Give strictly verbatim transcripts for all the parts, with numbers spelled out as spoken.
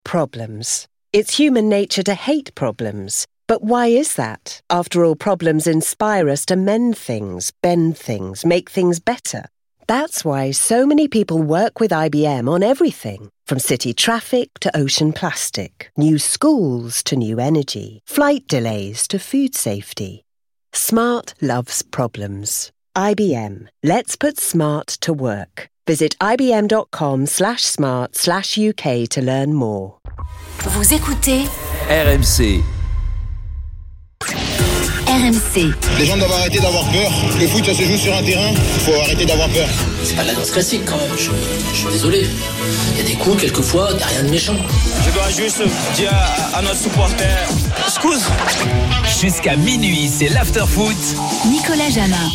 problems. It's human nature to hate problems. But why is that? After all, problems inspire us to mend things, bend things, make things better. That's why so many people work with I B M on everything, from city traffic to ocean plastic, new schools to new energy, flight delays to food safety. Smart loves problems. I B M. Let's put smart to work. Visit ibm.com slash smart slash UK to learn more. Vous écoutez R M C. R M C. Les gens doivent arrêter d'avoir peur. Le foot, ça se joue sur un terrain. Il faut arrêter d'avoir peur. C'est pas de la danse classique quand même. Je, je suis désolé. Il y a des coups, quelquefois, il n'y a rien de méchant. Je dois juste dire à, à notre supporter, excuse. Jusqu'à minuit, c'est l'after-foot. Nicolas Jamin.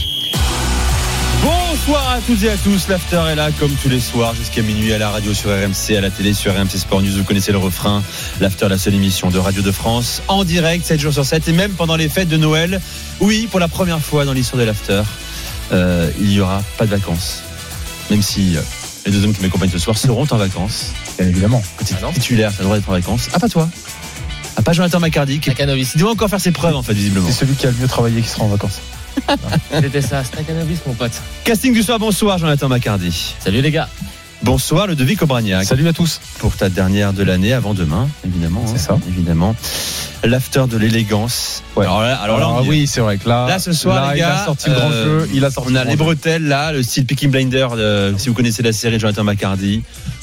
Bonsoir à toutes et à tous, l'after est là comme tous les soirs jusqu'à minuit à la radio sur R M C, à la télé sur R M C Sport News, vous connaissez le refrain. L'after, la seule émission de Radio de France en direct sept jours sur sept et même pendant les fêtes de Noël. Oui, pour la première fois dans l'histoire de l'after, euh, il n'y aura pas de vacances. Même si euh, les deux hommes qui m'accompagnent ce soir seront en vacances. Bien évidemment. Petit ah titulaire, t'as le droit d'être en vacances. Ah, pas toi. Ah, pas Jonathan McCarty qui il doit encore faire ses preuves en fait visiblement. C'est celui qui a le mieux travaillé qui sera en vacances. C'était ça, Stakanovis mon pote. Casting du soir, bonsoir Jonathan McCarty. Salut les gars. Bonsoir Ludovic Obraniak. Salut à tous. Pour ta dernière de l'année avant demain, évidemment. C'est hein, ça. Évidemment. L'after de l'élégance. Ouais. Alors là, alors alors là là oui, c'est vrai que là, là ce soir, là, les gars, il a sorti le grand euh, jeu. Il a sorti on a le les grand bretelles jeu. là, le style Peaky Blinder. De, si vous connaissez la série de Jonathan McCarty.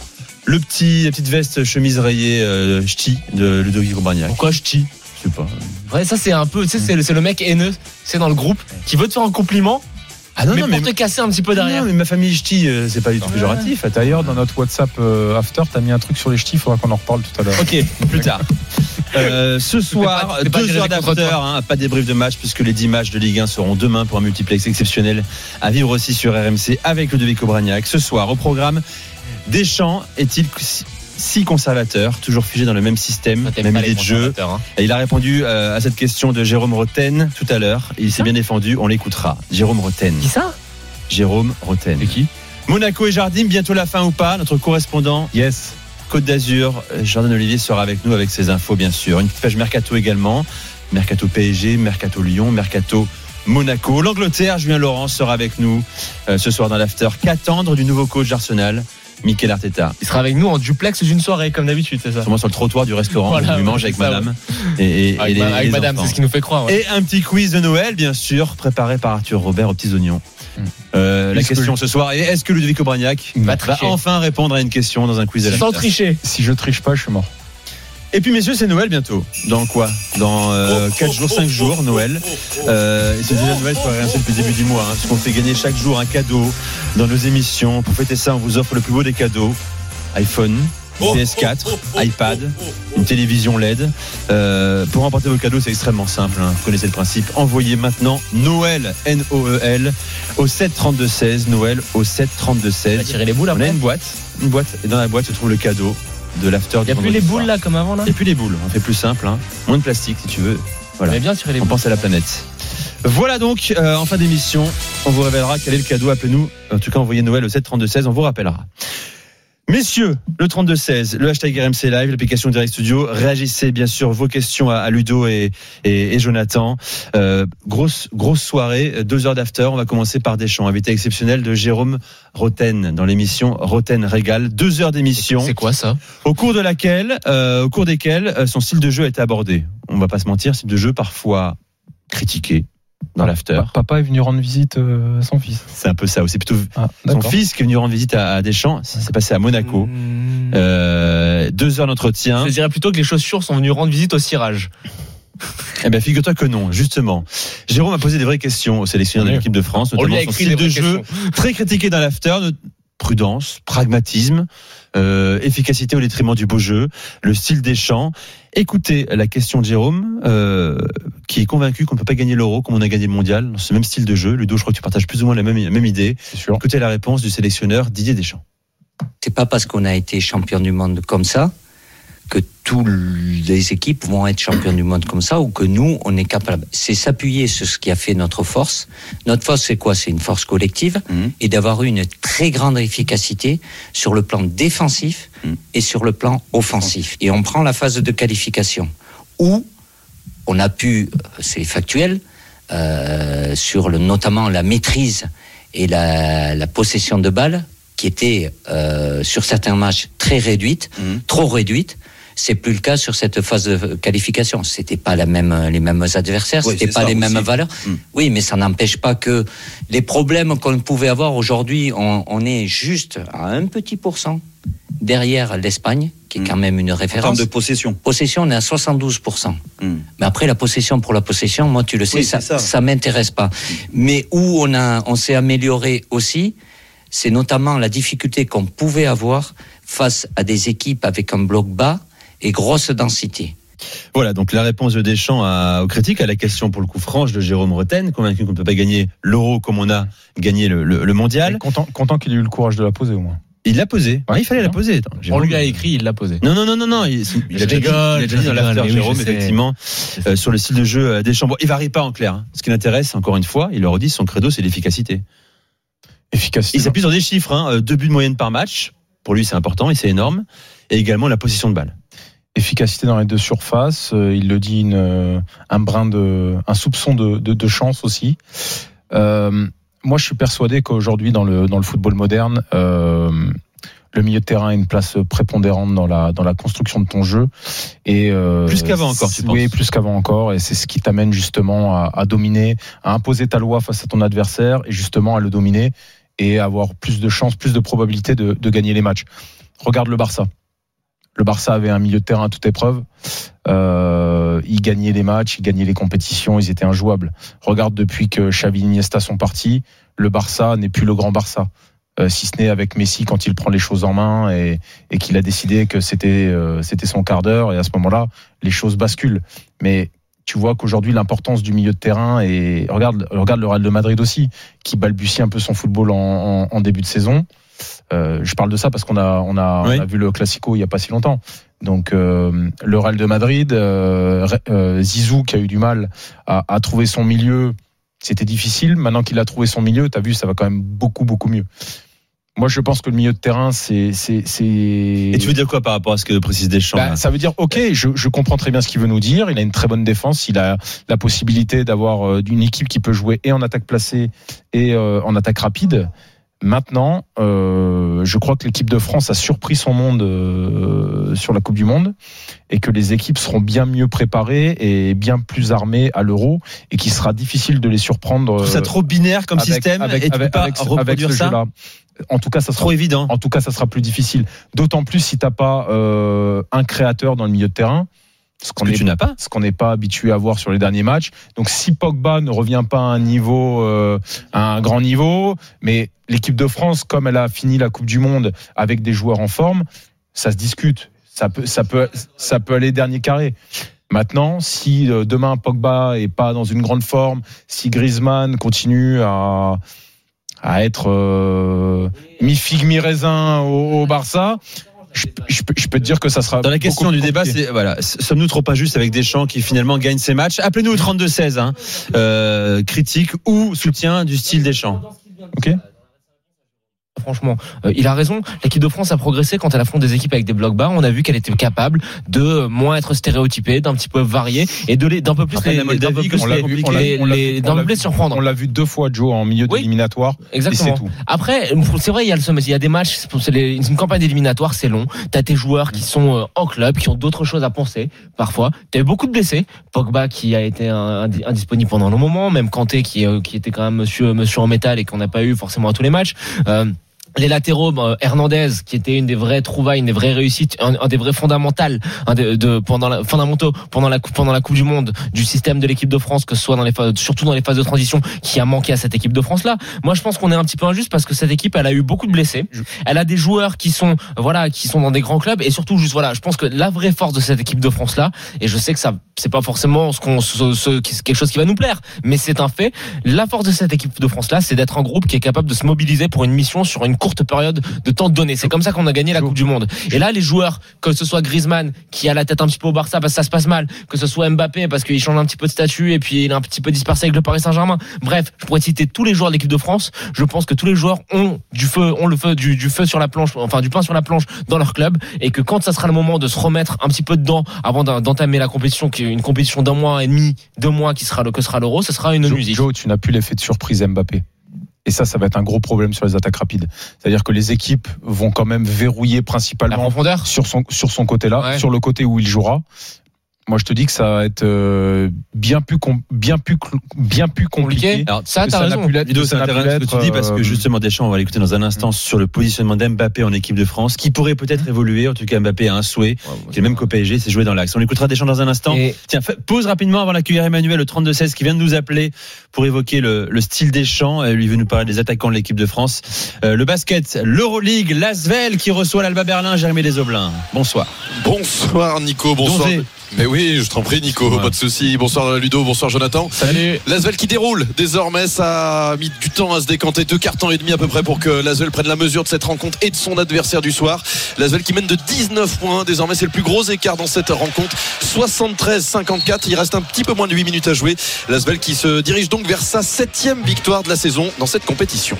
Le petit, la petite veste chemise rayée euh, ch'ti de Ludovic Obraniak. Pourquoi ch'ti? Je sais pas. Ouais, ça c'est un peu, tu sais, c'est le, c'est le mec haineux, c'est dans le groupe, qui veut te faire un compliment. Ah non, mais non, pour mais te casser un petit peu derrière. Non, mais ma famille ch'ti, euh, c'est pas du tout Ouais. péjoratif. D'ailleurs, dans notre WhatsApp euh, After, t'as mis un truc sur les ch'tis, il faudra qu'on en reparle tout à l'heure. Ok, plus tard. Euh, ce soir, pas- pas deux direct heures contre d'after, toi. hein, pas de débrief de match puisque les dix matchs de Ligue un seront demain pour un multiplex exceptionnel à vivre aussi sur R M C avec Ludovic Obraniak. Ce soir, au programme, Deschamps est-il si conservateur, toujours figé dans le même système, Ah, t'aimes même pas idée les de jeu? conservateurs, hein. Et il a répondu euh, à cette question de Jérôme Roten tout à l'heure. Il s'est bien défendu, on l'écoutera. Jérôme Roten. Qui ça? Jérôme Roten. Et qui? Monaco et Jardim, bientôt la fin ou pas? Notre correspondant Yes. Côte d'Azur, Jordan Olivier sera avec nous avec ses infos bien sûr. Une petite page Mercato également. Mercato P S G, Mercato Lyon, Mercato Monaco. L'Angleterre, Julien Laurent sera avec nous euh, ce soir dans l'after. Qu'attendre du nouveau coach d'Arsenal, Mikel Arteta? Il sera avec nous en duplex d'une soirée, comme d'habitude, c'est ça? Sûrement sur le trottoir du restaurant, Voilà, où il mange ouais, avec c'est ça, madame et, et, Avec, et les, avec les madame, enfants. c'est ce qui nous fait croire. Ouais. Et un petit quiz de Noël, bien sûr, préparé par Arthur Robert aux petits oignons. Mmh. Euh, la Est-ce question que- ce soir est: est-ce que Ludovic Obraniak Va va tricher. enfin répondre à une question dans un quiz de la Sans tricher. Si je triche pas, je suis mort. Et puis messieurs, c'est Noël bientôt. Dans quoi? Dans euh, quatre jours, cinq jours, Noël. Euh, et c'est déjà Noël sur R M C depuis le début du mois, hein, parce qu'on fait gagner chaque jour un cadeau dans nos émissions. Pour fêter ça, on vous offre le plus beau des cadeaux: iPhone, P S quatre, iPad, une télévision L E D. Euh, pour remporter vos cadeaux, c'est extrêmement simple, hein. Vous connaissez le principe. Envoyez maintenant Noël, N O E L, au sept trente-deux seize. Noël au sept trente-deux On va seize. tirer les boules On a après. une boîte, une boîte, et dans la boîte se trouve le cadeau de l'after. Il n'y a plus les boules là comme avant là. Et puis les boules, on fait plus simple, hein. Moins de plastique si tu veux. Voilà. On bien tirer les On boules. pense à la planète. Voilà donc, euh, en fin d'émission, on vous révélera quel est le cadeau. Appelez-nous, en tout cas envoyez Noël au sept trente-deux seize, on vous rappellera. Messieurs, le trente-deux seize, le hashtag R M C Live, l'application Direct Studio. Réagissez bien sûr vos questions à, à Ludo et, et, et Jonathan. Euh, grosse grosse soirée, deux heures d'after. On va commencer par Deschamps, invité exceptionnel de Jérôme Roten dans l'émission Roten Régale. Deux heures d'émission. C'est quoi ça? Au cours de laquelle, euh, au cours desquelles, euh, son style de jeu a été abordé. On va pas se mentir, style de jeu parfois critiqué dans l'after. Papa est venu rendre visite euh, à son fils. C'est un peu ça. C'est plutôt Ah, son d'accord. fils qui est venu rendre visite à, à Deschamps. Ça s'est passé à Monaco. Mmh. Euh, deux heures d'entretien. Je dirais plutôt que les chaussures sont venues rendre visite au cirage. Eh bien, figure-toi que non, justement. Jérôme a posé des vraies questions au sélectionneur de Oui. l'équipe de France, On lui notamment a son écrit style des de vraies jeu, questions. très critiqué dans l'after. de Prudence, pragmatisme, euh, efficacité au détriment du beau jeu, le style Deschamps. Écoutez la question de Jérôme, euh, qui est convaincu qu'on ne peut pas gagner l'Euro comme on a gagné le Mondial, dans ce même style de jeu. Ludo, je crois que tu partages plus ou moins la même, la même idée. C'est sûr. Écoutez la réponse du sélectionneur Didier Deschamps. C'est pas parce qu'on a été champion du monde comme ça que toutes les équipes vont être champions du monde comme ça, ou que nous, on est capable. C'est s'appuyer sur ce qui a fait notre force. Notre force, c'est quoi ? C'est une force collective mmh. et d'avoir eu une très grande efficacité sur le plan défensif mmh. et sur le plan offensif. Et on prend la phase de qualification où on a pu, c'est factuel, euh, sur le, notamment la maîtrise et la, la possession de balles, qui était euh, sur certains matchs très réduite, mmh. trop réduite. C'est plus le cas sur cette phase de qualification. C'était pas la même, les mêmes adversaires, oui, c'était pas les mêmes aussi. Valeurs. Mmh. Oui, mais ça n'empêche pas que les problèmes qu'on pouvait avoir aujourd'hui, on, on est juste à un petit pourcent derrière l'Espagne, qui est mmh. quand même une référence. En termes de possession. Possession, on est à soixante-douze pour cent. Mmh. Mais après, la possession pour la possession, moi, tu le sais, oui, ça, ça. ça m'intéresse pas. Mais où on a, on s'est amélioré aussi, c'est notamment la difficulté qu'on pouvait avoir face à des équipes avec un bloc bas et grosse densité. Voilà, donc la réponse de Deschamps à, aux critiques à la question pour le coup franche de Jérôme Rotten, convaincu qu'on ne peut pas gagner l'Euro comme on a gagné le, le, le mondial. Content, content qu'il ait eu le courage de la poser au moins. Il l'a posé. Ouais, il fallait la poser. Attends, on lui a écrit, il l'a posé. Non, non, non, non, non. Il, il a déjà dit, il a déjà dit dans l'after Jérôme, oui, effectivement, euh, sur le style de jeu euh, Deschamps. Bon, il varie pas en clair. Hein. Ce qui l'intéresse, encore une fois, il leur dit, son credo, c'est l'efficacité. Efficacité. Il s'appuie sur des chiffres, hein, deux buts de moyenne par match. Pour lui, c'est important et c'est énorme. Et également la possession de balle. Efficacité dans les deux surfaces, euh, il le dit, une, euh, un brin de, un soupçon de, de, de chance aussi. Euh, moi, je suis persuadé qu'aujourd'hui, dans le dans le football moderne, euh, le milieu de terrain a une place prépondérante dans la dans la construction de ton jeu. Et euh, plus qu'avant encore, tu penses ? Oui, plus qu'avant encore, et c'est ce qui t'amène justement à, à dominer, à imposer ta loi face à ton adversaire, et justement à le dominer et avoir plus de chances, plus de probabilités de, de gagner les matchs. Regarde le Barça. Le Barça avait un milieu de terrain à toute épreuve. Euh, ils gagnaient les matchs, ils gagnaient les compétitions, ils étaient injouables. Regarde, depuis que Xavi et Iniesta sont partis, le Barça n'est plus le grand Barça. Euh, si ce n'est avec Messi quand il prend les choses en main et, et qu'il a décidé que c'était, euh, c'était son quart d'heure. Et à ce moment-là, les choses basculent. Mais tu vois qu'aujourd'hui, l'importance du milieu de terrain, et regarde, regarde le Real de Madrid aussi, qui balbutie un peu son football en, en, en début de saison. Euh, je parle de ça parce qu'on a, on a, oui. on a vu le Classico il n'y a pas si longtemps. Donc euh, le Real de Madrid, euh, euh, Zizou qui a eu du mal à, à trouver son milieu, c'était difficile. Maintenant qu'il a trouvé son milieu, tu as vu, ça va quand même beaucoup, beaucoup mieux. Moi, je pense que le milieu de terrain, c'est, c'est, c'est... Et tu veux dire quoi par rapport à ce que précise Deschamps ? Bah, ça veut dire, ok, je, je comprends très bien ce qu'il veut nous dire. Il a une très bonne défense. Il a la possibilité d'avoir euh, une équipe qui peut jouer et en attaque placée et euh, en attaque rapide. Maintenant, euh, je crois que l'équipe de France a surpris son monde euh, sur la Coupe du Monde, et que les équipes seront bien mieux préparées et bien plus armées à l'Euro, et qu'il sera difficile de les surprendre. Tout ça trop binaire comme avec, système, avec, et tu avec, peux pas avec, reproduire avec ce ça. jeu-là. En tout cas, ça sera trop évident. En tout cas, ça sera plus difficile. D'autant plus si t'as pas euh, un créateur dans le milieu de terrain. Ce qu'on que est, tu n'as pas. Ce qu'on n'est pas habitué à voir sur les derniers matchs. Donc, si Pogba ne revient pas à un niveau, euh, à un grand niveau, mais l'équipe de France, comme elle a fini la Coupe du Monde avec des joueurs en forme, ça se discute. Ça peut, ça peut, ça peut aller dernier carré. Maintenant, si euh, demain Pogba est pas dans une grande forme, si Griezmann continue à, à être euh, mi-figue, mi-raisin au, au Barça, Je, je, je peux te dire que ça sera. Dans la question du débat, c'est voilà, sommes-nous trop injustes avec Deschamps qui finalement gagne ses matchs ? Appelez-nous au trente-deux seize, hein, euh, critique ou soutien du style Deschamps. Ok. Franchement, euh, il a raison. L'équipe de France a progressé quand elle affronte des équipes avec des blocs bas. On a vu qu'elle était capable de moins être stéréotypée, d'un petit peu varier et de les, d'un peu plus Après, les, d'un peu plus les, les, les, d'un peu plus surprendre. On l'a vu deux fois, Joe, en milieu oui, d'éliminatoire. Exactement. Et c'est tout. Après, c'est vrai, il y a le sommet, il y a des matchs, c'est les, une campagne d'éliminatoire, c'est long. T'as tes joueurs qui sont euh, en club, qui ont d'autres choses à penser. Parfois, t'as eu beaucoup de blessés. Pogba qui a été un, un, indisponible pendant un long moment, même Kanté qui, euh, qui était quand même monsieur, monsieur en métal et qu'on n'a pas eu forcément à tous les matchs. Euh, Les latéraux, euh, Hernandez, qui était une des vraies trouvailles, une des vraies réussites, un, un des vrais fondamentales, un de, de pendant la, fondamentaux pendant la pendant la Coupe du Monde du système de l'équipe de France, que ce soit dans les phases, surtout dans les phases de transition, qui a manqué à cette équipe de France là. Moi, je pense qu'on est un petit peu injuste parce que cette équipe, elle a eu beaucoup de blessés. Elle a des joueurs qui sont voilà, qui sont dans des grands clubs, et surtout juste voilà, je pense que la vraie force de cette équipe de France là, et je sais que ça c'est pas forcément ce qu'on ce, ce, quelque chose qui va nous plaire, mais c'est un fait. La force de cette équipe de France là, c'est d'être un groupe qui est capable de se mobiliser pour une mission sur une courte période de temps donné. C'est comme ça qu'on a gagné la Coupe du Monde. Et là, les joueurs, que ce soit Griezmann qui a la tête un petit peu au Barça parce que ça se passe mal, que ce soit Mbappé parce qu'il change un petit peu de statut et puis il est un petit peu dispersé avec le Paris Saint-Germain. Bref, je pourrais citer tous les joueurs de l'équipe de France. Je pense que tous les joueurs ont du feu, ont le feu, du, du feu sur la planche, enfin du pain sur la planche dans leur club, et que quand ça sera le moment de se remettre un petit peu dedans avant d'entamer la compétition, qui est une compétition d'un mois et demi, deux mois qui sera le que sera l'Euro, ce sera une Joe, musique. Joe, tu n'as plus l'effet de surprise Mbappé. Et ça, ça va être un gros problème sur les attaques rapides. C'est-à-dire que les équipes vont quand même verrouiller principalement la profondeur sur son sur son côté-là, ouais. sur le côté où il jouera. Moi, je te dis que ça va être euh, bien plus com- bien plus bien plus compliqué. Alors, ça, t'as raison. Ludo, c'est intéressant ce que tu dis parce que justement Deschamps, on va l'écouter dans un instant mmh. sur le positionnement d'Mbappé en équipe de France, qui pourrait peut-être évoluer. En tout cas, Mbappé a un souhait, ouais, qui est le même qu'au P S G, c'est jouer dans l'axe. On l'écoutera Deschamps dans un instant. Et... Tiens, pause rapidement avant d'accueillir Emmanuel, le trente-deux seize, qui vient de nous appeler pour évoquer le, le style Deschamps. Lui veut nous parler des attaquants de l'équipe de France. Euh, le basket, l'Euroleague, l'Asvel qui reçoit l'Alba Berlin, Jérémy Desoblins. Bonsoir. Bonsoir Nico, bonsoir. Donzé. Mais oui, je t'en prie Nico, ouais. Pas de souci. Bonsoir Ludo, bonsoir Jonathan. Salut. L'Asvel qui déroule désormais, ça a mis du temps à se décanter, deux quarts temps et demi à peu près pour que l'Asvel prenne la mesure de cette rencontre et de son adversaire du soir. L'Asvel qui mène de dix-neuf points, désormais c'est le plus gros écart dans cette rencontre, soixante-treize cinquante-quatre, il reste un petit peu moins de huit minutes à jouer. L'Asvel qui se dirige donc vers sa septième victoire de la saison dans cette compétition.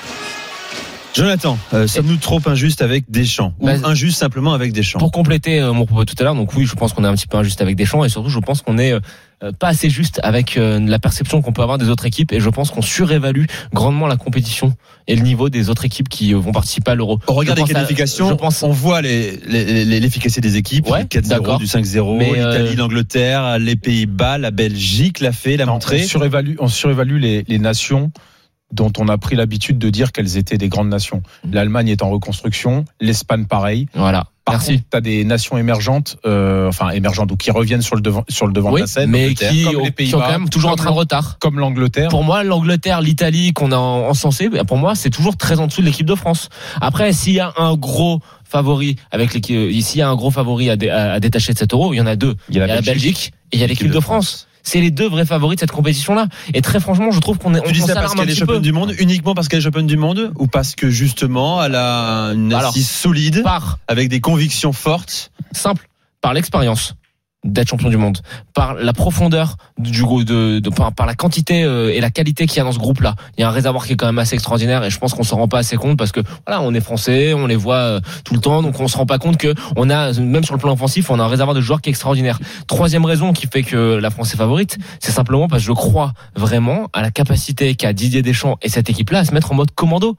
Jonathan, euh, sommes-nous trop injustes avec Deschamps ou bah, injustes simplement avec Deschamps? Pour compléter euh, mon propos tout à l'heure, donc oui, je pense qu'on est un petit peu injuste avec Deschamps, et surtout je pense qu'on est euh, pas assez juste avec euh, la perception qu'on peut avoir des autres équipes, et je pense qu'on surévalue grandement la compétition et le niveau des autres équipes qui euh, vont participer à l'Euro. Au regard des qualifications, à, je pense... on voit les, les, les, l'efficacité des équipes, ouais, quatre zéro, du cinq zéro, mais l'Italie, euh... l'Angleterre, les Pays-Bas, la Belgique l'a fait, l'a non, montré. On surévalue, on surévalue les, les nations dont on a pris l'habitude de dire qu'elles étaient des grandes nations. L'Allemagne est en reconstruction, l'Espagne pareil. Voilà. Par Merci. contre, t'as des nations émergentes, euh, enfin émergentes ou qui reviennent sur le devant, sur le devant oui, de la scène, mais qui, comme les Pays-Bas, qui sont quand même toujours en train de retard. Comme l'Angleterre. Pour moi, l'Angleterre, l'Italie qu'on a encensé, pour moi, c'est toujours très en dessous de l'équipe de France. Après, s'il y a un gros favori avec l'équipe, ici, il y a un gros favori à, dé, à, à détacher de cet Euro, il y en a deux. Il y a la, il y a la Belgique, Belgique et il y a l'équipe de, de France. France. C'est les deux vrais favoris de cette compétition-là. Et très franchement, je trouve qu'on est. Tu on dis ça parce qu'elle est championne du monde, uniquement parce qu'elle est championne du monde, ou parce que justement, elle a une assise solide, par, avec des convictions fortes. Simple, par l'expérience d'être champion du monde, par la profondeur du groupe, de, de, par, par la quantité euh, et la qualité qu'il y a dans ce groupe-là. Il y a un réservoir qui est quand même assez extraordinaire, et je pense qu'on s'en rend pas assez compte parce que voilà, on est français, on les voit euh, tout le temps, donc on se rend pas compte que on a, même sur le plan offensif, on a un réservoir de joueurs qui est extraordinaire. Troisième raison qui fait que la France est favorite, c'est simplement parce que je crois vraiment à la capacité qu'a Didier Deschamps et cette équipe-là à se mettre en mode commando.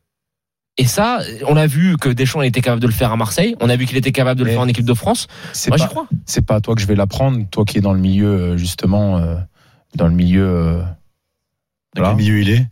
Et ça, on a vu que Deschamps était capable de le faire à Marseille. On a vu qu'il était capable de le Mais faire en équipe de France. Moi, pas, j'y crois. C'est pas à toi que je vais l'apprendre, toi qui es dans le milieu, justement, euh, dans le milieu. Euh, dans voilà. Quel milieu il est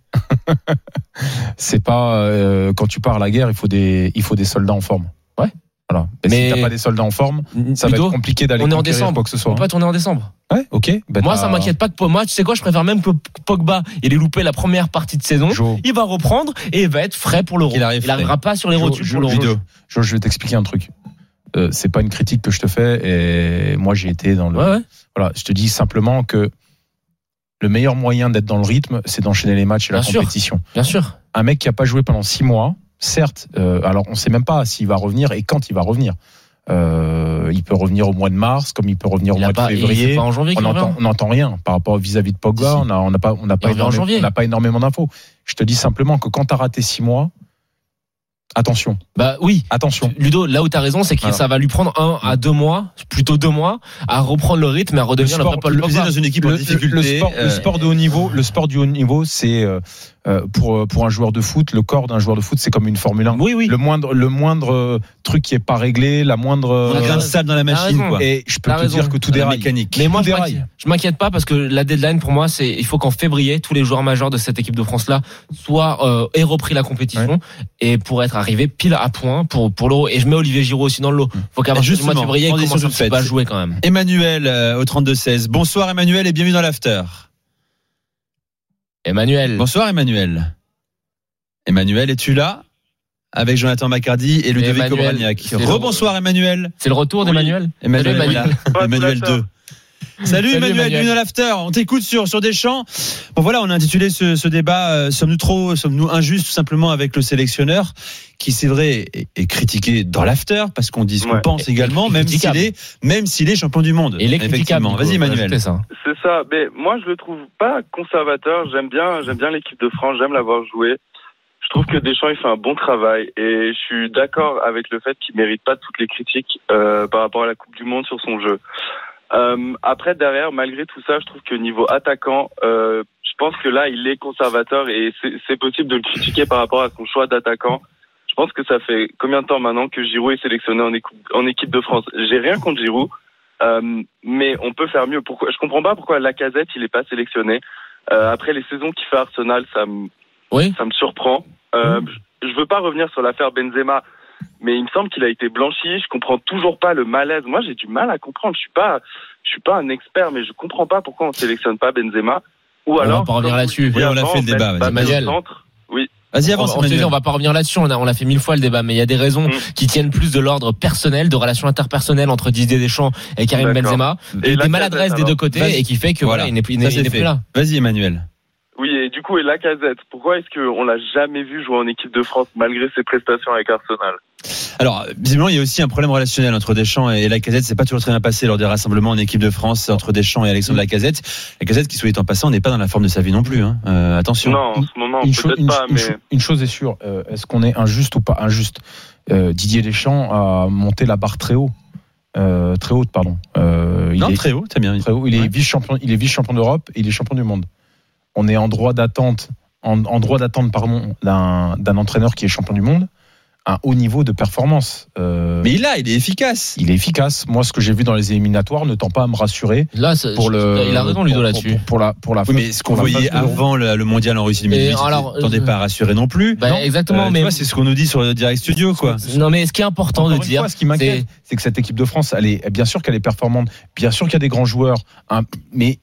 C'est pas euh, quand tu pars à la guerre, il faut des, il faut des soldats en forme. Ouais. Voilà. Mais, Mais si t'as pas des soldats en forme, ça Ludo, va être compliqué d'aller on est en décembre, quoi que ce soit. On peut pas tourner en décembre. Ouais, ok. Ben moi, ça m'inquiète pas que moi, tu sais quoi, je préfère même que Pogba, il ait loupé la première partie de saison. Jo. Il va reprendre et il va être frais pour l'Euro. Il, arrive il arrivera pas sur les rotules pour l'Euro. Jo, je vais t'expliquer un truc. Euh, c'est pas une critique que je te fais, et moi, j'ai été dans le. Ouais, ouais. Voilà, je te dis simplement que le meilleur moyen d'être dans le rythme, c'est d'enchaîner les matchs et Bien la sûr. compétition. Bien sûr. Un mec qui a pas joué pendant six mois, certes, euh, alors on sait même pas s'il va revenir et quand il va revenir. Euh, il peut revenir au mois de mars, comme il peut revenir il au mois pas, de février. Pas en janvier, on n'entend on n'entend rien par rapport vis-à-vis de Pogba. Si. On n'a on n'a pas on n'a pas énormément, on n'a pas énormément d'infos. Je te dis simplement que quand t'as raté six mois, attention. Bah oui. Attention. Ludo, là où t'as raison, c'est que voilà. ça va lui prendre un à deux mois, plutôt deux mois, à reprendre le rythme et à redevenir le, sport, le Paul Pogba. Dans une équipe en le, difficulté. Le sport, euh, le sport de haut niveau, le sport du haut niveau, c'est euh, pour pour un joueur de foot, le corps d'un joueur de foot, c'est comme une Formule un. Oui, oui. Le moindre le moindre truc qui est pas réglé, la moindre un grain de sable dans la machine, quoi. Et je peux te raison. dire que tout déraille. Mécanique. Mais moi, je m'inquiète, je m'inquiète pas parce que la deadline pour moi, c'est il faut qu'en février, tous les joueurs majeurs de cette équipe de France là soient euh, aient repris la compétition ouais. et pour être arrivés pile à point pour pour l'Euro. Et je mets Olivier Giroud aussi dans le lot. Faut qu'à partir du mois de février, il commence à jouer quand même. Emmanuel euh, au trente-deux seize. Bonsoir Emmanuel et bienvenue dans l'after. Emmanuel. Bonsoir Emmanuel. Emmanuel, es-tu là? Avec Jonathan Macardy et Ludovic Obraniak. Rebonsoir Emmanuel. C'est le retour d'Emmanuel. Oui. Emmanuel, Emmanuel, Emmanuel deux. Salut, Salut Emmanuel, Emmanuel. bienvenue dans l'after. On t'écoute sur, sur Deschamps. Bon voilà, on a intitulé ce, ce débat euh, sommes-nous trop, sommes-nous injustes, tout simplement avec le sélectionneur qui, c'est vrai, est, est critiqué dans l'after parce qu'on dit ce qu'on Ouais. pense Et- également, et même s'il critiquable. est, même s'il est champion du monde. Et il est critiquable. Effectivement. Vas-y, Emmanuel. C'est ça. C'est ça. Mais moi, je le trouve pas conservateur. J'aime bien, j'aime bien l'équipe de France. J'aime l'avoir joué. Je trouve que Deschamps il fait un bon travail et je suis d'accord avec le fait qu'il mérite pas toutes les critiques euh, par rapport à la Coupe du Monde sur son jeu. Euh, après derrière, malgré tout ça, je trouve que niveau attaquant, euh, je pense que là il est conservateur et c'est, c'est possible de le critiquer par rapport à son choix d'attaquant. Je pense que ça fait combien de temps maintenant que Giroud est sélectionné en équipe, en équipe de France. J'ai rien contre Giroud, euh, mais on peut faire mieux. Pourquoi je comprends pas pourquoi Lacazette il est pas sélectionné. Euh, après les saisons qu'il fait à Arsenal, ça me Oui. ça me surprend. Euh, je, je veux pas revenir sur l'affaire Benzema, mais il me semble qu'il a été blanchi. Je comprends toujours pas le malaise. Moi, j'ai du mal à comprendre. Je suis pas, je suis pas un expert, mais je comprends pas pourquoi on sélectionne pas Benzema. Ou On alors, va pas revenir comme là-dessus. vous Oui, le on l'a disiez fait le avant, débat, mettre vas-y. Mbappé au Emmanuel. centre. Oui. Vas-y, On, avance, on, se dit, Emmanuel. on va pas revenir là-dessus. On a, on l'a fait mille fois le débat, mais il y a des raisons Mm. qui tiennent plus de l'ordre personnel, de relations interpersonnelles entre Didier Deschamps et Karim D'accord. Benzema, Et et des Lacazette, maladresses des alors. deux côtés, Vas-y. et qui fait que voilà, Voilà. il n'est plus, il Ça, n'est- c'est il n'est fait. plus là. Vas-y, Emmanuel. Oui, et du coup, et Lacazette, pourquoi est-ce qu'on l'a jamais vu jouer en équipe de France malgré ses prestations avec Arsenal? Alors, visiblement, il y a aussi un problème relationnel entre Deschamps et Lacazette. C'est pas toujours très bien passé lors des rassemblements en équipe de France entre Deschamps et Alexandre Lacazette. Lacazette, qui soit dit en passant, n'est pas dans la forme de sa vie non plus. Hein. Euh, attention. Non, en ce moment, Une, peut-être cho- une- pas, une mais cho- une chose est sûre, euh, est-ce qu'on est injuste ou pas injuste? Euh, Didier Deschamps a monté la barre très haut, euh, très haute, pardon. Euh, il Non, est très haut, très bien. très haut. Il est Ouais. vice-champion, il est vice-champion d'Europe et il est champion du monde. On est en droit d'attente, en, en droit d'attente, pardon, d'un, d'un entraîneur qui est champion du monde, un haut niveau de performance. Euh, Mais il a, il est efficace. il est efficace. Moi, ce que j'ai vu dans les éliminatoires ne tend pas à me rassurer. Là, c'est- Pour le, il a raison, Ludo, pour- là-dessus. Pour, pour la, pour la Oui, mais ce qu'on pour la voyait phase de- avant le, le mondial en Russie deux mille dix-huit, Et alors, ne tendait euh, pas à rassurer non plus. Bah, Non. exactement, Euh, tu mais vois, c'est ce qu'on nous dit sur le Direct Studio, quoi. non, mais ce qui est important Encore de une dire, fois, ce qui m'inquiète, c'est c'est que cette équipe de France, elle est bien sûr qu'elle est performante, bien sûr qu'il y a des grands joueurs, hein, mais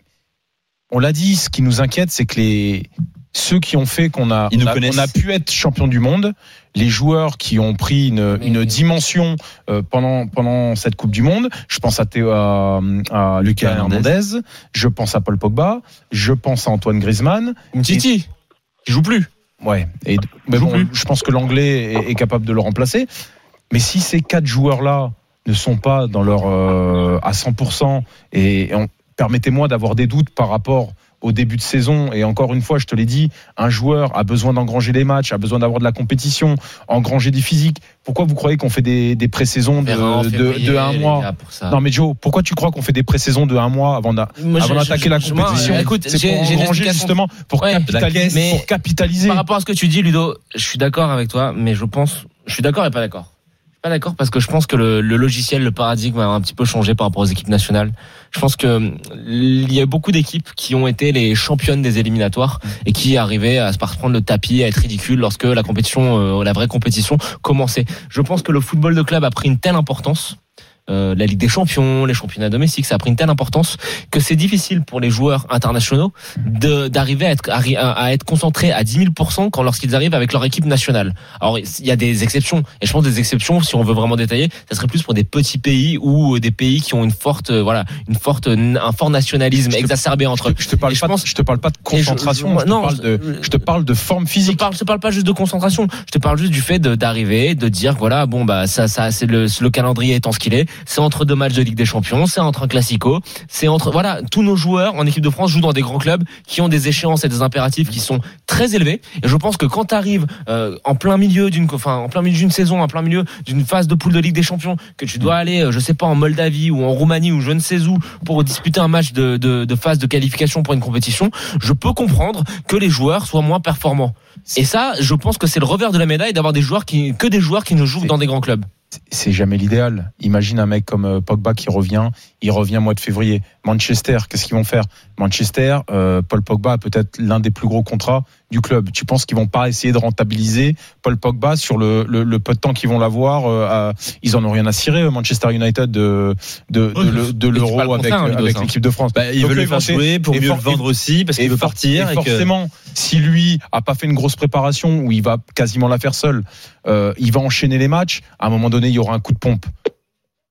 on l'a dit, ce qui nous inquiète, c'est que les ceux qui ont fait qu'on a, Ils nous on a, connaissent. on a pu être champion du monde, les joueurs qui ont pris une, Mais- une dimension euh, pendant pendant cette Coupe du Monde. Je pense à Théo, à, à Lucas Hernandez, je pense à Paul Pogba, je pense à Antoine Griezmann. Titi, qui joue plus. Ouais. Et, mais Joue bon, plus. je pense que l'anglais est, est capable de le remplacer. Mais si ces quatre joueurs-là ne sont pas dans leur euh, à cent pour cent, et, et on- permettez-moi d'avoir des doutes par rapport au début de saison, et encore une fois, je te l'ai dit, un joueur a besoin d'engranger les matchs, a besoin d'avoir de la compétition, engranger du physique. Pourquoi vous croyez qu'on fait des, des pré-saisons de, Verra en de, février, de un les mois gars, pour ça. Non mais Joe, pourquoi tu crois qu'on fait des pré-saisons de un mois avant, d'a- Moi, avant je- d'attaquer je- la je- moi, compétition? écoute, C'est j'ai- pour j'ai une engranger explication. justement, pour, Ouais, capitaliser, mais- pour capitaliser. Par rapport à ce que tu dis, Ludo, je suis d'accord avec toi, mais je pense, je suis d'accord et pas d'accord. Je suis pas d'accord parce que je pense que le, le logiciel, le paradigme a un petit peu changé par rapport aux équipes nationales. Je pense que hum, il y a beaucoup d'équipes qui ont été les championnes des éliminatoires et qui arrivaient à se prendre le tapis, à être ridicules lorsque la compétition, euh, la vraie compétition commençait. Je pense que le football de club a pris une telle importance. Euh, la Ligue des Champions, les championnats domestiques, ça a pris une telle importance que c'est difficile pour les joueurs internationaux de d'arriver à être à, à être concentrés à dix mille pour cent quand lorsqu'ils arrivent avec leur équipe nationale. Alors il y a des exceptions et je pense des exceptions, si on veut vraiment détailler, ça serait plus pour des petits pays ou des pays qui ont une forte euh, voilà une forte un fort nationalisme Je te- exacerbé entre eux. Je te parle Et je pas, pense- de, je te parle pas de Et je- concentration, je- je, te non, parle de, je- je te parle de forme Je physique. te parle, je te parle pas juste de concentration. Je te parle juste du fait de- d'arriver, de dire voilà, bon bah ça, ça, c'est le, le calendrier étant ce qu'il est. C'est entre deux matchs de Ligue des Champions, c'est entre un classico, c'est entre voilà, tous nos joueurs en équipe de France jouent dans des grands clubs qui ont des échéances et des impératifs qui sont très élevés. Et je pense que quand tu arrives euh, en plein milieu d'une, enfin en plein milieu d'une saison, en plein milieu d'une phase de poule de Ligue des Champions, que tu dois aller, euh, je sais pas, en Moldavie ou en Roumanie ou je ne sais où pour disputer un match de, de, de phase de qualification pour une compétition, je peux comprendre que les joueurs soient moins performants. Et ça, je pense que c'est le revers de la médaille d'avoir des joueurs qui, que des joueurs qui ne jouent C'est- dans des grands clubs. C'est jamais l'idéal. Imagine un mec comme euh, Pogba qui revient, il revient mois de février. Manchester, qu'est-ce qu'ils vont faire? Manchester, euh, Paul Pogba a peut-être l'un des plus gros contrats du club. Tu penses qu'ils vont pas essayer de rentabiliser Paul Pogba sur le, le, le peu de temps qu'ils vont l'avoir euh, à- Ils en ont rien à cirer, euh, Manchester United, de, de, de, le- de Mais c'est l'Euro pas le avec, contraire, Ludo, avec ça. l'équipe de France. Bah, ils Donc, veulent eux, le ils faire vont jouer pour et mieux for- le vendre aussi parce qu'il et veut for- partir. et et que- forcément, si lui a pas fait une grosse préparation où il va quasiment la faire seul, euh, il va enchaîner les matchs. À un moment donné, il y aura un coup de pompe.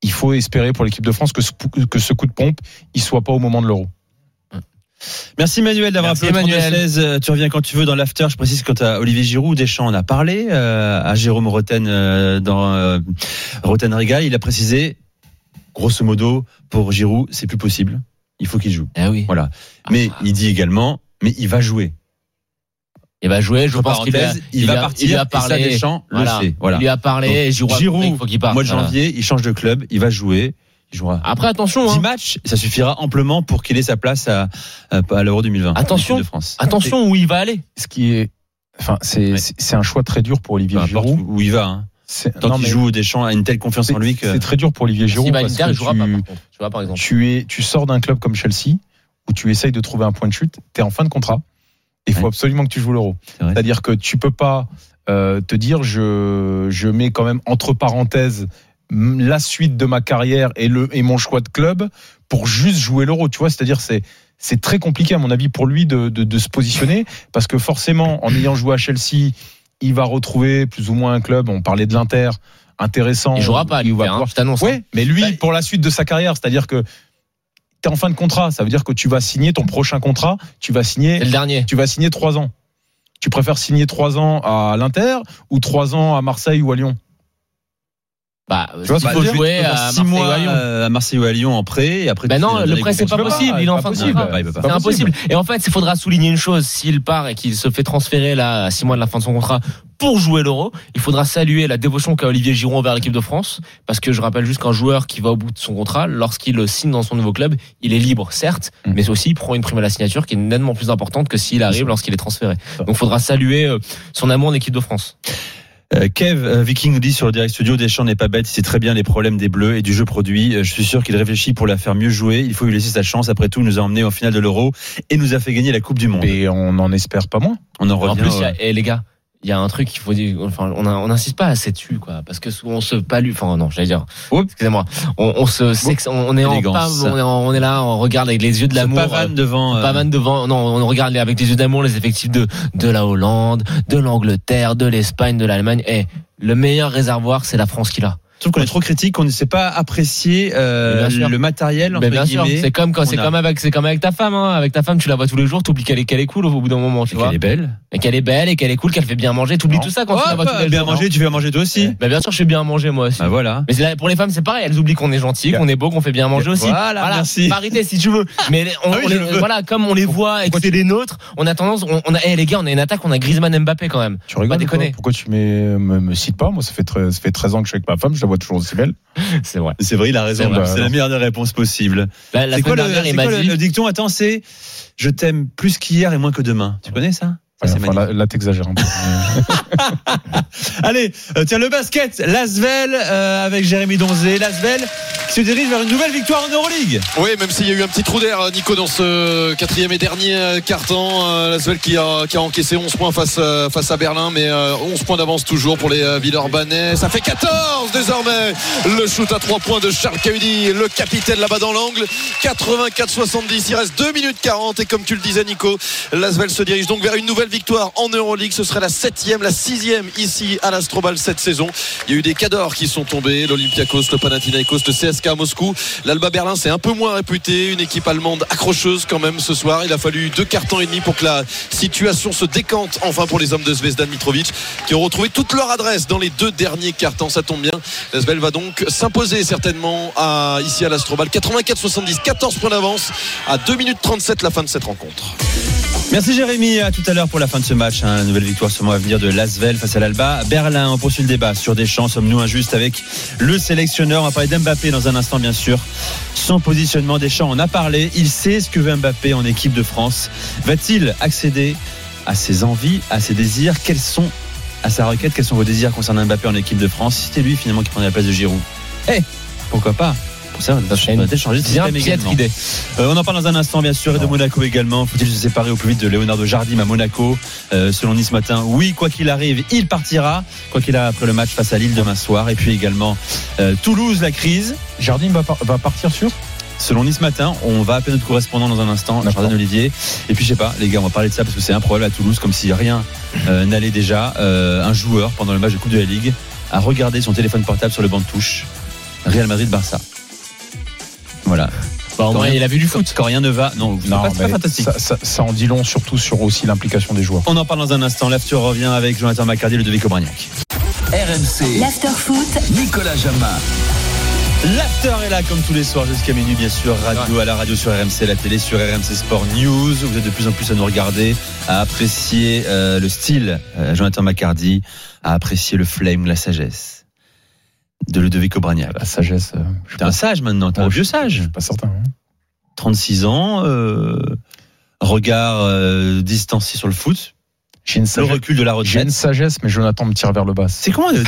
il faut espérer pour l'équipe de France que ce, que ce coup de pompe, il soit pas au moment de l'Euro. Merci Manuel d'avoir Merci appelé au Emmanuel. trente-deux seize. Tu reviens quand tu veux dans l'after. Je précise que quand à Olivier Giroud, Deschamps en a parlé euh, à Jérôme Roten euh, dans euh, Roten Régal. Il a précisé, grosso modo, pour Giroud, c'est plus possible. Il faut qu'il joue. Eh oui. Voilà. Mais il dit également, mais il va jouer. Il va jouer. Je Entre pense qu'il va, parenthèses, il va partir. Il lui a et ça, parlé. Deschamps le Voilà. sait. Voilà. Il lui a parlé. Donc, et Giroud, Giroud, il faut qu'il parte. mois de Voilà. janvier, il change de club, il va jouer. Il jouera. Après, attention. dix Hein. matchs, ça suffira amplement pour qu'il ait sa place à, à, à l'Euro deux mille vingt. Attention. De France. Attention où il va aller. Ce qui est, enfin, c'est, Ouais. c'est, c'est un choix très dur pour Olivier Peu importe Giroud. où il va. Hein. C'est, Tant non, qu'il mais joue, Deschamps a une telle confiance c'est, en lui que. c'est très dur pour Olivier Giroud S'il va à parce l'Inter, que il jouera tu, pas. Par contre. Tu vois, par exemple. tu es, tu sors d'un club comme Chelsea où tu essayes de trouver un point de chute. T'es en fin de contrat. Il faut Ouais. absolument que tu joues l'Euro. C'est vrai. C'est-à-dire que tu peux pas euh, te dire je je mets quand même entre parenthèses m- la suite de ma carrière et le et mon choix de club pour juste jouer l'Euro. Tu vois, c'est-à-dire c'est c'est très compliqué à mon avis pour lui de, de de se positionner parce que forcément en ayant joué à Chelsea, il va retrouver plus ou moins un club. On parlait de l'Inter, intéressant. Il jouera pas à Il va l'Inter, hein, pouvoir- je t'annonce. Ouais, mais lui pour la suite de sa carrière, c'est-à-dire que t'es en fin de contrat, ça veut dire que tu vas signer ton prochain contrat, tu vas signer C'est le dernier. tu vas signer trois ans. Tu préfères signer trois ans à l'Inter ou trois ans à Marseille ou à Lyon? Bah, Tu vois, il bah, faut tu- jouer Tu peux à faire six Marseille ou mois à Lyon. euh, à Marseille ou à Lyon en prêt et après. Ben tu non, signes le avec prêt c'est pas les possible. pas, Il est en pas fin de possible. contrat. Bah, il peut pas. C'est Pas impossible. possible. Et en fait, il faudra souligner une chose. S'il part et qu'il se fait transférer là à six mois de la fin de son contrat pour jouer l'Euro, il faudra saluer la dévotion qu'a Olivier Giroud envers l'équipe de France. Parce que je rappelle juste qu'un joueur qui va au bout de son contrat, lorsqu'il signe dans son nouveau club, il est libre, certes, Mm. mais aussi il prend une prime à la signature qui est nettement plus importante que s'il arrive lorsqu'il est transféré. Donc, il faudra saluer euh, son amour en équipe de France. Euh, Kev euh, Viking nous dit sur le direct studio, Deschamps n'est pas bête, il sait très bien les problèmes des Bleus et du jeu produit. Euh, Je suis sûr qu'il réfléchit pour la faire mieux jouer. Il faut lui laisser sa chance. Après tout, il nous a emmenés en finale de l'Euro et nous a fait gagner la Coupe du Monde. Et on n'en espère pas moins. On en revient. En plus, il y euh, a, et les gars, il y a un truc qu'il faut dire, enfin, on a- on n'insiste pas assez dessus, quoi, parce que souvent on se palue, enfin, non, j'allais dire, Oups. excusez-moi, on, on se, sexe- on est en Élégance. pam- on est, en- on est là, on regarde avec les yeux de se l'amour. pavane devant. euh, euh, Pavane devant, non, on regarde avec les yeux d'amour les effectifs de, de la Hollande, de l'Angleterre, de l'Espagne, de l'Allemagne. Eh, le meilleur réservoir, c'est la France qu'il a. Je trouve qu'on est trop critique, qu'on ne sait pas apprécier euh, Mais bien sûr. le matériel. Mais entre bien sûr, guillemets. c'est comme quand, c'est On a- comme avec, c'est comme avec ta femme, hein. Avec ta femme, tu la vois tous les jours, t'oublies qu'elle est, qu'elle est cool au bout d'un moment, tu Et vois. qu'elle est belle. Et qu'elle est belle, et qu'elle est cool, qu'elle fait bien manger, t'oublies Non. tout ça quand tu la vois tous les bien jours. manger, tu fais à manger toi aussi. Bah bien sûr, je fais bien manger moi aussi. Bah voilà. Mais c'est là, pour les femmes, c'est pareil. Elles oublient qu'on est gentil, qu'on est beau, qu'on fait bien manger aussi. Voilà, merci. Parité, si tu veux. Mais on, Ah oui, on je les- le veux. voilà, comme on les voit et que c'est les nôtres, on a tendance, on, on a, eh les gars, on a une attaque, on a Griezmann, Mbappé quand même. Tu rigoles Pas déconner. quoi Pourquoi tu mets, me, me cites pas? Moi, ça fait, très- ça fait treize ans que je suis avec ma femme, je la vois toujours aussi belle. C'est vrai. C'est vrai, il a raison. C'est là. vrai. C'est la meilleure des réponses possibles. La, la C'est semaine quoi, le, dernière, c'est il m'a quoi le- dit. le dicton? Attends, c'est je t'aime plus qu'hier et moins que demain. Tu connais ça? Ça, c'est Enfin, magnifique. là, là, t'exagères un peu. Allez, euh, tiens, le basket, L'Asvel euh, avec Jérémy Donzé. L'Asvel qui se dirige vers une nouvelle victoire en Euroleague. Oui, même s'il y a eu un petit trou d'air, Nico, dans ce quatrième et dernier quart-temps. Euh, L'Asvel qui a, qui a encaissé onze points face, euh, face à Berlin, mais euh, onze points d'avance toujours pour les euh, Villeurbanais. Ça fait quatorze désormais. Le shoot à trois points de Charles Cahudi, le capitaine là-bas dans l'angle. quatre-vingt-quatre soixante-dix. Il reste deux minutes quarante. Et comme tu le disais, Nico, L'Asvel se dirige donc vers une nouvelle victoire en Euroleague. Ce serait la septième, la sixième ici à l'Astrobal cette saison. Il y a eu des cadors qui sont tombés, l'Olympiakos, le Panathinaikos, le C S K à Moscou. L'Alba Berlin, c'est un peu moins réputé, une équipe allemande accrocheuse quand même ce soir. Il a fallu deux quarts-temps et demi pour que la situation se décante enfin pour les hommes de Zvezdan Mitrovic qui ont retrouvé toute leur adresse dans les deux derniers quarts-temps. Ça tombe bien. L'Asvel va donc s'imposer certainement à, ici à l'Astrobal. quatre-vingt-quatre soixante-dix, quatorze points d'avance à deux minutes trente-sept la fin de cette rencontre. Merci Jérémy, à tout à l'heure pour la fin de ce match. Hein. Nouvelle victoire sûrement à venir de L'Asvel face à l'Alba Berlin. On poursuit le débat sur Deschamps. Sommes-nous injustes avec le sélectionneur? On va parler d'Mbappé dans un instant bien sûr. Son positionnement, Deschamps en a parlé. Il sait ce que veut Mbappé en équipe de France. Va-t-il accéder à ses envies, à ses désirs? Quels sont, à sa requête, quels sont vos désirs concernant Mbappé en équipe de France? C'était lui finalement qui prenait la place de Giroud. Eh, pourquoi pas? Pour ça, on va peut-être changer de Bien système piètre également. idée. Euh, on en parle dans un instant bien sûr et de Monaco également. Faut-il se séparer au plus vite de Leonardo Jardim à Monaco? euh, Selon Nice Matin, oui, quoi qu'il arrive, il partira. Quoi qu'il arrive après le match face à Lille demain soir. Et puis également euh, Toulouse, la crise. Jardim va, par- va partir sur Selon Nice Matin, on va appeler notre correspondant dans un instant, D'accord. Jordan Olivier. Et puis je sais pas, les gars, on va parler de ça parce que c'est un problème à Toulouse, comme si rien euh, n'allait déjà. Euh, un joueur pendant le match de Coupe de la Ligue a regardé son téléphone portable sur le banc de touche Real Madrid-Barça. Voilà. Bah, au moins, il a vu du foot. Quand rien ne va, non, Non, pas, c'est pas fantastique. Ça, ça, ça en dit long, surtout sur aussi l'implication des joueurs. On en parle dans un instant. L'After revient avec Jonathan Macardy et Ludovic Obraniak. R M C, L'After Foot, Nicolas Jamin. L'After est là comme tous les soirs jusqu'à minuit, bien sûr. Radio, à la radio sur R M C, la télé sur R M C Sport News. Vous êtes de plus en plus à nous regarder, à apprécier euh, le style euh, Jonathan Macardy, à apprécier le flame, la sagesse de Ludovic Obraniak. La sagesse. Euh, T'es un sage maintenant, t'es un vieux sage. Je suis pas certain. Hein. trente-six ans, euh, regard euh, distancié sur le foot. J'ai une sagesse, le recul de la retraite. J'ai une sagesse, mais Jonathan me tire vers le bas. C'est comment euh,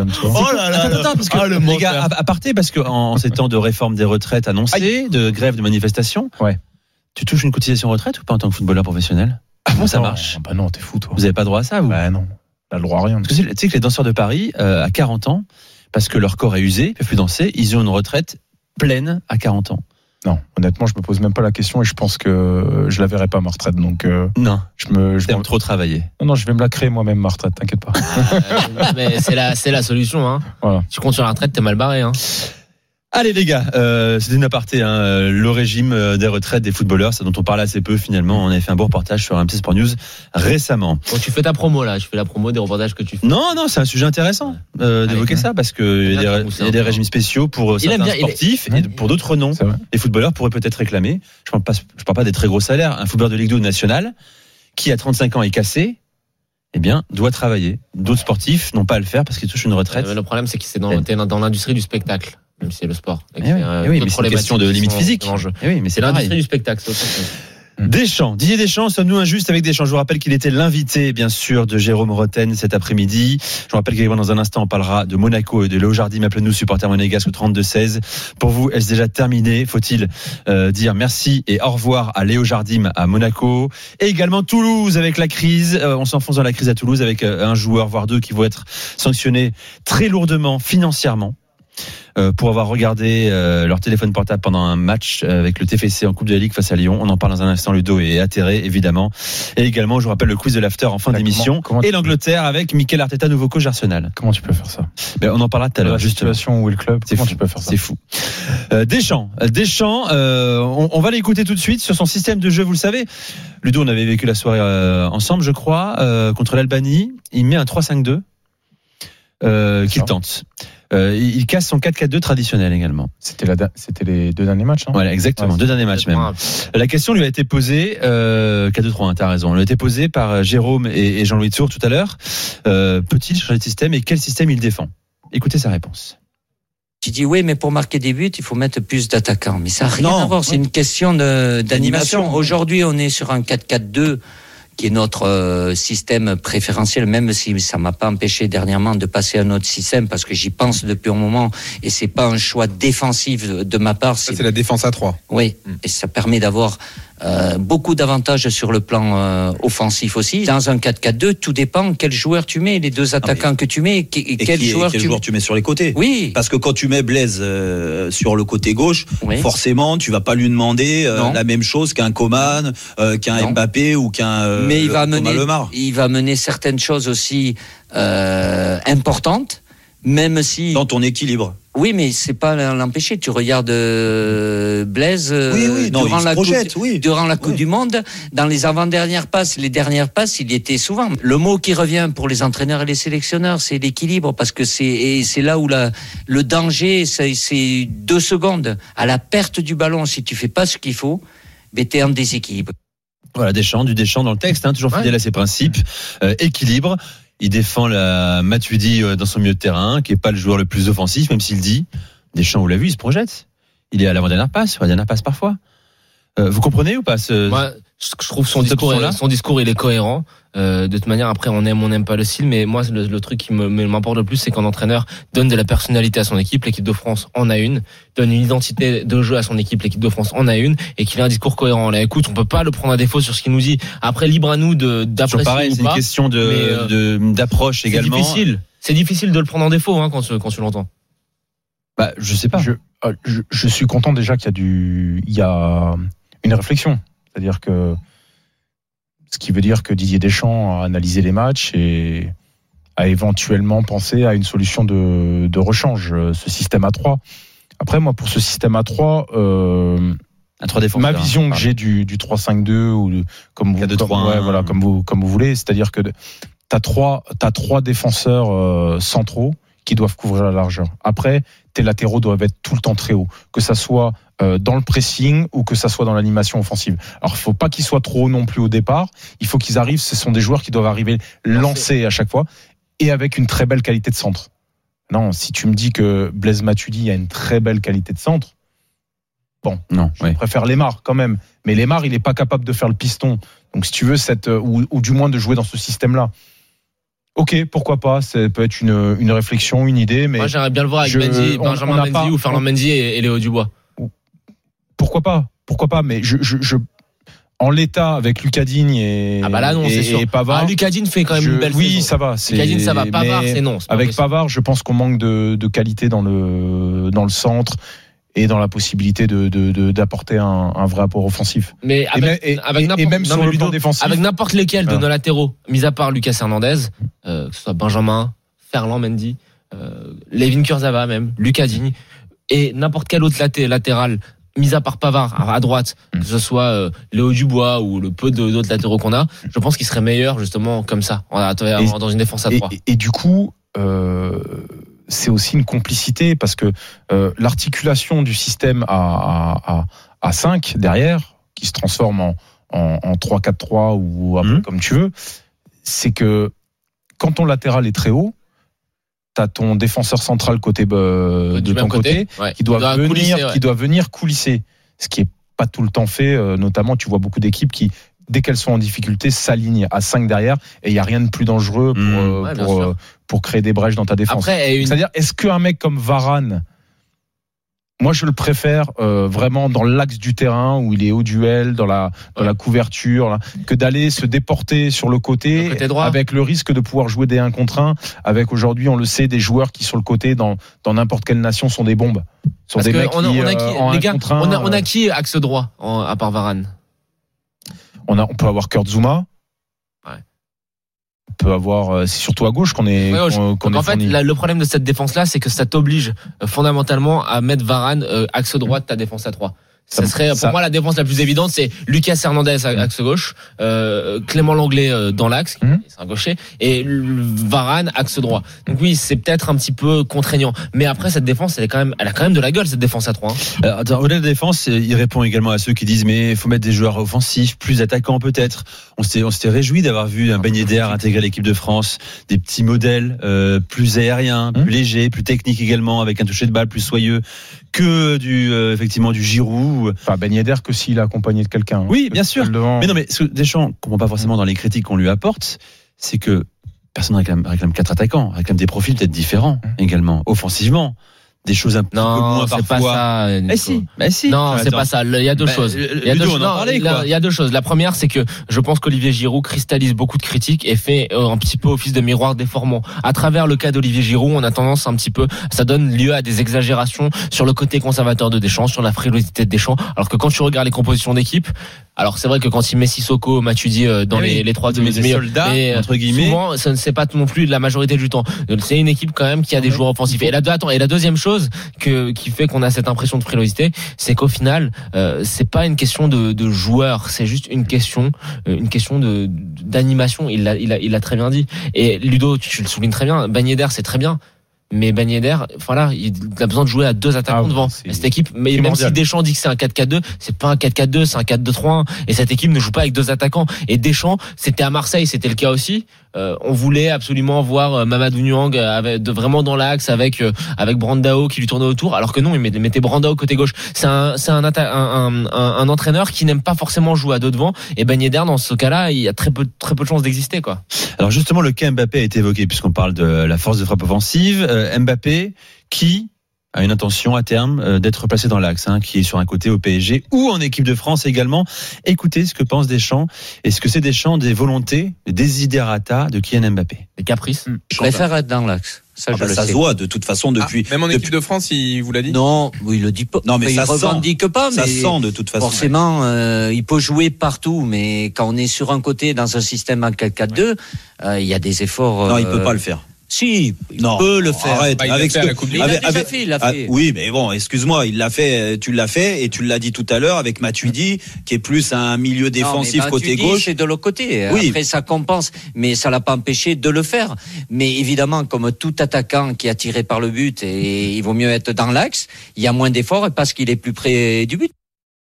Oh là là, attends, attends, parce que ah, le les gars, à, à parté, parce que en ces temps de réforme des retraites annoncées, Aïe. de grève, de manifestation, ouais. Tu touches une cotisation retraite ou pas en tant que footballeur professionnel? Comment ça non, marche? Bah non, t'es fou toi. Vous avez pas droit à ça, vous? Bah non, t'as le droit à rien. Parce que tu sais que les danseurs de Paris, euh, à quarante ans, parce que leur corps est usé, ils peuvent plus danser, ils ont une retraite pleine à quarante ans. Non, honnêtement, je me pose même pas la question et je pense que je la verrai pas ma retraite. Donc euh, non, je me, je t'aimes trop travailler. Non, non, je vais me la créer moi-même ma retraite, t'inquiète pas. Ah, mais c'est la, c'est la solution. Hein. Voilà. Tu comptes sur la retraite, t'es mal barré. Hein. Allez les gars, euh, c'était une aparté, hein, le régime des retraites des footballeurs, ça dont on parle assez peu finalement. On avait fait un beau reportage sur R M C Sport News récemment. Bon, tu fais ta promo là, je fais la promo des reportages que tu fais. Non, non, c'est un sujet intéressant euh, d'évoquer Allez, ça parce qu'il y a des, y a des régimes spéciaux pour certains bien, sportifs est... et pour d'autres non. Les footballeurs pourraient peut-être réclamer. Je parle pas, je parle pas des très gros salaires. Un footballeur de Ligue deux nationale qui à trente-cinq ans est cassé, eh bien, doit travailler. D'autres sportifs n'ont pas à le faire parce qu'ils touchent une retraite. Euh, le problème, c'est que c'est dans, t'es dans l'industrie du spectacle. Même si c'est le sport. Eh oui, euh, eh oui mais c'est une question de limite physique. Eh oui, mais c'est l'industrie du spectacle. C'est Deschamps, Didier Deschamps, sommes-nous injustes avec Deschamps? Je vous rappelle qu'il était l'invité, bien sûr, de Jérôme Rotten cet après-midi. Je vous rappelle qu'également dans un instant, on parlera de Monaco et de Léo Jardim. Appelez-nous, supporters monégasques au trente-deux seize. Pour vous, est-ce déjà terminé? Faut-il euh, dire merci et au revoir à Léo Jardim à Monaco? Et également Toulouse avec la crise. Euh, on s'enfonce dans la crise à Toulouse avec euh, un joueur, voire deux, qui vont être sanctionnés très lourdement financièrement. Euh, pour avoir regardé euh, leur téléphone portable pendant un match euh, avec le T F C en Coupe de la Ligue face à Lyon. On en parle dans un instant. Ludo est atterré, évidemment. Et également, je vous rappelle le quiz de l'after en fin là, d'émission. Comment, comment et l'Angleterre avec Mikel Arteta, nouveau coach Arsenal. Comment tu peux faire ça? Ben, on en parlera tout à l'heure. La situation où est le club. C'est comment fou. tu peux faire ça? C'est fou. Euh, Deschamps, Deschamps. Euh, on, on va l'écouter tout de suite sur son système de jeu. Vous le savez, Ludo, on avait vécu la soirée euh, ensemble, je crois, euh, contre l'Albanie. Il met un trois cinq deux euh, qu'il tente. Euh, il casse son quatre quatre deux traditionnel également. C'était, la, c'était les deux derniers matchs. Hein voilà, exactement, ouais, deux derniers matchs même. La question lui a été posée, euh, quatre deux trois, hein, t'as raison, elle lui a été posée par Jérôme et, et Jean-Louis Tsour tout à l'heure. Euh, peut-il changer de système et quel système il défend? Écoutez sa réponse. Tu dis oui, mais pour marquer des buts, il faut mettre plus d'attaquants. Mais ça n'a rien non, à voir, c'est ouais. une question de, d'animation. d'animation. Aujourd'hui, on est sur un quatre quatre deux qui est notre euh, système préférentiel, même si ça m'a pas empêché dernièrement de passer à un autre système, parce que j'y pense depuis un moment, et c'est pas un choix défensif de, de ma part. C'est, c'est la défense à trois. Oui, mmh. et ça permet d'avoir euh, beaucoup d'avantages sur le plan euh, offensif aussi. Dans un quatre quatre deux, tout dépend quel joueur tu mets, les deux attaquants que tu mets, et, et, et quel, qui, joueur, quel tu... joueur tu mets sur les côtés. Oui. Parce que quand tu mets Blaise euh, sur le côté gauche, oui. forcément, tu vas pas lui demander euh, la même chose qu'un Coman, euh, qu'un non. Mbappé ou qu'un euh, mais il va le, mener, il va mener certaines choses aussi euh, importantes, même si dans ton équilibre. Oui, mais c'est pas l'empêcher. Tu regardes euh, Blaise euh, oui, oui, non, durant, la projette, coupe, oui. durant la Coupe oui. du Monde, dans les avant-dernières passes, les dernières passes, il y était souvent. Le mot qui revient pour les entraîneurs et les sélectionneurs, c'est l'équilibre, parce que c'est et c'est là où la, le danger, c'est, c'est deux secondes. À la perte du ballon, si tu fais pas ce qu'il faut, ben t'es en déséquilibre. Voilà, Deschamps, du Deschamps dans le texte, hein, toujours fidèle ouais. à ses principes, euh, équilibre. Il défend la Matuidi dans son milieu de terrain, qui est pas le joueur le plus offensif, même s'il dit, Deschamps, vous l'avez vu, il se projette. Il est à l'avant-dernière passe, à la dernière passe parfois. Euh, vous comprenez ou pas ce... Moi, je trouve son discours, est, son discours, il est cohérent. Euh, de toute manière, après, on aime, on n'aime pas le style, mais moi, le, le truc qui me, m'importe le plus, c'est qu'un entraîneur donne de la personnalité à son équipe. L'équipe de France en a une, donne une identité de jeu à son équipe. L'équipe de France en a une, et qu'il a un discours cohérent. Là, écoute, on peut pas le prendre à défaut sur ce qu'il nous dit. Après, libre à nous de d'apprécier pareil, ou c'est pas. une question de, mais, euh, de d'approche c'est également. C'est difficile. C'est difficile de le prendre en défaut, hein, quand tu, quand tu l'entends. Bah, je sais pas. Je, je, je suis content déjà qu'il y a du, il y a une réflexion. C'est-à-dire que ce qui veut dire que Didier Deschamps a analysé les matchs et à éventuellement penser à une solution de, de rechange, ce système à trois. Après, moi, pour ce système à trois, euh, à trois défenseurs, ma vision hein, que j'ai du, du trois cinq deux ou de, comme vous, quatre deux trois un, comme, ouais, voilà, comme vous, comme vous voulez, c'est-à-dire que t'as trois, t'as trois défenseurs euh, centraux qui doivent couvrir la largeur. Après, tes latéraux doivent être tout le temps très hauts, que ça soit euh, dans le pressing ou que ça soit dans l'animation offensive. Alors, il faut pas qu'ils soient trop hauts non plus au départ. Il faut qu'ils arrivent. Ce sont des joueurs qui doivent arriver lancés à chaque fois et avec une très belle qualité de centre. Non, si tu me dis que Blaise Matuidi a une très belle qualité de centre, bon, non, je ouais. préfère Lemar quand même. Mais Lemar, il n'est pas capable de faire le piston. Donc, si tu veux, cette, ou, ou du moins de jouer dans ce système-là. Ok, pourquoi pas, ça peut être une, une réflexion, une idée. Mais moi, j'aimerais bien le voir avec je, Mendy, on, Benjamin on Mendy pas, ou Ferland Mendy et, et Léo Dubois. Pourquoi pas, pourquoi pas, mais je, je, je en l'état avec Lucas Digne et, ah bah là, non, et, c'est sûr. et Pavard. Ah, Lucas Digne fait quand même je, une belle oui, saison. Oui, ça va. C'est, Lucas Digne, ça va. Pavard, c'est non. C'est avec possible. Pavard, je pense qu'on manque de, de qualité dans le, dans le centre. Et dans la possibilité de, de, de d'apporter un, un vrai apport offensif. Mais avec, et, avec et, n'importe, et même non, sur mais le Ludo, plan défensif, avec n'importe lesquels de voilà. nos latéraux, mis à part Lucas Hernandez, euh, que ce soit Benjamin, Ferland Mendy, euh, Levin Kurzawa même, Lucas Digne, et n'importe quel autre laté, latéral, mis à part Pavard à droite, que ce soit euh, Léo Dubois ou le peu de, d'autres latéraux qu'on a, je pense qu'il serait meilleur justement comme ça, en, en, et, dans une défense à trois. Et, et, et du coup. Euh, c'est aussi une complicité parce que euh, l'articulation du système à, à, à cinq derrière, qui se transforme en, en, en trois quatre trois ou un peu mmh. comme tu veux, c'est que quand ton latéral est très haut, tu as ton défenseur central côté euh, de ton côté, côté ouais, qui, doit doit venir, coulisser, ouais. qui doit venir coulisser, ce qui est pas tout le temps fait, euh, notamment tu vois beaucoup d'équipes qui dès qu'elles sont en difficulté, s'alignent à cinq derrière et il n'y a rien de plus dangereux pour, mmh, euh, ouais, pour, euh, pour créer des brèches dans ta défense. Après, une... C'est-à-dire, est-ce qu'un mec comme Varane, moi je le préfère euh, vraiment dans l'axe du terrain où il est au duel, dans la, dans ouais. la couverture, là, que d'aller se déporter sur le côté, le côté droit. Avec le risque de pouvoir jouer des un contre un, avec aujourd'hui, on le sait, des joueurs qui sur le côté dans, dans n'importe quelle nation sont des bombes. Sont Parce des mecs on a, qui, on a qui, euh, en les un gars, contre un, on a, on a qui axe droit en, à part Varane? On, a, on peut avoir Kurt Zouma. Ouais. On peut avoir. C'est surtout à gauche qu'on est. Ouais, qu'on, qu'on en est fait, la, le problème de cette défense-là, c'est que ça t'oblige euh, fondamentalement à mettre Varane euh, axe droit de ta défense à trois. Ça, ça serait pour ça. Moi la défense la plus évidente, c'est Lucas Hernandez axe gauche, euh, Clément Lenglet euh, dans l'axe, mmh. c'est un gaucher, et Varane axe droit. Donc oui, c'est peut-être un petit peu contraignant, mais après cette défense, elle est quand même, elle a quand même de la gueule cette défense à trois. Hein. Alors, attends, au-delà de la défense, il répond également à ceux qui disent mais il faut mettre des joueurs offensifs, plus attaquants peut-être. On s'était, on s'était réjoui d'avoir vu un Ben Yedder intégrer l'équipe de France, des petits modèles euh, plus aériens, plus mmh. légers, plus techniques également, avec un toucher de balle plus soyeux que du euh, effectivement du Giroud. Enfin, Ben Yedder que s'il est accompagné de quelqu'un. Oui, bien sûr. Devant... Mais non, mais ce que Deschamps comprend pas forcément dans les critiques qu'on lui apporte, c'est que personne ne réclame, réclame quatre attaquants, réclame des profils peut-être différents mmh. également, offensivement. Des choses un peu moins c'est parfois. Pas ça, eh si, bah si. Non, c'est pas ça. Il y a deux bah, choses. Il y a, deux, non, parlait, là, il y a deux choses. La première, c'est que je pense qu'Olivier Giroud cristallise beaucoup de critiques et fait euh, un petit peu office de miroir déformant. À travers le cas d'Olivier Giroud, on a tendance un petit peu, ça donne lieu à des exagérations sur le côté conservateur de Deschamps, sur la frilosité de Deschamps. Alors que quand tu regardes les compositions d'équipe, alors c'est vrai que quand il met Sissoko, Matuidi euh, dans oui, les, les trois de mes soldats, mais, entre guillemets, souvent, ça ne c'est pas non plus la majorité du temps. C'est une équipe quand même qui a des joueurs offensifs. Et la, attends, et la deuxième chose que qui fait qu'on a cette impression de frilosité, c'est qu'au final, euh, c'est pas une question de, de joueurs, c'est juste une question, euh, une question de d'animation. Il l'a, il a, il a très bien dit. Et Ludo, tu, tu le soulignes très bien. Ben Yedder, c'est très bien. Mais Ben Yedder, voilà, il a besoin de jouer à deux attaquants ah, devant cette équipe. Mais même si Deschamps dit que c'est un quatre quatre deux, c'est pas un quatre quatre deux, c'est un quatre deux trois un. Et cette équipe ne joue pas avec deux attaquants. Et Deschamps, c'était à Marseille, c'était le cas aussi. Euh, on voulait absolument voir euh, Mamadou Niang avec, de, vraiment dans l'axe avec euh, avec Brandao qui lui tournait autour, alors que non, il mettait, mettait Brandao côté gauche. C'est un c'est un, atta- un, un, un, un entraîneur qui n'aime pas forcément jouer à deux devant. Et Ben Yedder, dans ce cas-là, il y a très peu très peu de chances d'exister, quoi. Alors justement, le cas Mbappé a été évoqué puisqu'on parle de la force de frappe offensive. Euh, Mbappé qui a une intention à terme euh, d'être replacé dans l'axe, hein, qui est sur un côté au P S G ou en équipe de France également. Écoutez ce que pense Deschamps. Est-ce que c'est Deschamps des volontés, des desiderata de Kylian Mbappé? Des caprices. Je préfère être dans l'axe. Ça, ah je bah, le ça sais. se voit de toute façon depuis. Ah, même en depuis... équipe de France, il vous l'a dit. Non, il le dit pas. Non, mais enfin, ça il sent. revendique pas. Ça mais sent de toute façon. Forcément, euh, il peut jouer partout, mais quand on est sur un côté dans un système en quatre quatre deux, euh, il y a des efforts. Euh... Non, il peut pas le faire. Si, il non, peut le faire. Arrête, bah, il avec l'a fait ce à que, la Coupe du il avec, l'a déjà avec, fait, il l'a ah, fait. oui, mais bon, excuse-moi, il l'a fait, tu l'as fait et tu l'as dit tout à l'heure avec Matuidi, qui est plus un milieu défensif non, côté dis, gauche. C'est de l'autre côté. Oui. Après, ça compense, mais ça l'a pas empêché de le faire. Mais évidemment, comme tout attaquant qui est attiré par le but, et il vaut mieux être dans l'axe, il y a moins d'efforts parce qu'il est plus près du but.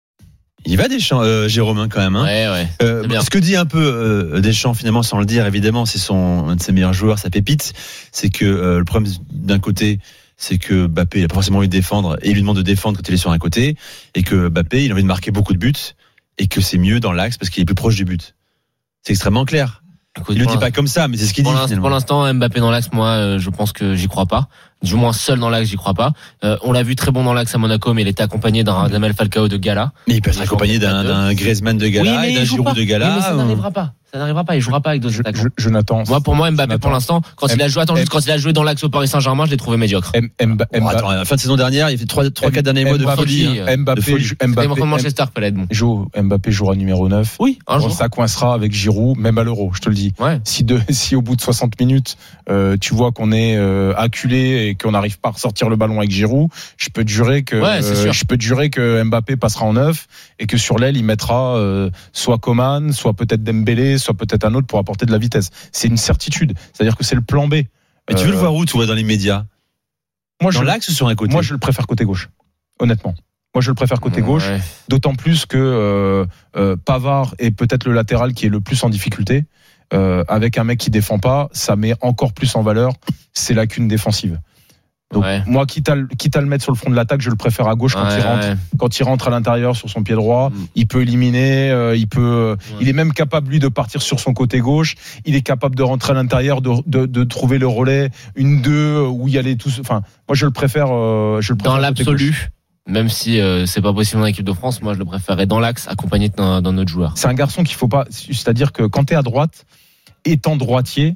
Il va Deschamps, euh, Jérôme, hein, quand même. Hein. Ouais, ouais. Euh, ce que dit un peu euh, Deschamps, finalement, sans le dire, évidemment, c'est son un de ses meilleurs joueurs, sa pépite. C'est que euh, le problème d'un côté, c'est que Mbappé, il a pas forcément envie de défendre, et il lui demande de défendre quand il est sur un côté, et que Mbappé, il a envie de marquer beaucoup de buts, et que c'est mieux dans l'axe parce qu'il est plus proche du but. C'est extrêmement clair. Écoute, il le dit pas comme ça, mais c'est ce qu'il dit. Pour l'instant, Mbappé dans l'axe, moi, euh, je pense que j'y crois pas. Du moins, seul dans l'axe, j'y crois pas. Euh, on l'a vu très bon dans l'axe à Monaco, mais il était accompagné d'un Radamel Falcao de Gala. Mais il peut être accompagné d'un, d'un Griezmann de Gala, oui, mais et d'un Giroud de Gala. Oui, mais ça n'arrivera pas. Ça n'arrivera pas. Il jouera pas avec d'autres attaquants. Jonathan. Moi, pour moi, Mbappé, pour l'instant, quand il a joué, attends, juste quand il a joué dans l'axe au Paris Saint-Germain, je l'ai trouvé médiocre. Bon, attends, à la fin de saison dernière, il fait trois, trois, quatre derniers mois de folie. Mbappé, Mbappé, Manchester, peut-être bon. Joe, Mbappé jouera numéro neuf. Oui, un jour. Ça coincera avec Giroud, même à l'Euro, je te le dis. Ouais. Si de, si au bout de soixante minutes, euh, tu vois qu'on est euh, acculé et qu'on n'arrive pas à ressortir le ballon avec Giroud, je peux te jurer que, ouais, euh, je peux te jurer que Mbappé passera en neuf et que sur l'aile, il mettra euh, soit Coman, soit peut-être Dembélé, soit peut-être un autre pour apporter de la vitesse. C'est une certitude. C'est-à-dire que c'est le plan B. Mais tu veux euh, le voir où, tu vois, dans les médias? Moi, dans je, l'axe ou sur un côté? Moi, je le préfère côté gauche. Honnêtement. Moi, je le préfère côté ouais. gauche. D'autant plus que euh, euh, Pavard est peut-être le latéral qui est le plus en difficulté. Euh, avec un mec qui défend pas, ça met encore plus en valeur ses lacunes défensives. Donc ouais. moi, quitte à, quitte à le mettre sur le front de l'attaque, je le préfère à gauche quand ouais, il rentre. Ouais. Quand il rentre à l'intérieur sur son pied droit, mmh. il peut éliminer, euh, il peut, ouais. il est même capable lui de partir sur son côté gauche. Il est capable de rentrer à l'intérieur, de, de, de trouver le relais, une deux où il y allait tous. Enfin, moi je le préfère. Euh, je le préfère dans l'absolu. Même si euh, c'est pas possible dans l'équipe de France, moi je le préférerais dans l'axe, accompagné d'un, d'un autre joueur. C'est un garçon qu'il faut pas. C'est-à-dire que quand t'es à droite, étant droitier,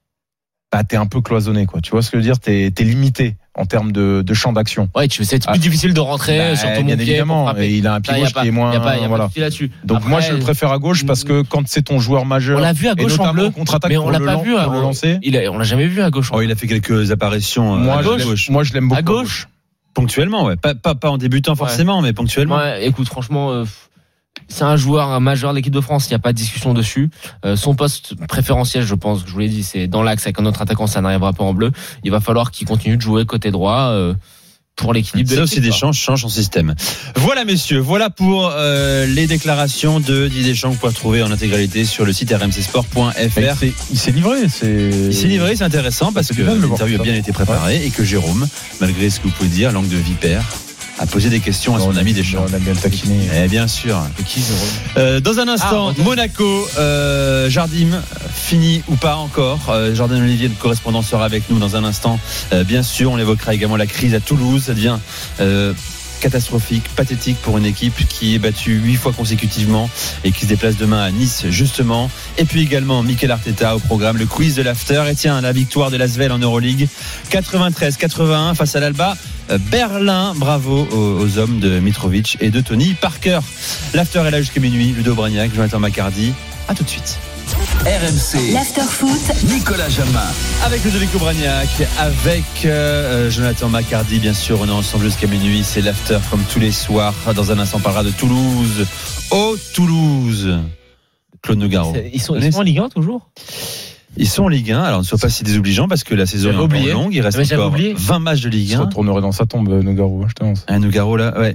bah t'es un peu cloisonné, quoi. Tu vois ce que je veux dire? T'es, t'es limité en termes de, de champ d'action. Ouais, tu c'est plus ah, difficile de rentrer bah, sur ton bien pied. Évidemment, et il a un pied gauche qui est moins. Y a pas, y a voilà. pas de là-dessus. Donc Après, moi je le préfère à gauche parce que quand c'est ton joueur majeur, on l'a vu à gauche en bleu, contre-attaque mais on l'a pas le vu à pour le lancer. Il a, on l'a jamais vu à gauche. Oh, il a fait quelques apparitions moi, à gauche. gauche. Moi je l'aime beaucoup à gauche. Ponctuellement, ouais. Pas, pas, pas en débutant forcément, ouais. mais ponctuellement. Ouais, écoute, franchement, euh, c'est un joueur majeur de l'équipe de France, il n'y a pas de discussion dessus. Euh, son poste préférentiel, je pense, je vous l'ai dit, c'est dans l'axe avec un autre attaquant, ça n'arrivera pas en bleu. Il va falloir qu'il continue de jouer côté droit. Euh, pour l'équilibre de ça l'équipe. aussi Deschamps change son système. Voilà messieurs, voilà pour euh, les déclarations de Didier Deschamps que vous pouvez retrouver en intégralité sur le site r m c sport point f r. Il, il s'est livré, c'est il s'est livré, c'est intéressant parce c'est que l'interview a bien été préparée ouais. et que Jérôme, malgré ce que vous pouvez dire, langue de vipère, a posé des questions à son non, ami Deschamps. On a bien le taquiné. Eh bien sûr. Qui, euh, dans un instant, ah, Monaco, euh, Jardim, fini ou pas encore. Euh, Jordan Olivier, le correspondant, sera avec nous dans un instant. Euh, bien sûr, on évoquera également la crise à Toulouse. Ça devient euh, catastrophique, pathétique pour une équipe qui est battue huit fois consécutivement et qui se déplace demain à Nice justement. Et puis également Mikel Arteta au programme, le quiz de l'after. Et tiens, la victoire de l'Asvel en Euroleague quatre-vingt-treize quatre-vingt-un face à l'Alba Berlin. Bravo aux, aux hommes de Mitrovic et de Tony Parker. L'after est là jusqu'à minuit. Ludo Bragnac, Jonathan Macardy. À tout de suite. R M C l'after foot, Nicolas Jamin avec Ludovico Bragnac, avec euh, Jonathan Macardy, bien sûr on est ensemble jusqu'à minuit, c'est l'after comme tous les soirs. Dans un instant on parlera de Toulouse. Oh Toulouse, Claude Nougaro. Ils sont, ils sont en Ligue un toujours? Ils sont en Ligue un, alors ne sois pas si désobligeant parce que la saison j'avais est oublié. longue, il reste mais encore oublié. vingt matchs de Ligue un. Il se retournerait dans sa tombe, Nougaro, je t'annonce. Un Nougaro là, ouais.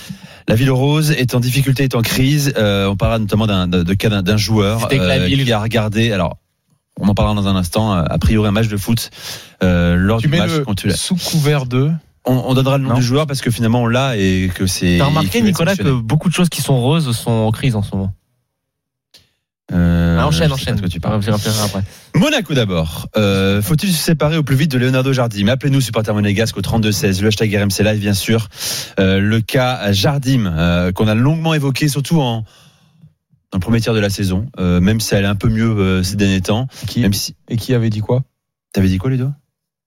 La Ville Rose est en difficulté, est en crise. Euh, on parlera notamment d'un de, de cas d'un, d'un joueur euh, qui a regardé. Alors, on en parlera dans un instant. A priori, un match de foot euh, lors tu du mets match le contre la... sous couvert de. On, on donnera le nom non. du joueur parce que finalement on l'a et que c'est. T'as remarqué, Nicolas, que beaucoup de choses qui sont roses sont en crise en ce moment. Euh, ah, enchaîne, enchaîne. Ce que tu parles. Après. Monaco d'abord. Euh, faut-il se séparer au plus vite de Leonardo Jardim? Appelez-nous supporters monégasques au trente-deux seize. Le hashtag R M C Live, bien sûr. Euh, le cas Jardim euh, qu'on a longuement évoqué, surtout en dans le premier tiers de la saison. Euh, même si elle est un peu mieux euh, ces derniers temps. Qui, même si... Et qui avait dit quoi? T'avais dit quoi, Ludo?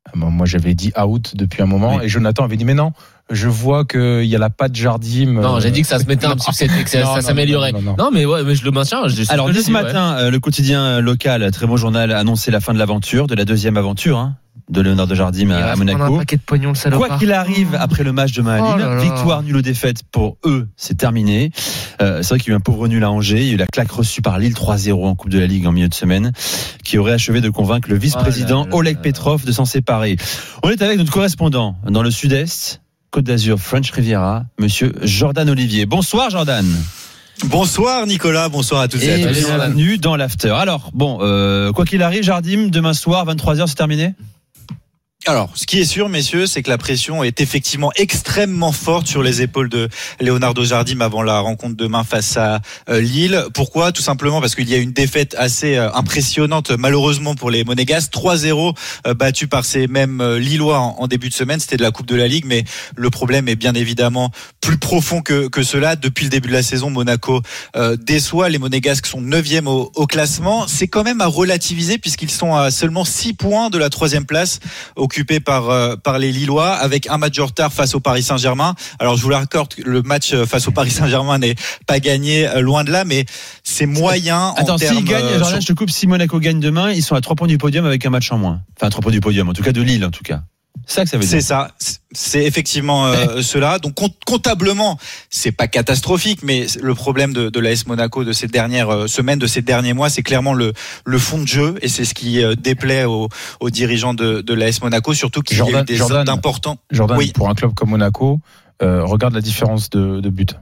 Moi, j'avais dit out depuis un moment, oui. Et Jonathan avait dit mais non. Je vois qu'il y a la patte Jardim. Non, j'ai dit que ça se mettait un petit peu, que ça, non, ça non, s'améliorait. Non, non, non. non, mais ouais, mais je le maintiens. Je Alors, dès ce dis, matin, ouais. Le quotidien local, très bon journal, a annoncé la fin de l'aventure, de la deuxième aventure, hein, de Leonardo Jardim à, à Monaco. Un paquet de pognon, le salopard. Quoi qu'il arrive après le match de Malines, oh victoire, nulle ou défaite pour eux, c'est terminé. Euh, c'est vrai qu'il y a eu un pauvre nul à Angers. Il y a eu la claque reçue par Lille trois zéro en Coupe de la Ligue en milieu de semaine, qui aurait achevé de convaincre le vice-président oh là là Oleg là. Petrov de s'en séparer. On est avec notre correspondant dans le Sud-Est, Côte d'Azur, French Riviera, monsieur Jordan Olivier. Bonsoir Jordan. Bonsoir Nicolas, bonsoir à tous et, et à tous. Bienvenue dans l'after. Alors, bon, euh, quoi qu'il arrive, Jardim, demain soir, vingt-trois heures, c'est terminé ? Alors, ce qui est sûr, messieurs, c'est que la pression est effectivement extrêmement forte sur les épaules de Leonardo Jardim avant la rencontre demain face à euh, Lille. Pourquoi ? Tout simplement parce qu'il y a une défaite assez euh, impressionnante, malheureusement pour les Monégasques. trois zéro euh, battu par ces mêmes euh, Lillois en, en début de semaine. C'était de la Coupe de la Ligue, mais le problème est bien évidemment plus profond que, que cela. Depuis le début de la saison, Monaco euh, déçoit. Les Monégasques sont neuvième au, au classement. C'est quand même à relativiser puisqu'ils sont à seulement six points de la troisième place au occupé par euh, par les Lillois avec un match de retard face au Paris Saint-Germain. Alors je vous l'accorde, le match face au Paris Saint-Germain n'est pas gagné, euh, loin de là, mais c'est moyen. Attends, en s'ils termes, gagnent, euh, genre là, je te coupe, si Monaco gagne demain, ils sont à trois points du podium avec un match en moins. Enfin, trois points du podium, en tout cas de Lille, en tout cas. C'est ça que ça veut dire. C'est ça, c'est effectivement euh, cela. Donc comptablement, c'est pas catastrophique, mais le problème de, de l'A S Monaco de ces dernières euh, semaines, de ces derniers mois, c'est clairement le, le fond de jeu, et c'est ce qui euh, déplaît aux, aux dirigeants de, de l'A S Monaco, surtout qu'il Jordan, y a eu des Jordan, d'importants. Jordan, oui. Pour un club comme Monaco, euh, regarde la différence de, de but.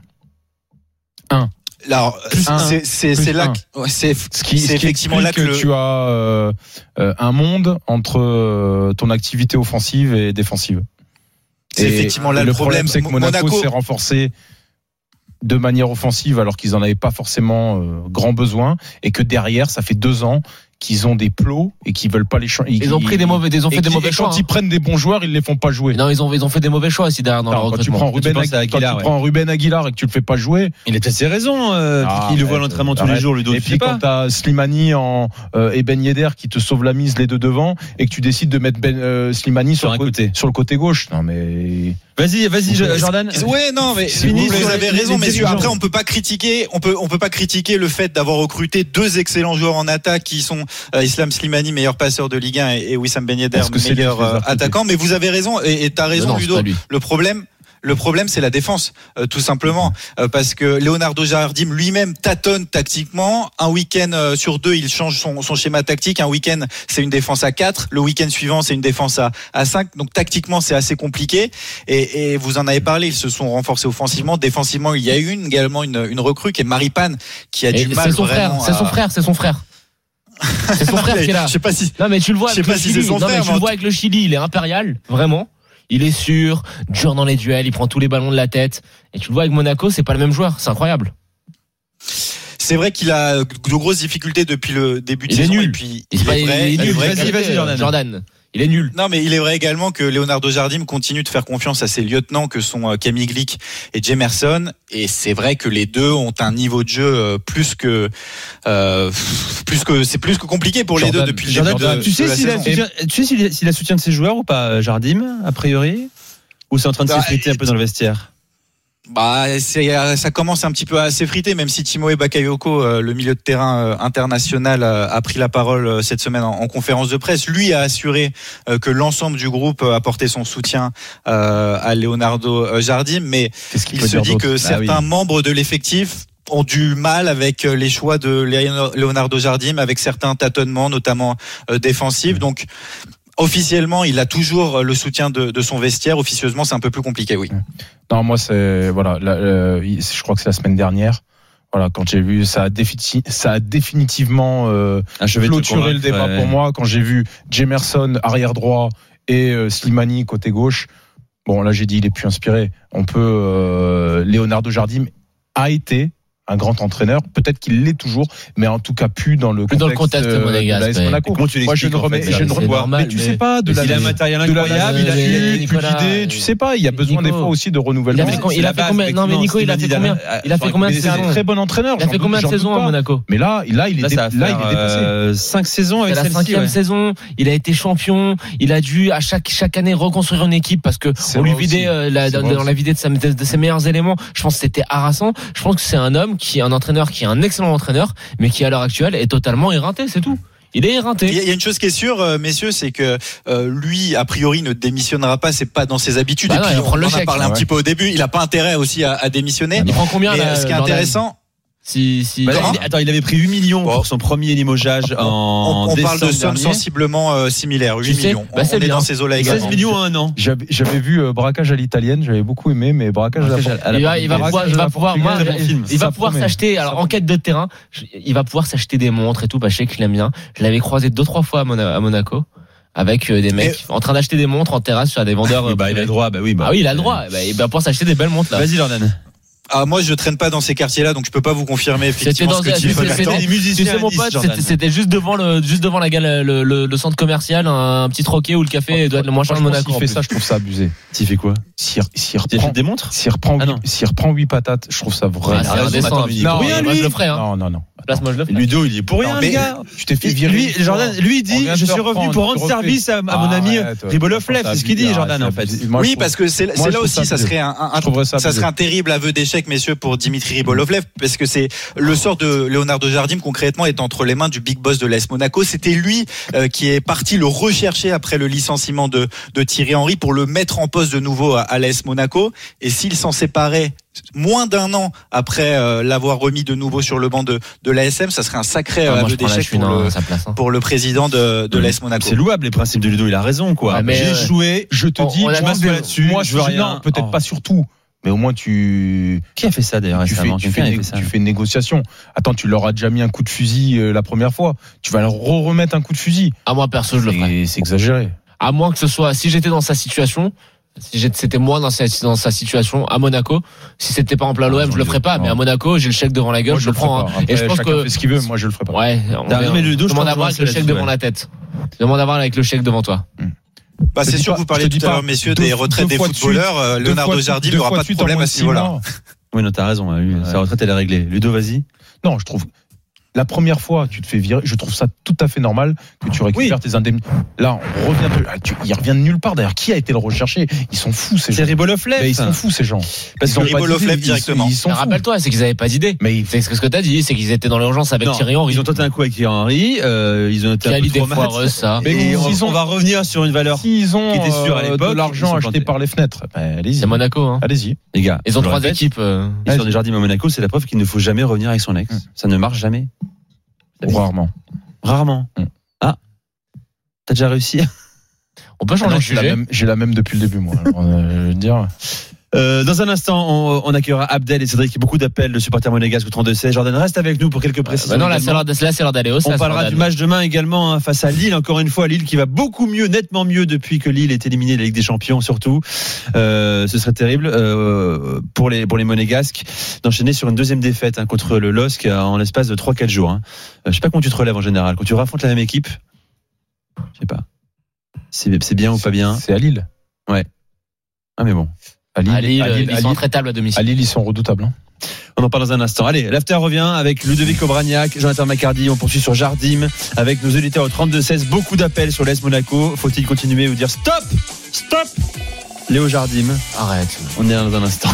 un. Alors, c'est, c'est, c'est là que, ouais, c'est, ce qui, c'est ce qui effectivement là que, que le... tu as euh, euh, un monde entre euh, ton activité offensive et défensive. C'est et effectivement là le, le problème, problème, c'est que Monaco, Monaco s'est renforcé de manière offensive alors qu'ils en avaient pas forcément euh, grand besoin, et que derrière, ça fait deux ans qu'ils ont des plots et qu'ils veulent pas les changer. Ils ont pris des mauvais, ils ont fait des mauvais choix. Quand ils prennent des bons joueurs, ils les font pas jouer. Non, ils ont, ils ont fait des mauvais choix aussi derrière dans Alors, le quand tu prends Ruben, Aguilar, Aguilar, quand tu ouais. prends Ruben Aguilar et que tu le fais pas jouer, il a peut-être ses raisons. Euh, ah, il le voit à l'entraînement tous les jours, Ludo. Et puis quand t'as Slimani en euh, et Ben Yedder qui te sauve la mise les deux devant, et que tu décides de mettre Ben euh, Slimani sur, sur, un côté. sur le côté gauche. Non mais Vas-y, vas-y, Jordan. Ouais, non, mais vous, vous avez raison, messieurs. Après, on peut pas critiquer, on peut, on peut pas critiquer le fait d'avoir recruté deux excellents joueurs en attaque qui sont euh, Islam Slimani, meilleur passeur de Ligue un, et, et Wissam Ben Yedder, meilleur euh, attaquant. Mais vous avez raison, et t'as raison, non, Ludo. Le problème. Le problème, c'est la défense, euh, tout simplement, euh, parce que Leonardo Jardim lui-même tâtonne tactiquement. Un week-end euh, sur deux, il change son, son schéma tactique. Un week-end, c'est une défense à quatre. Le week-end suivant, c'est une défense à, à cinq. Donc tactiquement, c'est assez compliqué. Et, et vous en avez parlé, ils se sont renforcés offensivement. Défensivement, il y a eu une, également une, une recrue qui est Maripane, qui a et du mal c'est son vraiment. Frère, à... C'est son frère, c'est son frère. C'est son frère qui est là. Je sais pas si. Non mais tu le vois avec le si Chili. Non, frère, mais tu le vois avec le Chili, il est impérial, vraiment. Il est sûr, dur dans les duels, il prend tous les ballons de la tête. Et tu le vois avec Monaco, c'est pas le même joueur, c'est incroyable. C'est vrai qu'il a de grosses difficultés depuis le début de il saison. Est nul. Et puis, il, il est, est vrai, il est nul. Vrai vas-y, vas-y, Jordan. Jordan. Il est nul. Non, mais il est vrai également que Leonardo Jardim continue de faire confiance à ses lieutenants que sont Camille Glick et Jemerson. Et c'est vrai que les deux ont un niveau de jeu plus que, euh, plus que, c'est plus que compliqué pour Jordan, les deux depuis le début de, tu sais de la s'il saison. A soutien, tu sais s'il a, s'il a soutien de ses joueurs ou pas, Jardim, a priori? Ou c'est en train de bah, s'effriter un peu dans le vestiaire? Bah, c'est, ça commence un petit peu à s'effriter, même si Timoe Bakayoko, euh, le milieu de terrain euh, international, euh, a pris la parole euh, cette semaine en, en conférence de presse. Lui a assuré euh, que l'ensemble du groupe euh, apportait son soutien euh, à Leonardo Jardim, mais il se dit que bah, certains oui. membres de l'effectif ont du mal avec les choix de Leonardo Jardim, avec certains tâtonnements, notamment euh, défensifs. Donc, officiellement, il a toujours le soutien de, de son vestiaire. Officieusement, c'est un peu plus compliqué, oui. Non, moi, c'est voilà. La, euh, je crois que c'est la semaine dernière. Voilà, quand j'ai vu, ça a, défi- ça a définitivement euh, clôturé le débat ouais. pour moi. Quand j'ai vu Jemerson arrière droit et euh, Slimani côté gauche, bon là, j'ai dit il est plus inspiré. On peut. Euh, Leonardo Jardim a été un grand entraîneur. Peut-être qu'il l'est toujours, mais en tout cas plus dans le plus contexte, dans le contexte euh, monégasque. de l'A S Monaco. Comment tu Moi, je ne remets, en fait, je ne c'est remets normal, mais tu mais- sais pas de mais la il a un matériel de la incroyable, il a mais plus Nicolas, d'idées, tu sais pas, il y a besoin Nico, des fois aussi de Il renouvellement. a fait, il a fait combien Non mais Nico, il a fait combien Il a fait combien de C'est un saisons très bon entraîneur. Il a fait combien de saisons à Monaco? Mais là, là, il est Là, dé- ça là, il est dépassé. euh, cinq saisons avec C'est la celle-ci. cinquième ouais. saison. Il a été champion. Il a dû à chaque chaque année reconstruire une équipe parce que C'est on lui vrai vidait aussi. euh, la, C'est dans, vrai dans la vidée de, sa, de ses meilleurs éléments. Je pense que c'était harassant. Je pense que c'est un homme qui est un entraîneur qui est un excellent entraîneur, mais qui à l'heure actuelle est totalement éreinté. C'est tout. Il est éreinté. Il y a une chose qui est sûre, euh, messieurs, c'est que euh, lui, a priori, ne démissionnera pas. C'est pas dans ses habitudes. Bah Et non, puis, il va on prendre le en a chèque, parlé ah un ouais. petit peu au début. Il a pas intérêt aussi à, à démissionner. Il prend combien Mais là, ce qui est Jordan intéressant, Si si. Bah, Comment il- attends, il avait pris huit millions Bon. pour son premier limogeage en on, on parle de décembre sommes dernier. sensiblement euh, similaires, Tu huit sais, millions. bah, on c'est on est bien. dans ces eaux-là seize également. millions à un an. J'avais, j'avais vu euh, Braquage à l'italienne, j'avais beaucoup aimé, mais Braquage, Braquage à la à la- Il va, il va Braquage pouvoir, à il la va pouvoir, moi, portugaise, bon film. il va Ça pouvoir promet. s'acheter. Alors, en quête de terrain, je- il va pouvoir s'acheter des montres et tout. Bah, je sais qu'il aime bien. Je l'avais croisé deux, trois fois à, Mona- à Monaco. Avec euh, des mecs en train d'acheter des montres en terrasse sur des vendeurs. Oui, euh, bah, il a le droit. Bah oui. Bah, Ah oui, il a le droit. Bah, il va pouvoir s'acheter des belles montres là. Vas-y, Jordan. Ah, moi, je traîne pas dans ces quartiers-là, donc je peux pas vous confirmer C'était effectivement dans ce que c'était- dit c'était- Jonathan. c'était- des musiciens tu sais à mon Nice, pote, Jordan. c'était c'était juste devant le juste devant la gale le, le, le centre commercial, un petit troquet où le café doit être le moins cher de Franchement, Monaco. s'il en fait plus. ça, je trouve ça abusé. Tu fais quoi? S'il, s'il Tu reprend, achètes des montres? s'il reprend, Ah non. huit- s'il reprend huit patates, je trouve ça Ah, vraiment. c'est raison, indécent. attends, Non, il est pour rien, moi lui. je le ferais. Hein. Non, non, non. Place, moi je le ferais. Ludo, il est pour rien, Non, le mais gars. Tu t'es fait Et virer. Lui, une fois. Jordan, lui On dit, vient de je te suis revenu reprendre, pour tu rendre refais. service à, à mon ami Arrête, Ribolov franchement, Lef. C'est ce qu'il dit, abusé, Jordan, en arrête, fait. abusé. Moi, je Oui, trouve- parce que c'est, moi, c'est je là trouve aussi, ça abusé. serait un, un- Je trouverais ça ça abusé. serait un terrible aveu d'échec, messieurs, pour Dimitri Ribolovlev, parce que c'est le sort de Leonardo Jardim concrètement est entre les mains du big boss de l'A S Monaco. C'était lui euh, qui est parti le rechercher après le licenciement de, de Thierry Henry pour le mettre en poste de nouveau à, à l'A S Monaco. Et s'il s'en séparait moins d'un an après euh, l'avoir remis de nouveau sur le banc de, de l'A S M, ça serait un sacré Ah, euh, moi, aveu je prends la d'échec chune pour hein, le, à sa place. hein. pour le président de, de l'A S Monaco. C'est louable les principes de Ludo, il a raison, quoi. Ouais, mais, J'ai euh, échoué. Je te On- dis, on a je tous m'assois des- là-dessus. moi, je je veux veux rien. rien. Peut-être Oh. pas sur tout, mais au moins tu. Qui a fait ça d'ailleurs Tu fais, récemment? tu, Quelqu'un fais, a une- fait ça. tu fais une négociation. Attends, tu leur as déjà mis un coup de fusil euh, la première fois. Tu vas leur remettre un coup de fusil. À moi perso, je le ferais. C'est, c'est exagéré. À moins que ce soit, si j'étais dans sa situation, si j'étais- c'était moi dans sa, dans sa situation à Monaco, si c'était par exemple à l'O M, je le ferais pas, mais à Monaco, j'ai le chèque devant la gueule, Moi, je le ferai prends. pas. hein. Après, Et je pense chacun que fait ce qu'il veut. Moi, je le ferai pas. ouais, on T'as verra. allumé le dos, je demande t'en à voir avec le rejoins chèque là-dessus, devant ouais. la tête. Demande à voir avec le chèque devant toi. Bah, Je te c'est dis sûr, pas- vous parlez je te dis tout à pas l'heure, messieurs, deux- des retraites deux des fois de footballeurs. euh, Deux Leonardo fois- Jardim deux n'aura fois pas de suite problème en à ce niveau-là. six mois. Oui, non, t'as raison. lui, Sa retraite, elle est réglée. Ludo, vas-y. Non, je trouve. La première fois, tu te fais virer. Je trouve ça tout à fait normal que tu récupères tes indemnités. Là, on revient. De, ah, tu, il revient de nulle part. D'ailleurs, qui a été le rechercher? Ils sont fous ces gens. C'est Ribolov Lef. Mais ils sont fous ces gens. Parce Ils que ont pas Ribolov d'idée, Lef ils- directement. Ils sont Mais fous. rappelle-toi, c'est qu'ils avaient pas d'idée. Mais C'est ce que t'as dit, c'est qu'ils étaient dans l'urgence avec Non, Thierry Henry. ils ont tenté un coup avec Thierry Henry. euh, ils ont été Qui a un peu l'idée trop mat. foireuse, ça. Mais Mais on, ils ont- on va revenir sur une valeur. S'ils ont qui était sûr à euh, l'époque, de ils l'argent sont acheté plantés. par les fenêtres, ben, allez-y. C'est Monaco, hein. Allez-y. Les gars, Ils ont je le trois répète, équipes. euh, l'histoire des Jardim à Monaco, c'est la preuve qu'il ne faut jamais revenir avec son ex. Mm. Ça ne marche jamais. Rarement. Rarement. Mm. Ah, t'as déjà réussi. On peut Ah changer non, de j'ai, la sujet. même, j'ai la même depuis le début, moi. Alors, euh, je veux dire. Euh, dans un instant, on, on accueillera Abdel et Cédric. Beaucoup d'appels de supporters monégasques au trente-deux seize. Jordan, reste avec nous pour quelques précisions. Bah non, là, c'est également. l'heure de- là, c'est l'heure d'aller au On stade. parlera du match demain également hein, face à Lille. Encore une fois, Lille qui va beaucoup mieux, nettement mieux depuis que Lille est éliminé de la Ligue des Champions. Surtout, euh, ce serait terrible euh, pour les pour les Monégasques d'enchaîner sur une deuxième défaite hein, contre le L O S C en l'espace de trois quatre jours. Hein. Euh, je sais pas comment tu te relèves en général quand tu raffrontes la même équipe. Je sais pas. C'est, c'est bien ou pas bien. C'est à Lille. Ouais. Ah mais bon. À Lille, À Lille, à Lille, ils à sont Lille- intraitables à domicile. à Lille, ils sont redoutables. Hein. On en parle dans un instant. Allez, l'after revient avec Ludovic Obraniak, Jonathan Macardy. On poursuit sur Jardim avec nos auditeurs au trente-deux seize. Beaucoup d'appels sur l'A S Monaco. Faut-il continuer ou dire stop, stop? Léo Jardim, Arrête. on est là dans un instant.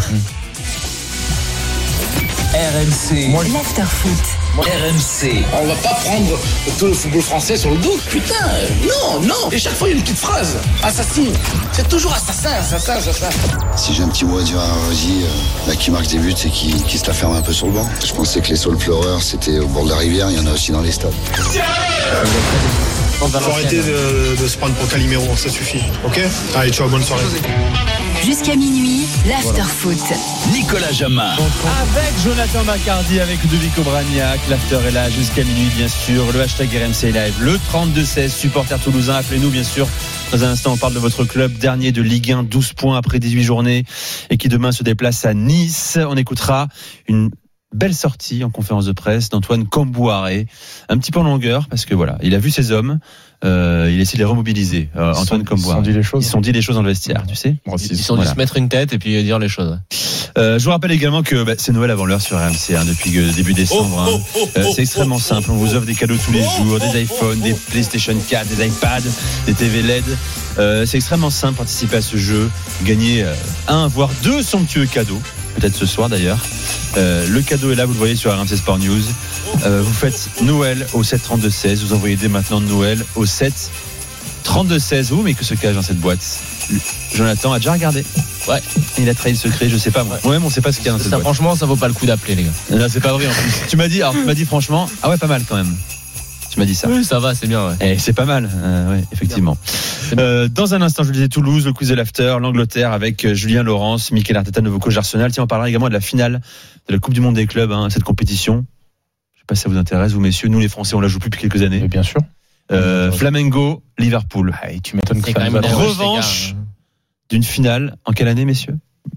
R M C. L'afterfoot. R M C. On va pas prendre tout le football français sur le dos. Putain, non, non. Et chaque fois, il y a une petite phrase. Assassin. C'est toujours assassin, assassin, assassin. Si j'ai un petit mot à dire à Rosie, euh, là, qui marque des buts et qui, qui se la ferme un peu sur le banc. Je pensais que les saules pleureurs, c'était au bord de la rivière, il y en a aussi dans les stades. Faut arrêter de, de se prendre pour Calimero, ça suffit. Ok? Allez, ciao, bonne soirée. Jusqu'à minuit, l'afterfoot. Nicolas Jamin. Avec Jonathan Macardy, avec Ludovic Obraniak. L'after est là jusqu'à minuit, bien sûr. Le hashtag R M C Live, le trente-deux seize. Supporters toulousains, appelez-nous, bien sûr. Dans un instant, on parle de votre club, dernier de Ligue un, douze points après dix-huit journées, et qui demain se déplace à Nice. On écoutera une belle sortie en conférence de presse d'Antoine Kombouaré, un petit peu en longueur parce que voilà, il a vu ses hommes, euh, il essaie de les remobiliser. Euh, Antoine Kombouaré. Ils se sont dit les choses. Ils se sont dit les choses dans le vestiaire, tu sais. Ils se sont dit se mettre une tête et puis dire les choses. Euh, je vous rappelle également que bah, c'est Noël avant l'heure sur R M C hein, depuis que début décembre. Hein. Euh, c'est extrêmement simple. On vous offre des cadeaux tous les jours, des iPhones, des PlayStation quatre, des iPads, des T V L E D. Euh, c'est extrêmement simple participer à ce jeu, gagner euh, un voire deux somptueux cadeaux. Peut-être ce soir d'ailleurs. Euh, le cadeau est là, vous le voyez sur R M C Sport News. Euh, vous faites Noël au sept trente-deux seize. Vous envoyez dès maintenant Noël au sept trente-deux seize. Oh, mais que se cache dans cette boîte? Jonathan a déjà regardé. Ouais. Il a trahi le secret, je sais pas moi. Moi-même, on sait pas ce qu'il y a dans cette ça, boîte. Franchement, ça vaut pas le coup d'appeler, les gars. Non, c'est pas vrai en plus. Tu m'as dit, alors tu m'as dit franchement, ah ouais, pas mal quand même. Tu m'as dit ça. Oui, ça va, c'est bien. Ouais. Eh, c'est pas mal, euh, ouais, effectivement. Euh, dans un instant, je vous disais Toulouse, le quiz de l'after, l'Angleterre avec euh, Julien Laurence, Mikel Arteta, nouveau coach d'Arsenal. Tiens, on parlera également de la finale de la Coupe du Monde des clubs, hein, cette compétition. Je sais pas si ça vous intéresse, vous messieurs. Nous, les Français, on la joue plus depuis quelques années. Mais bien sûr. Euh, Flamengo, Liverpool. Ah, et tu m'étonnes que c'est ça quand nous même a- une Revanche d'une finale en quelle année, messieurs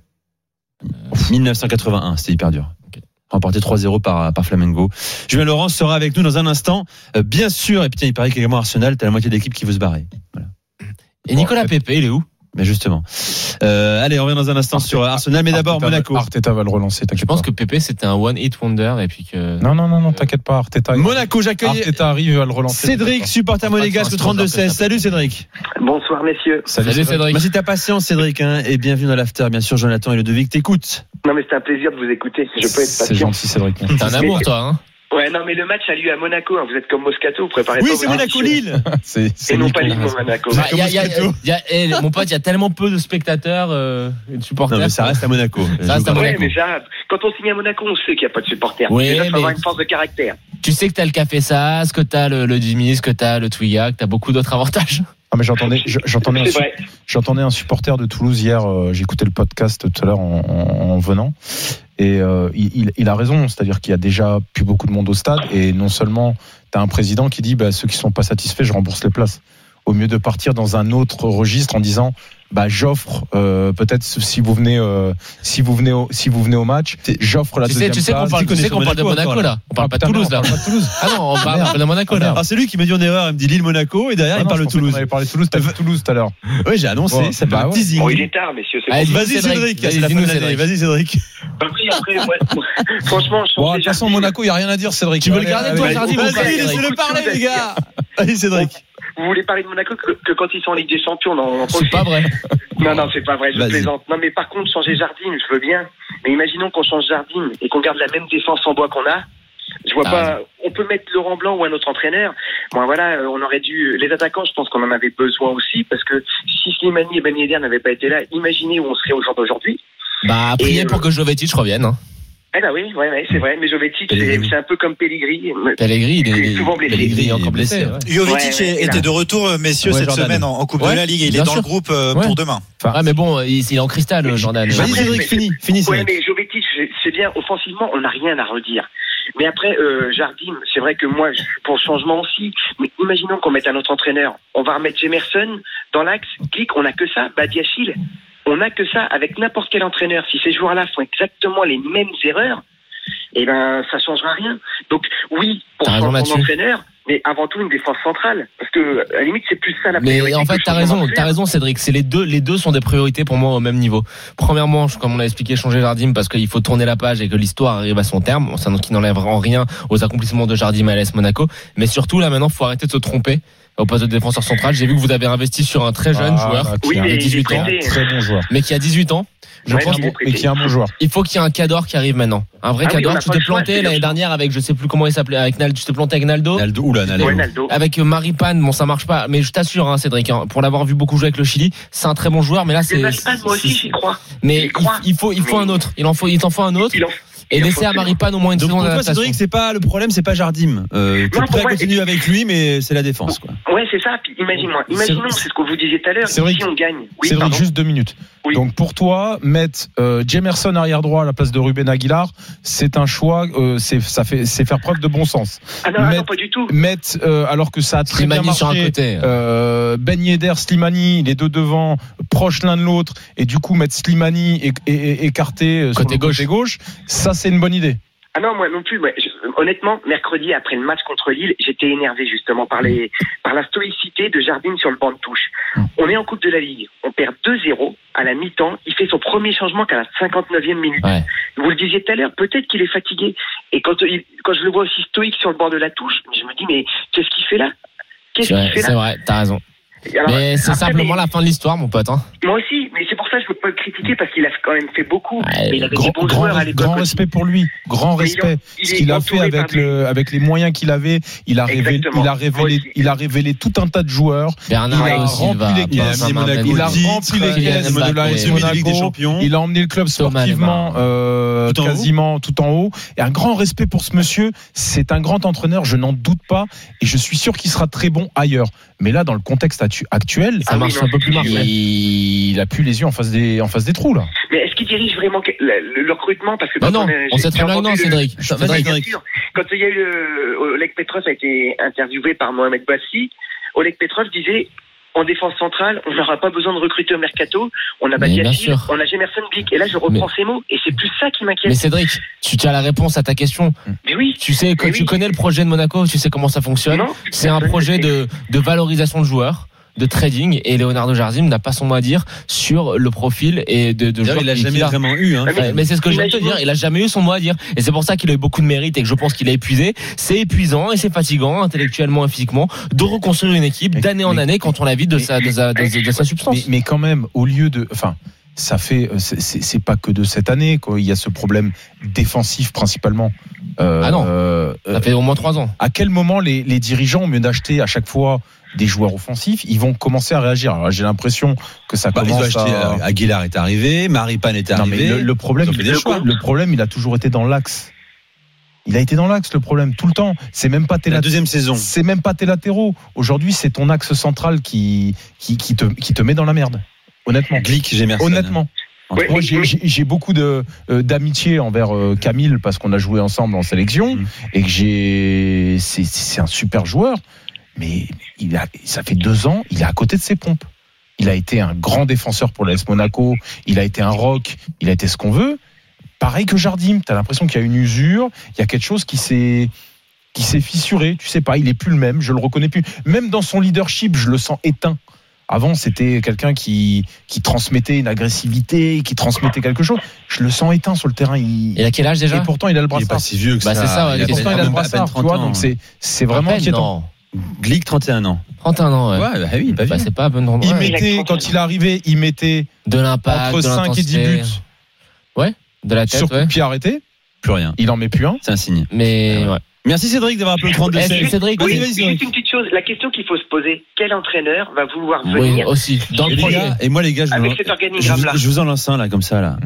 euh... dix-neuf cent quatre-vingt-un, c'était hyper dur. Okay. Remporté trois zéro par, par Flamengo. Julien Laurence sera avec nous dans un instant. Euh, bien sûr, et puis tiens, il paraît qu'également Arsenal, t'as la moitié de l'équipe qui veut se barrer. Voilà. Et Nicolas Pepe, il est où? Mais justement. Euh, allez, on revient dans un instant Arteta, sur Arsenal, mais d'abord Arteta, Monaco. Arteta va le relancer. Je pense que Pepe c'était un one hit wonder et puis que. Non, non, non, non, t'inquiète pas, Arteta. Monaco, j'accueille. Arteta arrive à le relancer. Cédric, supporter monégasque au trente-deux seize. Salut Cédric. Bonsoir messieurs. Salut, Salut Cédric. Merci de ta patience Cédric, hein, et bienvenue dans l'after. Bien sûr, Jonathan et Ludovic t'écoutent. Non mais c'est un plaisir de vous écouter. Je peux être patient. C'est gentil Cédric. T'es un amour toi, hein. Ouais, non, mais le match a lieu à Monaco. Hein. Vous êtes comme Moscato, vous préparez oui, pas. Oui, c'est Monaco-Lille. c'est, c'est Et non pas Lille, Monaco. Bah, y a, y a, y a, y a, mon pote, il y a tellement peu de spectateurs euh, et de supporters. Non, mais ça reste à Monaco. Ça reste à Monaco. Ouais, mais ça, quand on signe à Monaco, on sait qu'il n'y a pas de supporters. Oui, Déjà, il faut mais... avoir une force de caractère. Tu sais que t'as le Café Sas, que t'as le, le Jimmy's, que t'as le Twiga, que t'as beaucoup d'autres avantages. Ah mais j'entendais, j'entendais, un, j'entendais un supporter de Toulouse hier. Euh, j'écoutais le podcast tout à l'heure en, en, en venant, et euh, il, il a raison. C'est-à-dire qu'il y a déjà plus beaucoup de monde au stade, et non seulement t'as un président qui dit bah, ceux qui sont pas satisfaits, je rembourse les places. Au mieux de partir dans un autre registre en disant bah j'offre euh, peut-être si vous venez euh, si vous venez au, si vous venez au match, j'offre la tu deuxième sais, tu sais place. qu'on parle, tu sais qu'on parle de Monaco là. On parle pas de Toulouse là. Ah non, on parle de Monaco là. Alors c'est lui qui m'a dit en erreur, il me dit Lille Monaco et derrière ah il non, parle de Toulouse. On avait parlé de Toulouse, t'as vu Toulouse tout à l'heure. Oui, j'ai annoncé, bon, ça bah fait un teasing. Bon, il est tard messieurs, c'est Allez, bon. Vas-y Cédric, c'est la fin de l'année. Vas-y Cédric. Bah oui, après moi, franchement, je bon, de toute façon Monaco, il y a rien à dire Cédric. Tu veux le garder toi Jardim? Vas-y, laissez-le parler les gars. Vas-y Cédric. Vous voulez parler de Monaco que, que quand ils sont en Ligue des Champions, non, c'est pas vrai. Non, non, c'est pas vrai, je Vas-y. plaisante. Non, mais par contre, changer Jardim, je veux bien. Mais imaginons qu'on change Jardim et qu'on garde la même défense en bois qu'on a. Je vois ah, pas. On peut mettre Laurent Blanc ou un autre entraîneur. Bon, voilà, on aurait dû. Les attaquants, je pense qu'on en avait besoin aussi parce que si Slimani et Ben Yedder n'avaient pas été là, imaginez où on serait au jour d'aujourd'hui. Bah, priez et pour euh... que Jovetic revienne. Hein. Eh ben oui, ouais, ouais, c'est vrai. Mais Jovetic, c'est, c'est un peu comme Pellegrini. Pellegrini, il est, il est souvent blessé. Pellegrini est encore blessé. Ouais. Jovetic ouais, ouais, était de retour, messieurs, ouais, cette Jordan. semaine en, en Coupe ouais, de la Ligue. Il est dans sûr. le groupe euh, ouais. pour demain. Enfin, ouais, mais bon, il, il est en cristal, mais, Jordan. Vas-y, Cédric, fini, fini. Ouais, mais Jovetic, c'est bien. Offensivement, on n'a rien à redire. Mais après, euh, Jardim, c'est vrai que moi, je suis pour le changement aussi. Mais imaginons qu'on mette un autre entraîneur. On va remettre Jemerson dans l'axe. Clic, on n'a que ça. Badiachil, on n'a que ça avec n'importe quel entraîneur. Si ces joueurs-là font exactement les mêmes erreurs, eh ben, ça changera rien. Donc, oui, pour changer son entraîneur, mais avant tout une défense centrale. Parce que, à la limite, c'est plus ça la priorité. Mais en fait, t'as raison, t'as raison, Cédric. C'est les deux, les deux sont des priorités pour moi au même niveau. Premièrement, comme on a expliqué, changer Jardim parce qu'il faut tourner la page et que l'histoire arrive à son terme. Ça qui n'enlève en rien aux accomplissements de Jardim à l'A S Monaco. Mais surtout, là, maintenant, faut arrêter de se tromper. Au poste de défenseur central, j'ai vu que vous avez investi sur un très jeune ah, joueur, oui, qui a dix-huit ans, très bon joueur, mais qui a dix-huit ans. Je ouais, pense bon, et qui est un bon joueur. Il faut qu'il y ait un Cador qui arrive maintenant. Un vrai ah Cador. Oui, tu t'es planté l'année dernière avec, je sais plus comment il s'appelait, avec Naldo. Tu t'es planté avec Naldo. Naldo, oula, Naldo. Ouais, Naldo. Avec Maripane, bon, ça marche pas. Mais je t'assure, hein, Cédric, hein, pour l'avoir vu beaucoup jouer avec le Chili, c'est un très bon joueur. Mais là, c'est. Maripane, moi aussi, j'y crois. Mais il, il faut, il faut mais... un autre. Il en faut, il t'en faut un autre. Il en... Et laisser à Maripane au moins une Donc saison pour toi, d'adaptation. Cédric, c'est pas le problème, c'est pas Jardim. Euh, tu es prêt à continuer avec lui, mais c'est la défense, quoi. Ouais, c'est ça. Puis imagine-moi, imaginons, c'est ce que vous disiez tout à l'heure. Si on gagne, oui, c'est vrai, juste deux minutes. Oui. Donc pour toi, mettre euh, Jemerson arrière droit à la place de Ruben Aguilar, c'est un choix. Euh, c'est ça fait, c'est faire preuve de bon sens. Ah non, mettre, non pas du tout. Mettre euh, alors que ça a très Slimani bien marché. Sur un côté. Euh, Ben Yedder, Slimani, les deux devant, proches l'un de l'autre, et du coup mettre Slimani et, et, et écarté côté sur le gauche. côté gauche. Ça, c'est une bonne idée. Ah non, moi non plus. Moi, je, honnêtement, mercredi, après le match contre Lille, j'étais énervé justement par, les, par la stoïcité de Jardim sur le banc de touche. On est en Coupe de la Ligue, on perd deux zéro à la mi-temps, il fait son premier changement qu'à la cinquante-neuvième minute. Ouais. Vous le disiez tout à l'heure, peut-être qu'il est fatigué. Et quand, il, quand je le vois aussi stoïque sur le bord de la touche, je me dis, mais qu'est-ce qu'il fait là? Qu'est-ce c'est qu'il vrai, fait là? C'est vrai, t'as raison. Alors, mais c'est après, simplement mais... la fin de l'histoire, mon pote. Hein. Moi aussi, mais c'est pour ça que je ne peux pas le critiquer parce qu'il a quand même fait beaucoup. Ouais, mais il avait grand, des bons grand, joueurs à l'époque. Grand respect pour lui, grand mais respect. Il, Ce qu'il a fait avec le, avec les moyens qu'il avait, il a révélé, il a révélé, il a révélé tout un tas de joueurs. Bernard il a rempli les caisses, il a rempli les caisses de la S Monaco. Il a emmené le club sportivement euh, quasiment tout en haut. Et un grand respect pour ce monsieur. C'est un grand entraîneur, je n'en doute pas, et je suis sûr qu'il sera très bon ailleurs. Mais là, dans le contexte actuel, ça marche un peu plus mal. Il a plus les yeux en face des, en face des trous, là. Mais est-ce qu'il dirige vraiment le, le recrutement? Parce que bah non, on, on sait très bien non, Cédric. Le... Cédric. Bien sûr. Quand il y a eu le... Oleg Petrov a été interviewé par Mohamed Bassi, Oleg Petrov disait en défense centrale, on n'aura pas besoin de recruter au mercato. On a Badiachil, on a Jemerson Glick. Et là, je reprends mais... ces mots. Et c'est plus ça qui m'inquiète. Mais Cédric, tu as la réponse à ta question. Mais oui. Tu sais, quand mais tu oui. connais le projet de Monaco, tu sais comment ça fonctionne. Non, c'est un projet de, de valorisation de joueurs, de trading, et Leonardo Jardim n'a pas son mot à dire sur le profil et de, de joueurs. Il a jamais a. vraiment eu. Hein. Mais, mais c'est ce que je viens de te dire. Il a jamais eu son mot à dire, et c'est pour ça qu'il a eu beaucoup de mérite et que je pense qu'il a épuisé. C'est épuisant et c'est fatigant intellectuellement et physiquement de reconstruire une équipe d'année en année quand on la vide de sa de sa, de, de sa substance. Mais, mais quand même, au lieu de, enfin. Ça fait, c'est, c'est pas que de cette année quoi. Il y a ce problème défensif principalement. Euh, ah non, euh, ça fait au moins trois ans. À quel moment les, les dirigeants, au mieux d'acheter à chaque fois des joueurs offensifs, ils vont commencer à réagir? Alors, j'ai l'impression que ça bah, commence ils ont acheté, à... Aguilar est arrivé, Maripane est arrivé. Non, mais le, le problème, le, choix. le problème, il a toujours été dans l'axe. Il a été dans l'axe, le problème, tout le temps. C'est même pas tes la deuxième saison. C'est même pas tes latéraux. Aujourd'hui, c'est ton axe central qui qui, qui te qui te met dans la merde. Honnêtement. Glick, Jemerson. Honnêtement. Oui, moi, j'ai, j'ai, j'ai beaucoup de, euh, d'amitié envers euh, Camille parce qu'on a joué ensemble en sélection mmh. et que j'ai, c'est, c'est un super joueur, mais il a, ça fait deux ans, il est à côté de ses pompes. Il a été un grand défenseur pour l'A S Monaco, il a été un rock, il a été ce qu'on veut. Pareil que Jardim, t'as l'impression qu'il y a une usure, il y a quelque chose qui s'est, qui s'est fissuré, tu sais pas, il est plus le même, je le reconnais plus. Même dans son leadership, je le sens éteint. Avant, c'était quelqu'un qui, qui transmettait une agressivité, qui transmettait quelque chose. Je le sens éteint sur le terrain. Il, il a quel âge déjà? Et pourtant, il a le brassard. Il est pas si vieux que bah, ça. C'est ça, ouais, et pourtant, il a le brassard, tu vois. Donc, c'est, c'est vraiment peine, inquiétant. Non. Glick, trente et un ans. trente et un ans, ouais. Ouais, bah oui, pas bah, c'est pas bon il mettait, quand il est arrivé, il mettait de l'impact, entre de cinq et dix buts. Ouais, de la tête, sur coup ouais. de pied arrêté. Plus rien. Il en met plus un. C'est un signe. Mais, ouais. Merci Cédric d'avoir appelé le trente-deux. Eh, Cédric, oui, vas-y, juste une petite chose, la question qu'il faut se poser, quel entraîneur va vouloir venir oui, aussi, dans le projet. Et moi les gars, je, avec vous, cet organigramme-là. je, je vous en lance un là comme ça là.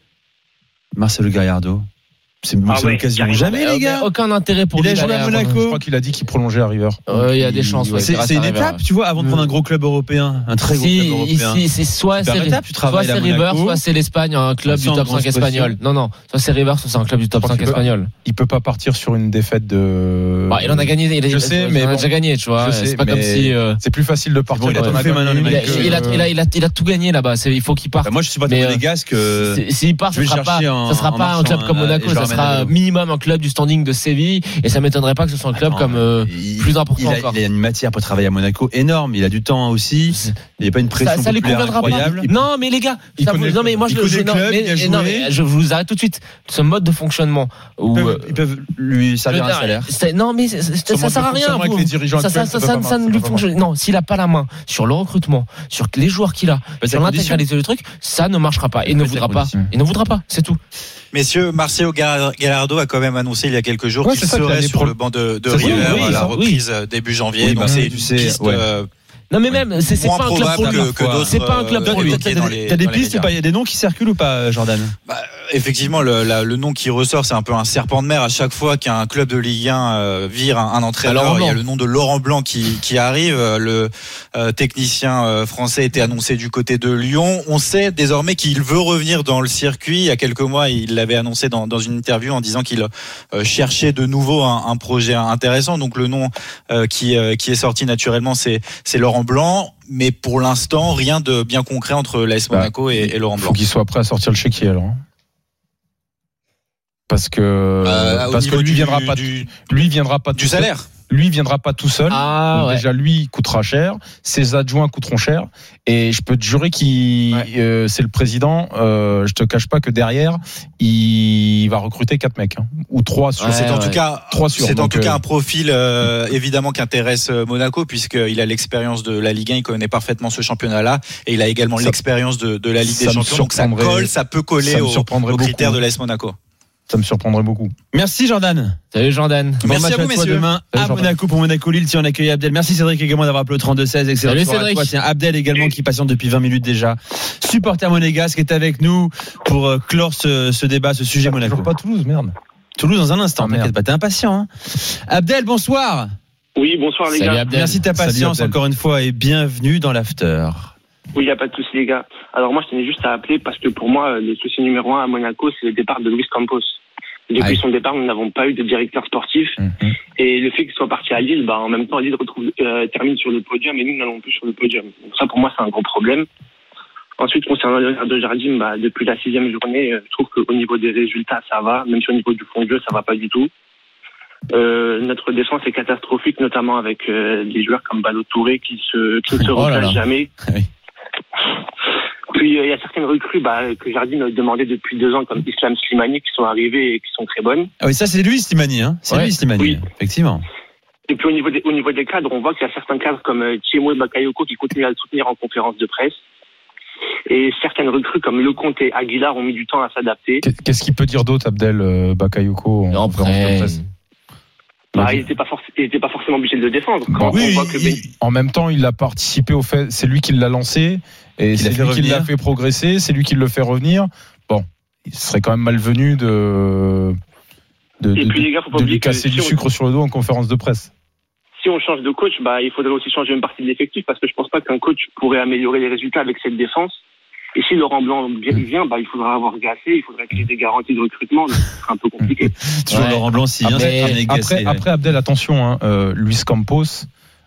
Marcelo Gallardo. C'est, ah c'est ouais, l'occasion. carrément. Jamais les gars. Aucun intérêt pour il lui. Il a joué à Monaco. Je crois qu'il a dit qu'il prolongeait à River. Euh, il y a des chances. Ouais, c'est, c'est une étape, tu vois, avant de prendre un gros club européen, un très gros si, club européen. Ici, c'est soit c'est, étape, tu soit c'est River, soit c'est l'Espagne, un club du top cinq espagnol. Non, non, soit c'est River, soit c'est un club du top cinq espagnol. Il peut pas partir sur une défaite de. Bah, il en a gagné. Il a, je sais, mais il a déjà gagné, tu vois. C'est pas comme si. C'est plus facile de partir. Il a tout fait maintenant. Il a, il a, il a tout gagné là-bas. Il faut qu'il parte. Moi, je suis pas monégasque. S'il part, ça sera pas, ça sera pas un club comme Monaco. Ça sera minimum un club du standing de Séville, et ça m'étonnerait pas que ce soit un club non, comme euh, il, plus important il a, encore. Il a une matière pour travailler à Monaco énorme, il a du temps aussi, il n'y a pas une pression ça, ça populaire incroyable. Pas. Non mais les gars, ça vous, non mais moi je le je, non, club, mais, non, mais je vous arrête tout de suite. Ce mode de fonctionnement où ils peuvent, ils peuvent lui servir un salaire. C'est, non mais c'est, c'est, ça sert à rien. Vous, ça, ça, ça, ça, ça ne lui fonctionne. Non, s'il a pas la main sur le recrutement, sur les joueurs qu'il a, sur l'intégralité du truc, ça ne marchera pas. Il ne voudra pas. Il ne voudra pas. C'est tout. Messieurs, Marcelo Gallardo a quand même annoncé il y a quelques jours ouais, qu'il serait sur pro... le banc de, de River oui, à la reprise oui. début janvier. Oui, donc bah, c'est une sais, piste ouais. euh, non mais même c'est, c'est pas un club pour lui. Que, que c'est pas un club pour lui. T'as, t'as, t'as des pistes, il y a des noms qui circulent ou pas, Jordan? Bah, effectivement, le, la, le nom qui ressort, c'est un peu un serpent de mer. À chaque fois qu'un club de Ligue un euh, vire un, un entraîneur, il y a le nom de Laurent Blanc qui, qui arrive. Le euh, technicien euh, français était annoncé du côté de Lyon. On sait désormais qu'il veut revenir dans le circuit. Il y a quelques mois, il l'avait annoncé dans, dans une interview en disant qu'il euh, cherchait de nouveau un, un projet intéressant. Donc le nom euh, qui, euh, qui est sorti naturellement, c'est, c'est Laurent Blanc. Mais pour l'instant, rien de bien concret entre l'A S Monaco bah, et, et Laurent Blanc. Il faut qu'il soit prêt à sortir le chéquier alors. Parce que euh, parce que lui du, viendra pas du, lui viendra pas du salaire. Seul. Lui viendra pas tout seul. Ah, Donc ouais. Déjà lui coûtera cher, ses adjoints coûteront cher et je peux te jurer qu'il ouais. euh, c'est le président, euh, je te cache pas que derrière il va recruter quatre mecs hein, ou trois sur ouais, c'est ouais. en tout cas trois sur. C'est donc, en tout euh, cas un profil euh, évidemment qui intéresse Monaco puisqu'il a l'expérience de la Ligue un, il connaît parfaitement ce championnat-là et il a également ça, l'expérience de, de la Ligue des Champions. Donc ça colle, ça peut coller ça aux, aux critères de l'A S Monaco. Ça me surprendrait beaucoup. Merci Jordan. Salut Jordan. Bon Merci match à vous à toi messieurs. demain Salut, à Jordan. Monaco pour Monaco Lille si on accueille Abdel. Merci Cédric également d'avoir appelé au trente-deux seize. Excellent. Salut Cédric. C'est Abdel également qui patiente depuis vingt minutes déjà. Supporter monégasque est avec nous pour clore ce, ce débat, ce sujet Monaco. Toujours pas Toulouse, merde. Toulouse dans un instant. Ah, T'inquiète pas, t'es impatient. Hein. Abdel, bonsoir. Oui, bonsoir les Salut gars. Abdel. Merci de ta patience encore une fois et bienvenue dans l'after. Oui, il n'y a pas de souci les gars. Alors moi je tenais juste à appeler parce que pour moi le souci numéro un à Monaco c'est le départ de Luis Campos. Depuis Aïe. son départ, nous n'avons pas eu de directeur sportif. Mm-hmm. Et le fait qu'il soit parti à Lille, bah, en même temps, Lille retrouve, euh, termine sur le podium et nous n'allons plus sur le podium. Donc ça, pour moi, c'est un gros problème. Ensuite, concernant Leonardo Jardim, bah, depuis la sixième journée, euh, je trouve qu'au niveau des résultats, ça va. Même si au niveau du fond de jeu, ça va pas du tout. Euh, notre défense est catastrophique, notamment avec euh, des joueurs comme Balo Touré qui, se, qui ne se replacent oh jamais. Oui. Puis il euh, y a certaines recrues bah, que Jardim a demandé depuis deux ans, comme Islam Slimani, qui sont arrivées et qui sont très bonnes. Ah oui, ça c'est lui Slimani, hein. C'est ouais. lui Slimani, oui. Effectivement. Et puis au niveau des, au niveau des cadres, on voit qu'il y a certains cadres comme euh, Thiemo Bakayoko qui continuent à le soutenir en conférence de presse. Et certaines recrues comme Lecomte et Aguilar ont mis du temps à s'adapter. Qu'est-ce qu'il peut dire d'autre, Abdel euh, Bakayoko en, en conférence de presse? Bah, il n'était pas, forc- pas forcément obligé de le défendre. Quand oui, on voit que il, ben... En même temps, il a participé au fait. C'est lui qui l'a lancé et il c'est lui revenir. qui l'a fait progresser. C'est lui qui le fait revenir. Bon, il serait quand même malvenu de de, de, puis, de, gars, de lui casser du si sucre on... sur le dos en conférence de presse. Si on change de coach, bah, il faudrait aussi changer une partie de l'effectif parce que je pense pas qu'un coach pourrait améliorer les résultats avec cette défense. Et si Laurent Blanc vient, bah, il faudra avoir Gassé, il faudrait qu'il y ait des garanties de recrutement, donc ce sera un peu compliqué. Toujours ouais. Laurent Blanc, si vient, après, après, après, après Abdel, attention, hein, euh, Luis Campos,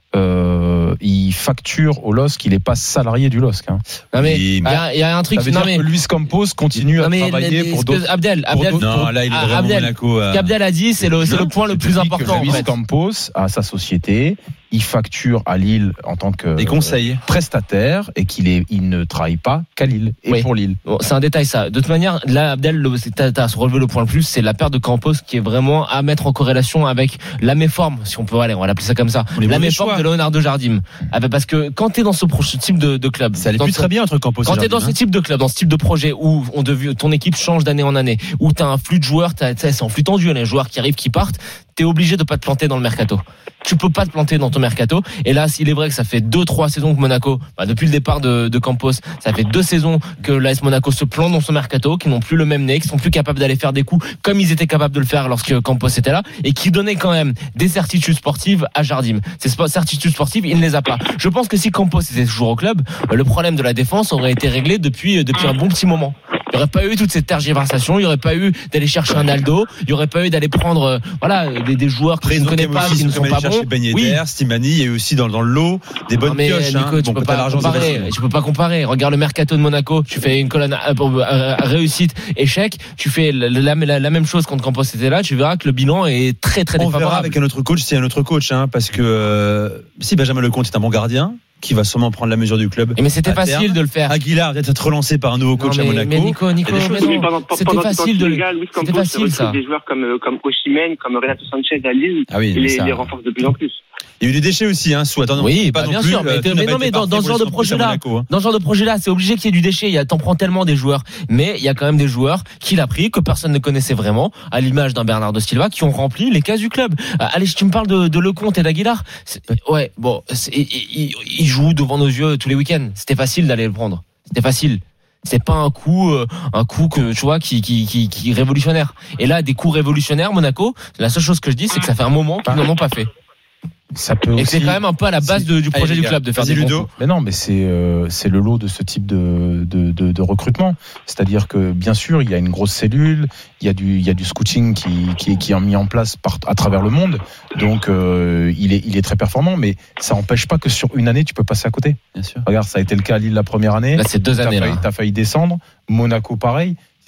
euh, il facture au L O S C, il n'est pas salarié du L O S C. Hein. Non mais il y, y a un truc. Ça veut non dire mais que Luis Campos continue non à mais travailler les, pour d'autres. Abdel, Abdel, pour non, là il est vraiment Abdel, Monaco. Euh... Ce qu'Abdel a dit, c'est le, c'est le point le plus important. Luis en fait. Campos a sa société. Il facture à Lille en tant que des conseils. prestataire et qu'il est, il ne travaille pas qu'à Lille et oui. pour Lille. Bon, c'est un détail ça. De toute manière, là, Abdel, t'as, t'as relevé le point le plus, c'est la perte de Campos qui est vraiment à mettre en corrélation avec la méforme, si on peut aller, on va l'appeler ça comme ça. La méforme de Leonardo Jardim. Parce que quand t'es dans ce type de, de club, ça allait plus très bien entre Campos. Quand t'es dans ce type de club, dans ce type de projet où on devient, ton équipe change d'année en année, où t'as un flux de joueurs, t'as, c'est en flux tendu, les joueurs qui arrivent, qui partent, t'es obligé de pas te planter dans le mercato. Tu peux pas te planter dans ton mercato. Et là, il est vrai que ça fait deux, trois saisons que Monaco, bah depuis le départ de, de Campos, ça fait deux saisons que l'A S Monaco se plante dans son mercato, qui n'ont plus le même nez, qui sont plus capables d'aller faire des coups comme ils étaient capables de le faire lorsque Campos était là, et qui donnaient quand même des certitudes sportives à Jardim. Ces certitudes sportives, il ne les a pas. Je pense que si Campos était toujours au club, le problème de la défense aurait été réglé depuis, depuis un bon petit moment. Il n'y aurait pas eu toute cette tergiversation, il n'y aurait pas eu d'aller chercher un Aldo, il n'y aurait pas eu d'aller prendre euh, voilà, des, des joueurs que je ne connais pas, qui ne sont pas bons. Ben Yedder, oui. Slimani, et aussi dans, dans le lot des bonnes non mais, pioches. Nico, hein. Tu bon, peux pas comparer. Tu peux pas comparer. Regarde le mercato de Monaco. Tu fais une colonne à, à, à réussite, échec. Tu fais la, la, la, la même chose quand Campos était là. Tu verras que le bilan est très très On défavorable. On verra avec un autre coach, c'est un autre coach, hein, parce que euh, si Benjamin Lecomte est un bon gardien, qui va sûrement prendre la mesure du club. Mais c'était facile terme. de le faire. Aguilar vient d'être relancé par un nouveau coach non, mais, à Monaco. Mais Nico, Nico, mais non, pendant, c'était pendant, facile de le faire. C'était facile ça. Des joueurs comme comme Osimhen, comme Renato Sanchez à Lille, ah oui, il les, les renforce de plus en plus. Il y a eu des déchets aussi, hein, sous attendant. Oui, pas bah, non bien plus, sûr. Mais, euh, mais non, mais dans, dans ce genre de projet-là, hein. dans ce genre de projet-là, c'est obligé qu'il y ait du déchet. Il y a, t'en prends tellement des joueurs, mais il y a quand même des joueurs qu'il a pris que personne ne connaissait vraiment, à l'image d'un Bernardo Silva, qui ont rempli les cases du club. Euh, allez, si tu me parles de, de Lecomte et d'Aguilar, c'est, ouais, bon, ils il jouent devant nos yeux tous les week-ends. C'était facile d'aller le prendre. C'était facile. C'est pas un coup, euh, un coup que tu vois qui, qui, qui, qui révolutionnaire. Et là, des coups révolutionnaires, Monaco. La seule chose que je dis, c'est que ça fait un moment qu'ils n'en ont pas fait. Ça peut et aussi... c'est quand même un peu à la base de, du projet Allez, du club de faire des Ludo. Mais non, mais c'est euh, c'est le lot de ce type de de, de de recrutement. C'est-à-dire que bien sûr, il y a une grosse cellule, il y a du il y a du scouting qui qui qui est mis en place par, à travers le monde. Donc euh, il est il est très performant, mais ça n'empêche pas que sur une année tu peux passer à côté. Bien sûr. Regarde, ça a été le cas à Lille la première année. Là, c'est deux t'as années failli, là. T'as failli descendre. Monaco, pareil.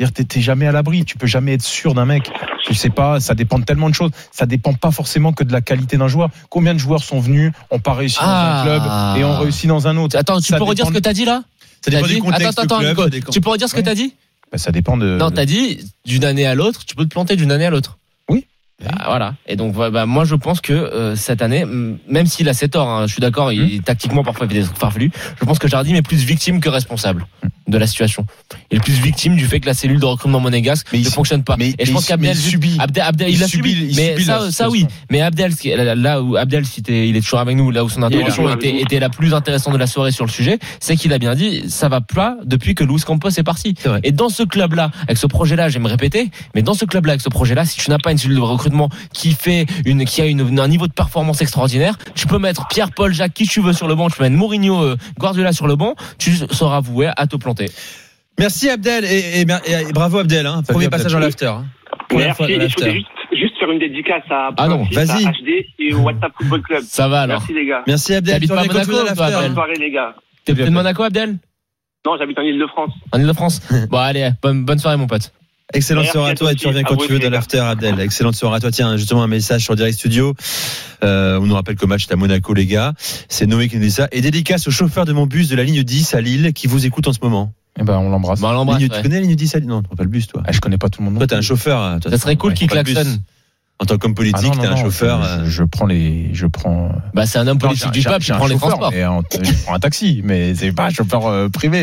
C'est-à-dire, t'es, t'es jamais à l'abri. Tu peux jamais être sûr d'un mec. Je sais pas, ça dépend de tellement de choses. Ça dépend pas forcément que de la qualité d'un joueur. Combien de joueurs sont venus, ont pas réussi Ah. dans un club et ont réussi dans un autre? Attends, tu Ça peux redire ce dépend que t'as dit là? Ça dépend T'as du dit- contexte Attends, attends, du club, Nico, ça dépend- tu peux redire ce que t'as dit? Bah, ça dépend de. Non, t'as dit d'une année à l'autre, tu peux te planter d'une année à l'autre. Oui. Ah, voilà. Et donc, bah, moi, je pense que euh, cette année, m- même s'il a ses torts, hein, je suis d'accord, il, tactiquement, parfois, il fait des trucs farfelus. Je pense que Jardim est plus victime que responsable de la situation. Il est plus victime du fait que la cellule de recrutement monégasque ne fonctionne pas. mais- Et je mais pense il- qu'Abdel, mais il subit. Abdel, Abdel, il, Il a subit- subi. il Mais subit ça, la ça oui. situation. Mais Abdel, ce qui- là, là où Abdel, si t'es- il est toujours avec nous, là où son intervention Il est là, était, avec nous. était la plus intéressante de la soirée sur le sujet, c'est qu'il a bien dit, ça va pas depuis que Luis Campos est parti. C'est vrai. Et dans ce club-là, avec ce projet-là, j'aime répéter, mais dans ce club-là, avec ce projet-là, si tu n'as pas une cellule de recrutement qui fait une, qui a une, un niveau de performance extraordinaire, tu peux mettre Pierre, Paul, Jacques, qui tu veux sur le banc, tu peux mettre Mourinho, euh, Guardiola sur le banc, tu seras voué à te planter. Merci Abdel et, et, et- et bravo Abdel. Hein. Premier Abdel. passage dans l'after. Hein. Première fois Merci. dans Je voulais l'after. juste, juste faire une dédicace à Ah non, Francis, vas-y. à H D et au WhatsApp Football Club. Ça va alors. Merci les gars. Merci Abdel. T'habites Tu pas à reviens quand tu veux Monaco, dans toi, l'after. Abdel Bonne soirée les gars. T'es de Monaco, Abdel? Non, j'habite en Ile-de-France. En Ile-de-France? Bon, allez, bonne, bonne soirée, mon pote. Excellente Merci soirée à à toi toi et tu reviens aussi. quand À tu vous veux aussi, dans les l'after Abdel. Excellente soirée à toi. Tiens, justement un message sur Direct Studio. Euh, on nous rappelle que le match est à Monaco les gars. C'est Noé qui nous dit ça. Et dédicace au chauffeur de mon bus de la ligne dix à Lille qui vous écoute en ce moment. Eh ben, on l'embrasse. Bon, on l'embrasse, Ligne- ouais. Tu connais la ligne dix à Lille? Non, tu prends pas le bus toi. Ah, je connais pas tout le monde. non Toi t'es un plus. chauffeur. hein, toi. Ça serait cool Ouais, qu'il tu prends le bus. klaxonne. En tant qu'homme Ah, politique, non, non, t'es un non, chauffeur. Je, euh, je prends les, je prends. Bah, c'est un homme Non, politique j'ai- du j'ai- peuple, j'ai qui un prend les chauffeur, transports. mais en- je prends un taxi, mais c'est pas un chauffeur euh, privé.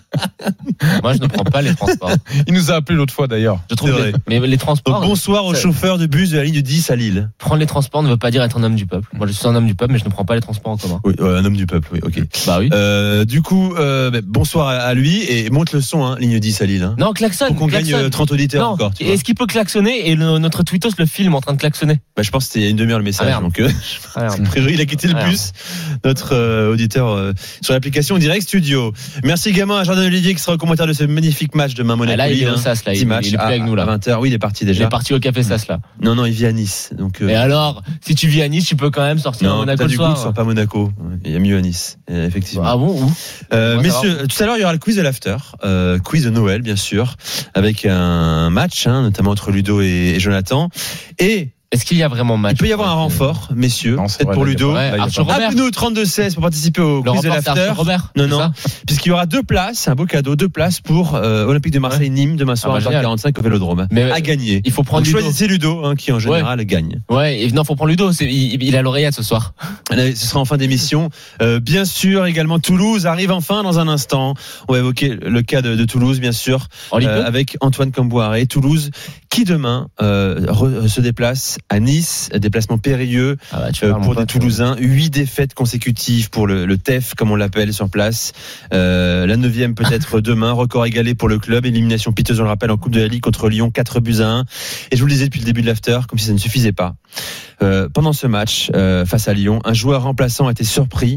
Moi, je ne prends pas les transports. Il nous a appelé l'autre fois d'ailleurs. Je trouve C'est vrai. les- mais les transports. Donc, bonsoir au ça- chauffeur de bus de la ligne dix à Lille. Prendre les transports ne veut pas dire être un homme du peuple. Moi, je suis un homme du peuple, mais je ne prends pas les transports en commun. Oui, ouais, un homme du peuple. Oui, ok. Bah oui. Euh, du coup, euh, bah, bonsoir à, à lui et monte le son, hein, ligne dix à Lille. Hein. Non, klaxonne. Faut qu'on gagne klaxonne. euh, trente auditeurs Non. encore. Tu vois. Est-ce qu'il peut klaxonner et le- notre tweetos le filme en train de klaxonner? Bah, je pense que c'était il y a une demi-heure le message. Ah, merde. donc, euh, Ah, merde. a priori, il a quitté le Ah, bus, notre euh, auditeur euh, sur l'application Direct Studio. Merci également à Jordan Olivier qui sera au commentaire de ce magnifique match demain Monaco. Ah, là, il est Lille, au hein. Sas, là. Petit Il, match il est plus à, avec nous, là. à vingt heures. Oui, il est parti Il déjà. est parti au Café Sas, là. Non, non, il vit à Nice. Donc, euh, Et alors, si tu vis à Nice, tu peux quand même sortir à non, Monaco t'as le du coup, soir. tu sors pas à Monaco. Il y a mieux à Nice, euh, effectivement. Ah bon, où? Euh, On va messieurs, savoir. tout à l'heure, il y aura le quiz de l'after, euh, quiz de Noël, bien sûr, avec un match, hein, notamment entre Ludo et, et Jonathan. Et Est-ce qu'il y a vraiment match? il peut y avoir un renfort, messieurs, Non, c'est peut-être vrai, pour là, il y a Ludo. pas- Ouais, là, il y a Arthur pas- Robert. Appelez-nous au trente-deux seize pour participer au Le quiz de renfort, c'est l'after. Arthur Robert. Non, c'est non, ça puisqu'il y aura deux places, un beau cadeau, deux places pour euh, Olympique de Marseille-Nîmes demain soir Ah bah, à vingt heures génial. quarante-cinq au Vélodrome. Mais à gagner. il faut prendre Donc, Ludo. choisissez Ludo, hein, qui en général gagne. Ouais, et non, faut prendre Ludo. C'est, il, il a l'oreillette ce soir. Allez, ce sera en fin d'émission. Euh, bien sûr, également Toulouse arrive enfin dans un instant. On va évoquer le cas de, de Toulouse, bien sûr, En Ligue euh, deux avec Antoine Camboiré. Toulouse qui demain euh, re- se déplace à Nice, déplacement périlleux Ah bah, tu euh, parles, mon pour des pote. Toulousains. Huit défaites consécutives pour le, le T E F, comme on l'appelle sur place. Euh, la neuvième peut-être demain. Record égalé pour le club. Élimination piteuse, on le rappelle, en Coupe de la Ligue contre Lyon, quatre buts à un. Et je vous le disais depuis le début de l'after, comme si ça ne suffisait pas. Euh, pendant ce match euh, face à Lyon, un joueur remplaçant a été surpris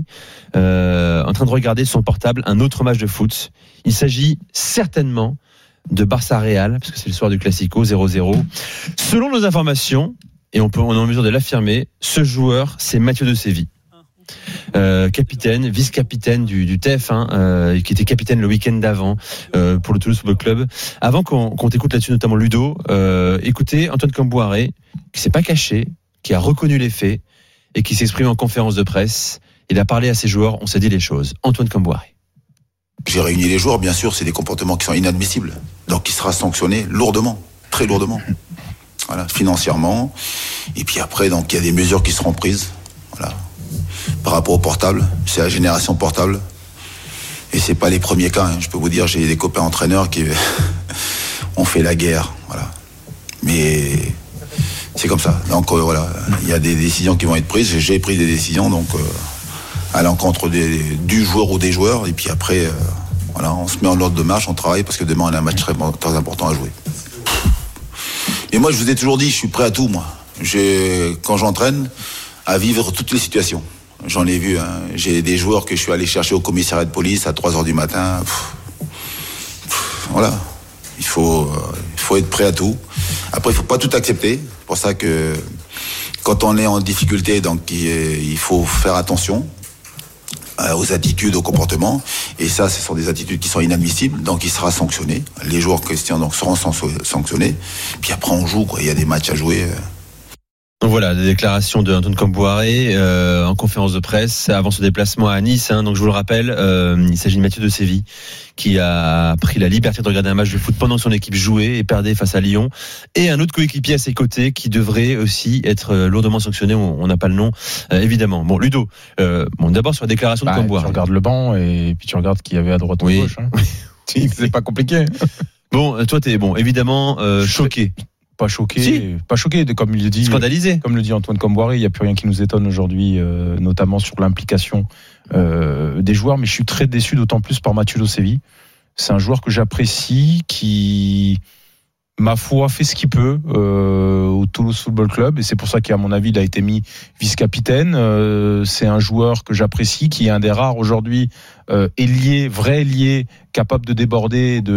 euh, en train de regarder sur son portable un autre match de foot. Il s'agit certainement de Barça Real, parce que c'est le soir du Classico, zéro zéro. Selon nos informations, et on, peut, on est en mesure de l'affirmer, ce joueur, c'est Mathieu de Séville. Euh, capitaine, vice-capitaine du, du T F un, euh, qui était capitaine le week-end d'avant euh, pour le Toulouse Football Club. Avant qu'on, qu'on t'écoute là-dessus, notamment Ludo, euh, écoutez Antoine Camboiré, qui s'est pas caché, qui a reconnu les faits et qui s'exprime en conférence de presse. Il a parlé à ses joueurs, on s'est dit les choses. Antoine Camboiré. J'ai réuni les joueurs, bien sûr, c'est des comportements qui sont inadmissibles. Donc il sera sanctionné lourdement, très lourdement. Voilà, financièrement. Et puis après, donc il y a des mesures qui seront prises. Voilà. Par rapport au portable, c'est la génération portable. Et c'est pas les premiers cas, hein. Je peux vous dire, j'ai des copains entraîneurs qui ont fait la guerre. Voilà. Mais c'est comme ça. Donc euh, voilà, il y a des décisions qui vont être prises. J'ai, j'ai pris des décisions, donc euh, à l'encontre des, du joueur ou des joueurs. Et puis après, euh, voilà, on se met en ordre de marche, on travaille parce que demain on a un match très, très important à jouer. Et moi, je vous ai toujours dit, je suis prêt à tout, moi. J'ai, quand j'entraîne, à vivre toutes les situations. J'en ai vu, hein. J'ai des joueurs que je suis allé chercher au commissariat de police à trois heures du matin. Pff, pff, voilà. Il faut, euh, il faut être prêt à tout. Après, il faut pas tout accepter. C'est pour ça que quand on est en difficulté, donc il faut faire attention. euh, aux attitudes, au comportement. Et ça, ce sont des attitudes qui sont inadmissibles. Donc, il sera sanctionné. Les joueurs questions donc seront sanctionnés. Puis après, on joue, quoi. Il y a des matchs à jouer. Euh. Donc voilà, des déclarations de Antoine Camboiré euh, en conférence de presse avant ce déplacement à Nice. Hein, donc je vous le rappelle, euh, il s'agit de Mathieu de Séville qui a pris la liberté de regarder un match de foot pendant que son équipe jouait et perdait face à Lyon. Et un autre coéquipier à ses côtés qui devrait aussi être lourdement sanctionné. On n'a pas le nom, euh, évidemment. Bon, Ludo, euh, bon, d'abord sur la déclaration bah, de Camboiré. Tu regardes le banc et puis tu regardes qui y avait à droite ou oui. à gauche. Hein. C'est pas compliqué. Bon, toi t'es bon, évidemment euh, choqué. Pas choqué, si. pas choqué, comme il le dit, scandalisé. Comme le dit Antoine Camboiré, il n'y a plus rien qui nous étonne aujourd'hui, euh, notamment sur l'implication euh, des joueurs. Mais je suis très déçu, d'autant plus par Mathieu Séville. C'est un joueur que j'apprécie, qui, ma foi, fait ce qu'il peut euh, au Toulouse Football Club, et c'est pour ça qu'à mon avis, il a été mis vice-capitaine. Euh, c'est un joueur que j'apprécie, qui est un des rares aujourd'hui euh, ailier, vrai ailier, capable de déborder et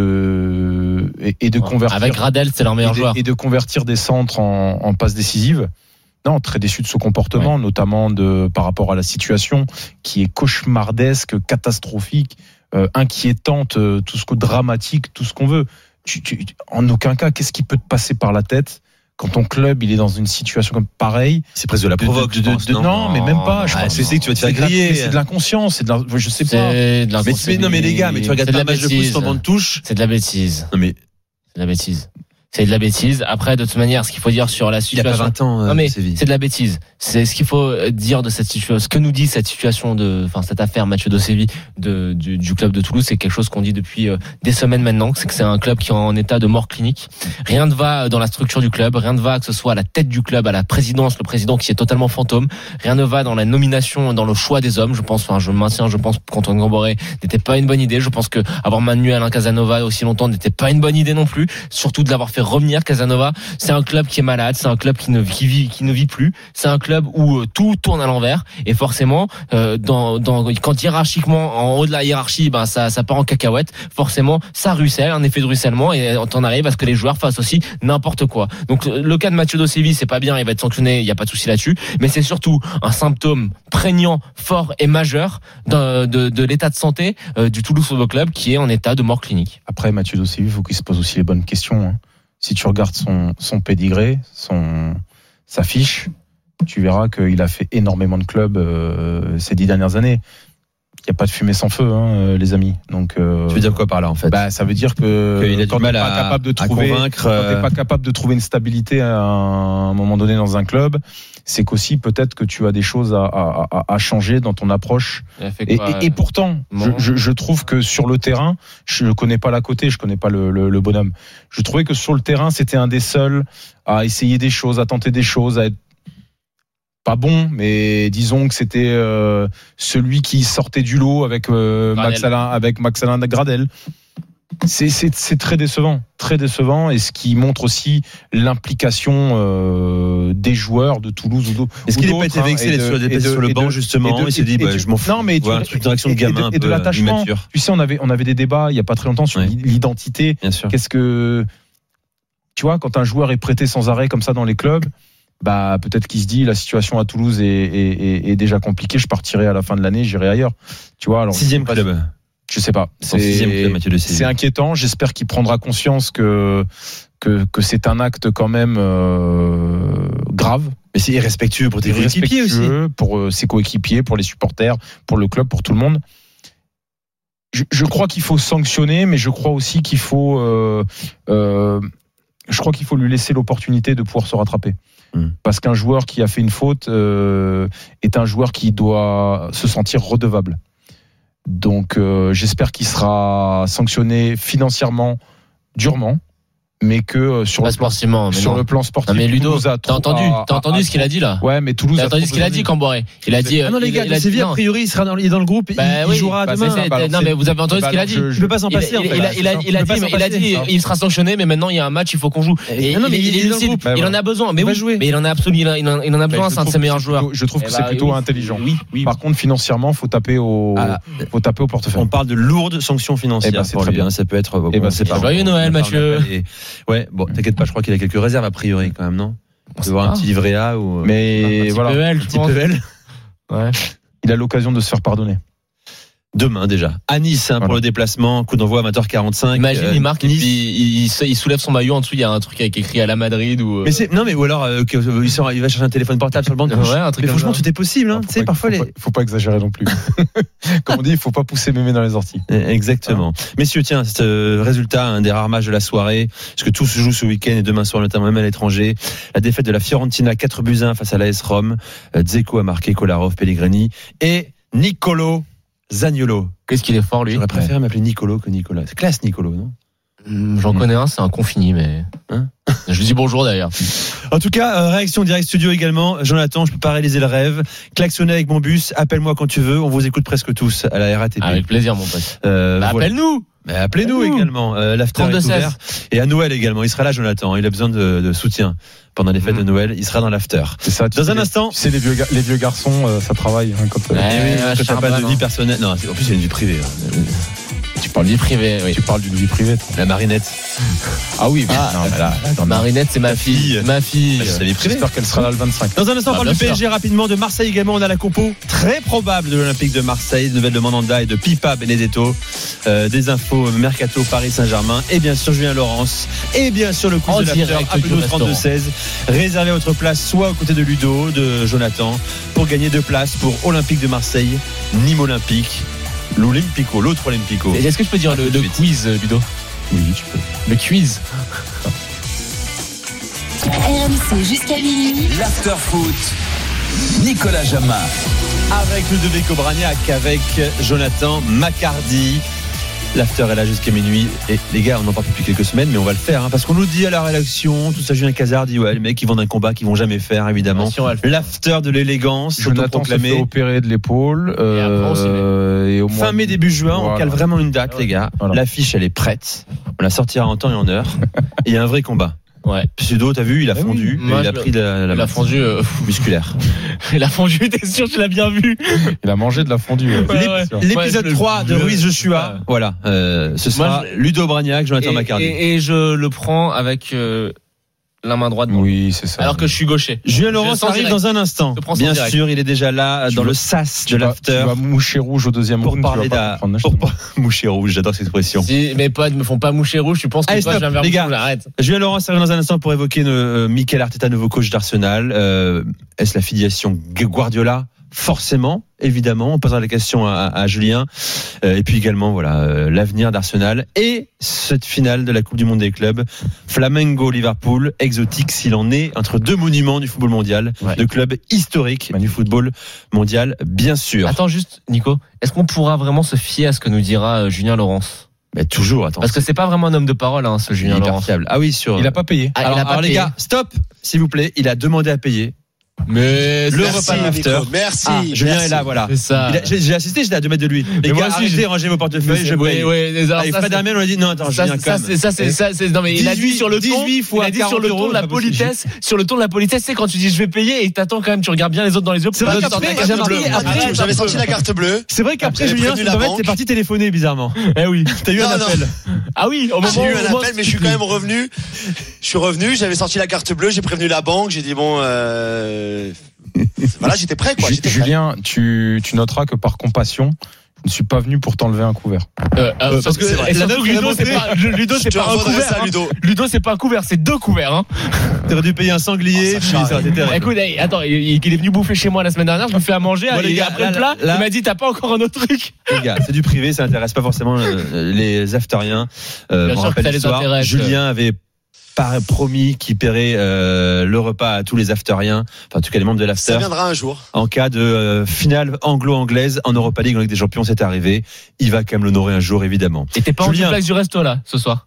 de, et, et de convertir. Avec Gradel, c'est leur meilleur et de, joueur. Et de convertir des centres en, en passes décisives. Non, très déçu de ce comportement, ouais. notamment de, par rapport à la situation qui est cauchemardesque, catastrophique, euh, inquiétante, euh, tout ce que dramatique, tout ce qu'on veut. Tu, tu, en aucun cas, qu'est-ce qui peut te passer par la tête quand ton club il est dans une situation comme pareille? C'est presque de la provoque, de, de, de, de, non, non, mais même pas. Je ah, pense tu sais que tu vas te faire griller. C'est de l'inconscience, c'est de la, je sais pas. C'est de mais, mais non, mais les gars, mais tu regardes pas un match de foot sur banc de touche. C'est de la bêtise. Non mais c'est de la bêtise. C'est de la bêtise. Après, de toute manière, ce qu'il faut dire sur la situation. Il y a pas vingt ans. Euh, non mais c'est de la bêtise. C'est ce qu'il faut dire de cette situation. Ce que nous dit cette situation de, enfin cette affaire Mathieu de Séville de du, du club de Toulouse, c'est quelque chose qu'on dit depuis euh, des semaines maintenant. C'est que c'est un club qui est en état de mort clinique. Rien ne va dans la structure du club. Rien ne va que ce soit à la tête du club, à la présidence, le président qui est totalement fantôme. Rien ne va dans la nomination, dans le choix des hommes. Je pense, enfin, je maintiens, je pense qu'Antoine Camboiré n'était pas une bonne idée. Je pense que avoir maintenu Alain Casanova aussi longtemps n'était pas une bonne idée non plus. Surtout de l'avoir fait revenir Casanova. C'est un club qui est malade, c'est un club qui ne qui vit qui ne vit plus, c'est un club où euh, tout tourne à l'envers et forcément euh, dans dans quand hiérarchiquement en haut de la hiérarchie ben ça ça part en cacahuète, forcément ça ruisselle, un effet de ruissellement et on en arrive à ce que les joueurs fassent aussi n'importe quoi. Donc le cas de Mathieu de Séville, c'est pas bien, il va être sanctionné, il y a pas de souci là-dessus, mais c'est surtout un symptôme prégnant, fort et majeur de de, de l'état de santé euh, du Toulouse Football Club qui est en état de mort clinique. Après Mathieu de Séville, il faut qu'il se pose aussi les bonnes questions, hein. Si tu regardes son, son pédigré, son, sa fiche, tu verras qu'il a fait énormément de clubs euh, ces dix dernières années. Il n'y a pas de fumée sans feu, hein, les amis. Donc, euh, tu veux dire quoi par là, en fait? Bah, ça veut dire que il a quand du mal t'es pas à, capable de trouver, à convaincre. Quand t'es pas capable de trouver une stabilité à un moment donné dans un club, c'est qu'aussi peut-être que tu as des choses à, à, à, à changer dans ton approche. Et, quoi, et, et pourtant, je, je, je trouve que sur le terrain, je ne connais pas l'à côté, je connais pas le, le, le bonhomme. Je trouvais que sur le terrain, c'était un des seuls à essayer des choses, à tenter des choses, à être pas bon, mais disons que c'était euh, celui qui sortait du lot avec euh, Max Alain, avec Max Alain Gradel. C'est, c'est, c'est très décevant, très décevant, et ce qui montre aussi l'implication euh, des joueurs de Toulouse ou d'autres. Est-ce qu'il n'a pas été vexé d'être sur, sur le banc de, justement? Il s'est dit, bah, je m'en fous. Non, mais voilà, un truc d'action de gamin, et de, et de l'attachement. Tu sais, on avait, on avait des débats il y a pas très longtemps sur ouais. l'identité. Bien sûr. Qu'est-ce que, tu vois, quand un joueur est prêté sans arrêt comme ça dans les clubs, bah peut-être qu'il se dit la situation à Toulouse est, est, est, est déjà compliquée. Je partirai à la fin de l'année, j'irai ailleurs. Tu vois, alors sixième club. Je sais pas. C'est, c'est inquiétant. J'espère qu'il prendra conscience que que, que c'est un acte quand même euh, grave. Mais c'est irrespectueux pour tes coéquipiers aussi. Pour ses coéquipiers, pour les supporters, pour le club, pour tout le monde. Je, je crois qu'il faut sanctionner, mais je crois aussi qu'il faut. Euh, euh, je crois qu'il faut lui laisser l'opportunité de pouvoir se rattraper. Mmh. Parce qu'un joueur qui a fait une faute euh, est un joueur qui doit se sentir redevable. Donc euh, j'espère qu'il sera sanctionné financièrement durement, mais que euh, sur, le plan, sur le plan sportif. Non mais Ludo, Toulouse a t'as entendu, à, t'as entendu à, ce qu'il a dit là? Ouais, mais Toulouse. T'as entendu ce qu'il a dit, Camboiré? Il a dit. Ah non les gars, Séville a priori il sera dans, il est dans le groupe, bah, il, oui, il jouera bah, demain. Bah, non mais vous avez entendu bah, ce qu'il a dit? Je, je peux pas s'en passer. Il, en fait. il, a, il a, il a dit, il a dit, il sera sanctionné, mais maintenant il y a un match, il faut qu'on joue. Et non mais il est lucide, il en a besoin. Mais oui, mais il en a absolument, il en a besoin. C'est un de ses meilleurs joueurs. Je trouve que c'est plutôt intelligent. Oui. Par contre, financièrement, faut taper au, faut taper au portefeuille. On parle de lourdes sanctions financières. C'est très bien. Ça peut être. Joyeux Noël, Mathieu. Ouais, bon, t'inquiète pas, je crois qu'il a quelques réserves a priori quand même, non? On peut voir un petit livret A ou mais un voilà, P E L, un petit P E L. Ouais. Il a l'occasion de se faire pardonner. Demain déjà à Nice hein, pour Voilà. le déplacement, coup d'envoi à vingt heures quarante-cinq. Imagine, euh, il marque et Nice. puis il, il, il soulève son maillot en dessous, il y a un truc avec écrit à la Madrid ou. euh, Mais c'est non mais ou alors euh, que, euh, il, sort, il va chercher un téléphone portable sur le banc de touche. Ouais, un truc mais comme franchement ça. tout est possible hein. Faut Tu sais pas- parfois faut les pas- faut pas exagérer non plus. Comme on dit, il faut pas pousser mémé dans les orties. Exactement. Messieurs, tiens, ce euh, résultat, un des rares matchs de la soirée, parce que tout se joue ce week-end et demain soir, notamment même à l'étranger. La défaite de la Fiorentina, quatre buts à un face à l'A S Rome. Euh, Dzeko a marqué, Kolarov, Pellegrini et Nicolo Zaniolo. Qu'est-ce qu'il est fort lui. J'aurais préféré m'appeler Nicolo que Nicolas. C'est classe Nicolo, non? Hum, J'en connais un, c'est un confini, mais. Hein Je lui dis bonjour d'ailleurs. En tout cas, euh, réaction direct studio également. Jonathan, je peux pas réaliser le rêve. Klaxonner avec mon bus, appelle-moi quand tu veux. On vous écoute presque tous à la R A T P. Avec plaisir, mon pote. Euh, Bah, voilà. appelle-nous. Mais appelez-nous Appelle-nous. également. Euh, L'after est trente-deux seize. ouvert. Et à Noël également. Il sera là, Jonathan. Il a besoin de, de soutien pendant les fêtes de Noël. Il sera dans l'after. C'est ça. tu Dans sais, un les- instant. Tu sais, les vieux, ga- les vieux garçons, euh, ça travaille. hein, quand, euh, Ouais. Eh oui, ouais, quand t'as Charles pas de Brave, vie hein. personnelle. Non, c'est- en plus, il y a une vie privée. hein. Tu parles vie privée, oui. Tu parles d'une vie privée. toi. La marinette. Ah oui, Ah, non, mais là, attends, Marinette, c'est ma fille. fille. Ma fille. Bah, c'est la vie privée. j'espère qu'elle sera là le vingt-cinq. Dans un instant, on Ah, parle bien du P S G sûr. rapidement, de Marseille également. On a la compo très probable de l'Olympique de Marseille, de nouvelles de Mandanda et de Pipa Benedetto. Euh, des infos Mercato Paris Saint-Germain et bien sûr Julien Laurence et bien sûr le coup En de l'after. direct du Appelez-nous restaurant. trente-deux seize. Réservez votre place soit aux côtés de Ludo, de Jonathan, pour gagner deux places pour Olympique de Marseille, Nîmes Olympique, l'Olympico, l'autre Olympico. Est-ce que je peux dire le, tout de le suite. quiz, Ludo? Oui, tu peux. Le quiz. R M C jusqu'à minuit. L'after foot. Nicolas Jamin. Avec Ludovic Obraniak, avec Jonathan Macardy. L'after est là jusqu'à minuit. Et les gars, on en parle depuis quelques semaines, mais on va le faire. Hein, parce qu'on nous dit à la rédaction, tout ça, Julien Cazard dit ouais, les mecs, ils vendent un combat qu'ils vont jamais faire, évidemment. Bien sûr, on va le faire. L'after de l'élégance, Jonathan se autoproclamé. fait opérer de l'épaule. Et après, on s'y met. Euh, et au mois Fin mai, début juin, on Voilà. cale vraiment une date, les gars. Voilà. L'affiche, elle est prête. On la sortira en temps et en heure. Et il y a un vrai combat. Ouais. Pseudo, t'as vu, il a Eh oui. fondu. et Moi, il a je- pris la, la Il a fondu. euh, musculaire. Il a fondu, t'es sûr, tu l'as bien vu. Il a mangé de la fondue. ouais. Ouais, L'ép- ouais. L'épisode Ouais, je- trois de je- Ruiz Joshua. Ouais. Voilà. Euh, ce sera Moi, je- Ludo Obraniak, Jonathan Et, Macardy. et, et je le prends avec euh, la main droite. Oui, c'est ça. Alors que je suis gaucher. Julien Je Laurence sens arrive direct. dans un instant. Je prends son Bien direct. sûr, il est déjà là Tu dans vas- le sas tu de vas- l'after Tu vas moucher rouge au deuxième pour round, tu parler vas pas d'un comprendre, pour je par- moucher rouge. J'adore cette expression. Si mes potes me font pas moucher rouge, tu penses que Allez, toi, stop, je viens vers les vous, gars. j'arrête. Julien Laurence arrive dans un instant pour évoquer euh, Mikel Arteta, nouveau coach d'Arsenal. Euh, est-ce la filiation Guardiola? Forcément, évidemment. On posera la question à, à Julien. Euh, et puis également, voilà, euh, l'avenir d'Arsenal et cette finale de la Coupe du Monde des clubs. Flamengo-Liverpool, exotique s'il en est, entre deux monuments du football mondial, Ouais. deux clubs historiques du football mondial, bien sûr. Attends juste, Nico, est-ce qu'on pourra vraiment se fier à ce que nous dira euh, Julien Laurence? Mais toujours, attends. Parce que c'est pas vraiment un homme de parole, hein, ce Julien hyper Laurence. fiable. Ah oui, sur. Il a pas payé. Ah, alors, il a pas alors, les payé. gars, stop, s'il vous plaît. Il a demandé à payer. Mais Le c'est- repas de l'after. Nico, merci. Ah, Julien merci. est là, voilà. C'est ça. Il a- J'ai j'ai assisté, j'étais à deux mètres de lui. Les Mais moi gars, aussi, arrêtez, j'ai- rangez vos portefeuilles, je Oui, paye. oui, mais alors Ah, et ça, Fred c'est- Hermel, on a dit non, attends, Ça, Julien, c'est- ça, calme. c'est ça, c'est ça, c'est non mais il a dit dix-huit sur le ton, dix-huit fois il a dit sur quarante le ton euros, de la c'est pas possible. politesse, sur le ton de la politesse, c'est quand tu dis je vais payer et t'attends quand même, tu regardes bien les autres dans les yeux. C'est vrai pour pas qu'après, sortir la j'ai carte remarqué, bleue. après, Arrête, J'avais un peu. sorti la carte bleue. C'est vrai qu'après, J'avais Julien, prévenu c'est la vrai, banque. c'est parti téléphoner bizarrement. Eh oui. T'as eu un Non, non. appel. Ah oui, au moment J'ai eu où- un au moment- appel, mais je suis quand même revenu. Je suis revenu, j'avais sorti la carte bleue, j'ai prévenu la banque, j'ai dit bon, euh... voilà, j'étais prêt, quoi. Ju- J'étais prêt. Julien, tu, tu noteras que par compassion, je ne suis pas venu pour t'enlever un couvert. Euh, euh, parce que c'est vrai. et La surtout note que qu'il a Ludo c'est montrée. pas Ludo Je c'est te pas un redonnerai couvert. ça, hein. Ludo. Ludo c'est pas un couvert, c'est deux couverts hein. T'aurais dû payer un sanglier, Oh, ça puis charrie. ça aurait été terrible. Écoute, hey, attends, il, il est venu bouffer chez moi la semaine dernière, je me fais à manger Bon, les et gars, après là, le plat, là- il m'a dit t'as pas encore un autre truc. Les gars, c'est du privé, ça intéresse pas forcément euh, les afteriens. Euh, Bien on sûr rappelle que ça les l'histoire. intéresse. Julien avait par- promis qu'il paierait euh, le repas à tous les afteriens, enfin en tout cas les membres de Ça l'after, viendra un jour. en cas de euh, finale anglo-anglaise en Europa League, en Ligue des Champions, c'est arrivé. Il va quand même l'honorer un jour, évidemment. Et t'es pas en Julien. duplex du resto là ce soir.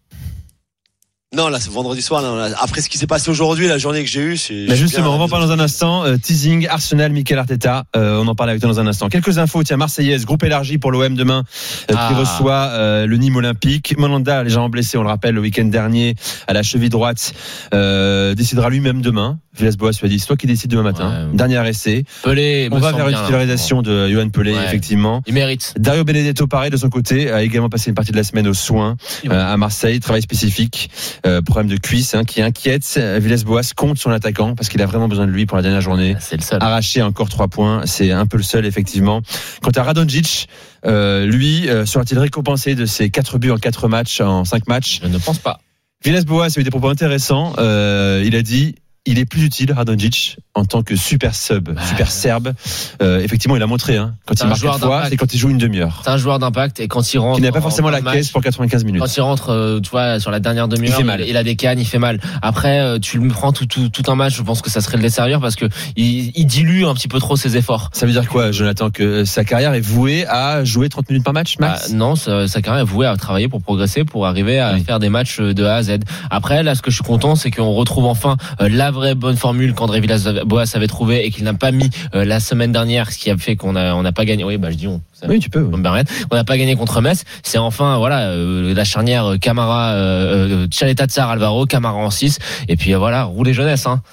Non, là, c'est vendredi soir. Là, là. Après ce qui s'est passé aujourd'hui, la journée que j'ai eue, c'est. Mais je suis justement, bien, on va en parler dans un instant. Euh, teasing, Arsenal, Mikel Arteta. Euh, on en parle avec toi dans un instant. Quelques infos. Tiens, Marseillaise, groupe élargi pour l'O M demain, euh, Ah. qui reçoit euh, le Nîmes Olympique. Mandanda, légèrement blessé, on le rappelle, le week-end dernier, à la cheville droite, euh, décidera lui-même demain. Villas-Boas lui a dit, c'est toi qui décides demain matin. Ouais. Dernier essai. Pelé, On me va sent vers une bien, là. titularisation de Johan Pelé, Ouais. effectivement. Il mérite. Dario Benedetto, pareil, de son côté, a également passé une partie de la semaine aux soins euh, à Marseille, travail spécifique. euh, problème de cuisse hein, qui inquiète. Villas-Boas compte sur l'attaquant parce qu'il a vraiment besoin de lui pour la dernière journée. C'est le seul. Arraché encore trois points, c'est un peu le seul effectivement. Quant à Radonjic, euh, lui euh, sera-t-il récompensé de ses quatre buts en quatre matchs, en cinq matchs? Je ne pense pas. Villas-Boas a eu des propos intéressants. Euh, il a dit il est plus utile, Radonjic, en tant que super sub, bah, super serbe. Euh, effectivement, il a montré, hein, quand il marque quatre fois, c'est quand il joue une demi-heure. C'est un joueur d'impact et quand il rentre. Qui n'a pas forcément la caisse pour quatre-vingt-quinze minutes. Quand il rentre, euh, tu vois, sur la dernière demi-heure, il fait mal. Il a des cannes, il fait mal. Après, euh, tu le prends tout, tout, tout un match, je pense que ça serait le desservir parce que il, il dilue un petit peu trop ses efforts. Ça veut dire quoi, Jonathan, que sa carrière est vouée à jouer trente minutes par match, max? Bah, non, sa, sa carrière est vouée à travailler pour progresser, pour arriver à oui. faire des matchs de A à Z. Après, là, ce que je suis content, c'est qu'on retrouve enfin euh, la vraie bonne formule qu'André Villas-Boas avait trouvé et qu'il n'a pas mis euh, la semaine dernière, ce qui a fait qu'on a on n'a pas gagné. Oui, bah je dis on. Ça, oui, tu peux. Oui. On n'a pas gagné contre Metz. C'est enfin voilà euh, la charnière Camara, euh, Tchaleta Tsar, Alvaro, Camara en six et puis euh, voilà rouler jeunesse. Hein.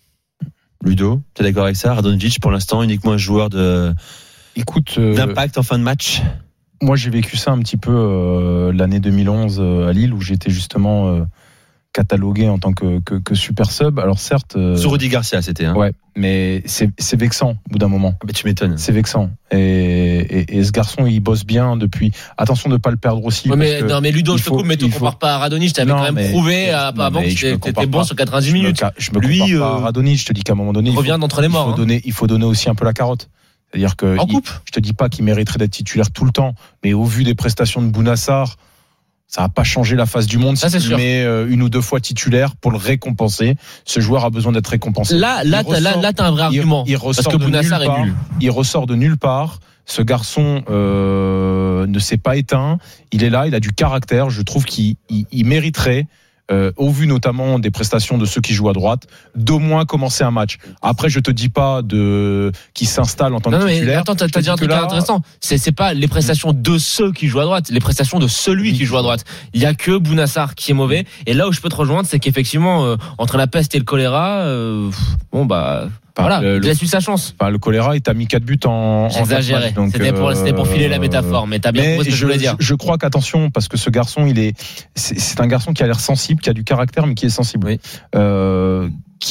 Ludo, tu es d'accord avec ça? Radonjic pour l'instant uniquement un joueur de. Écoute, euh, d'impact en fin de match. Moi, j'ai vécu ça un petit peu euh, l'année deux mille onze euh, à Lille où j'étais justement. Euh, catalogué en tant que, que, que super sub. Alors certes, euh, sur Rudy Garcia, c'était. Hein. Ouais, mais c'est, c'est vexant au bout d'un moment. Mais tu m'étonnes. C'est vexant. Et, et, et ce garçon, il bosse bien depuis. Attention de ne pas le perdre aussi. Ouais, mais non, mais Ludo, je te coupe, mais tu compares pas à Radonjic. Tu avais quand même mais, prouvé à, non, avant que tu étais bon sur quatre-vingt-dix minutes. Je me, je me Lui, compare pas à Radonjic. Je te dis qu'à un moment donné, il revient d'entre les morts. Il faut donner, il faut donner aussi un peu la carotte. C'est-à-dire que en coupe. Il, je te dis pas qu'il mériterait d'être titulaire tout le temps, mais au vu des prestations de Bounassar. Ça va pas changer la face du monde ça, si tu le mets une ou deux fois titulaire pour le récompenser. Ce joueur a besoin d'être récompensé. Là, là, t'as, là, là, t'as un vrai argument. Il, il ressort parce que Bounassar est nul. Il ressort de nulle part. Ce garçon euh, ne s'est pas éteint. Il est là, il a du caractère. Je trouve qu'il il, il mériterait. Euh, au vu notamment des prestations de ceux qui jouent à droite, d'au moins commencer un match. Après, je te dis pas de qui s'installe en tant non, que titulaire. Mais attends, t'as, t'as dit un truc là... intéressant. C'est, c'est pas les prestations de ceux qui jouent à droite, les prestations de celui oui. qui joue à droite. Il y a que Bounassar qui est mauvais. Et là où je peux te rejoindre, c'est qu'effectivement, euh, entre la peste et le choléra, euh, bon bah. Enfin, voilà, le, il a su sa chance. Enfin, le choléra, il t'a mis quatre buts en. J'exagérais. En c'était, pour, euh, c'était pour filer la métaphore, mais t'as bien compris ce que je voulais dire. Je, je crois qu'attention, parce que ce garçon, il est, c'est, c'est un garçon qui a l'air sensible, qui a du caractère, mais qui est sensible. Oui. Euh,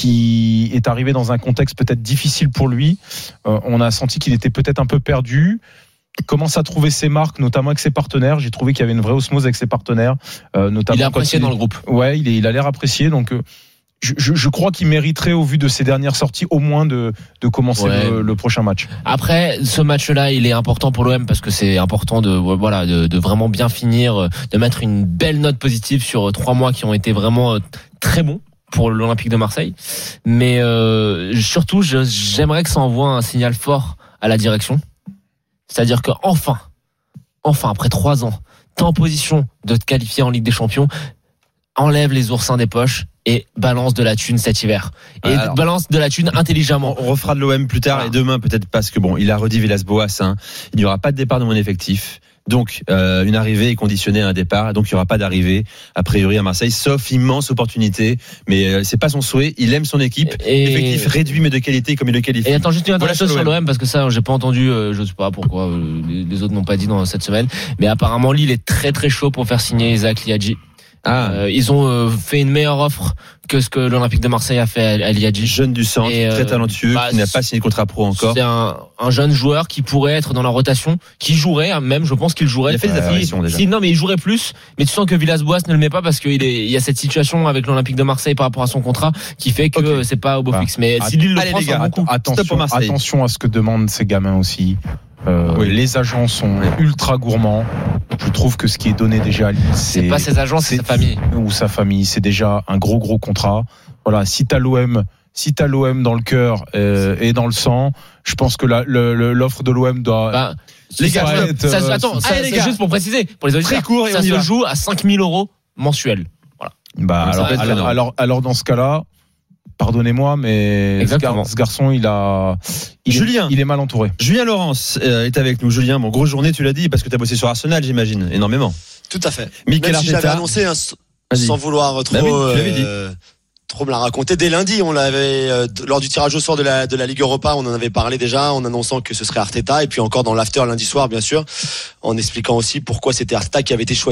qui est arrivé dans un contexte peut-être difficile pour lui. Euh, on a senti qu'il était peut-être un peu perdu. Il commence à trouver ses marques, notamment avec ses partenaires. J'ai trouvé qu'il y avait une vraie osmose avec ses partenaires, euh, notamment. Il est apprécié il, dans le groupe. Ouais, il, est, il a l'air apprécié, donc. Euh, Je, je, je crois qu'il mériterait, au vu de ses dernières sorties, au moins de, de commencer ouais. le, le prochain match. Après, ce match-là, il est important pour l'O M parce que c'est important de, voilà, de, de vraiment bien finir, de mettre une belle note positive sur trois mois qui ont été vraiment très bons pour l'Olympique de Marseille. Mais euh, surtout, je, j'aimerais que ça envoie un signal fort à la direction. C'est-à-dire que enfin, enfin, après trois ans, t'es en position de te qualifier en Ligue des Champions, enlève les oursins des poches et balance de la thune cet hiver. Et alors, balance de la thune intelligemment. On refera de l'O M plus tard, voilà. Et demain peut-être parce que bon, il a redit Villas-Boas, hein, il n'y aura pas de départ de mon effectif. Donc euh, une arrivée est conditionnée à un départ, donc il n'y aura pas d'arrivée a priori à Marseille, sauf immense opportunité. Mais euh, c'est pas son souhait. Il aime son équipe. Et effectif réduit mais de qualité comme il le qualifie. Et attends juste une voilà chose sur l'O M parce que ça j'ai pas entendu, euh, je sais pas pourquoi euh, les, les autres n'ont pas dit dans cette semaine. Mais apparemment Lille est très très chaud pour faire signer Isaac Liadji. Ah. Euh, ils ont euh, fait une meilleure offre que ce que l'Olympique de Marseille a fait à Liadji. Jeune du centre, et, très talentueux, bah, qui n'a pas signé de contrat pro encore. C'est un, un jeune joueur qui pourrait être dans la rotation, qui jouerait, même, je pense qu'il jouerait. Il a fait des apparitions déjà. Si, non, mais il jouerait plus. Mais tu sens que Villas-Boas ne le met pas parce qu'il est, il y a cette situation avec l'Olympique de Marseille par rapport à son contrat qui fait que okay. c'est pas au beau bah, fixe. Mais si Lille le prend, c'est un bon coup. Attention, attention à ce que demandent ces gamins aussi. Euh, oui. Les agents sont ultra gourmands. Je trouve que ce qui est donné déjà à Lille, c'est, c'est pas ses agents, c'est, c'est sa famille ou sa famille. C'est déjà un gros gros contrat. Voilà, si t'as l'O M, si t'as l'O M dans le cœur euh, et dans le sang, je pense que la, le, le, l'offre de l'O M doit. Bah, les gars, être, ça, attends, ça, allez, c'est juste pour préciser pour les auditeurs. Très court et ça on se va. joue à cinq mille euros mensuels. Voilà. Bah alors, alors, alors, alors dans ce cas-là. Pardonnez-moi, mais Exactement. ce garçon, il a, il Julien, est, il est mal entouré. Julien Laurence est avec nous. Julien, bon, grosse journée, tu l'as dit, parce que tu as bossé sur Arsenal, j'imagine, énormément. Tout à fait. Mikel Même si Arteta. j'avais annoncé, hein, sans vouloir trop, bah oui, euh, trop me la raconter. Dès lundi, on l'avait euh, lors du tirage au sort de la de la Ligue Europa, on en avait parlé déjà, en annonçant que ce serait Arteta, et puis encore dans l'after lundi soir, bien sûr, en expliquant aussi pourquoi c'était Arteta qui avait été choisi.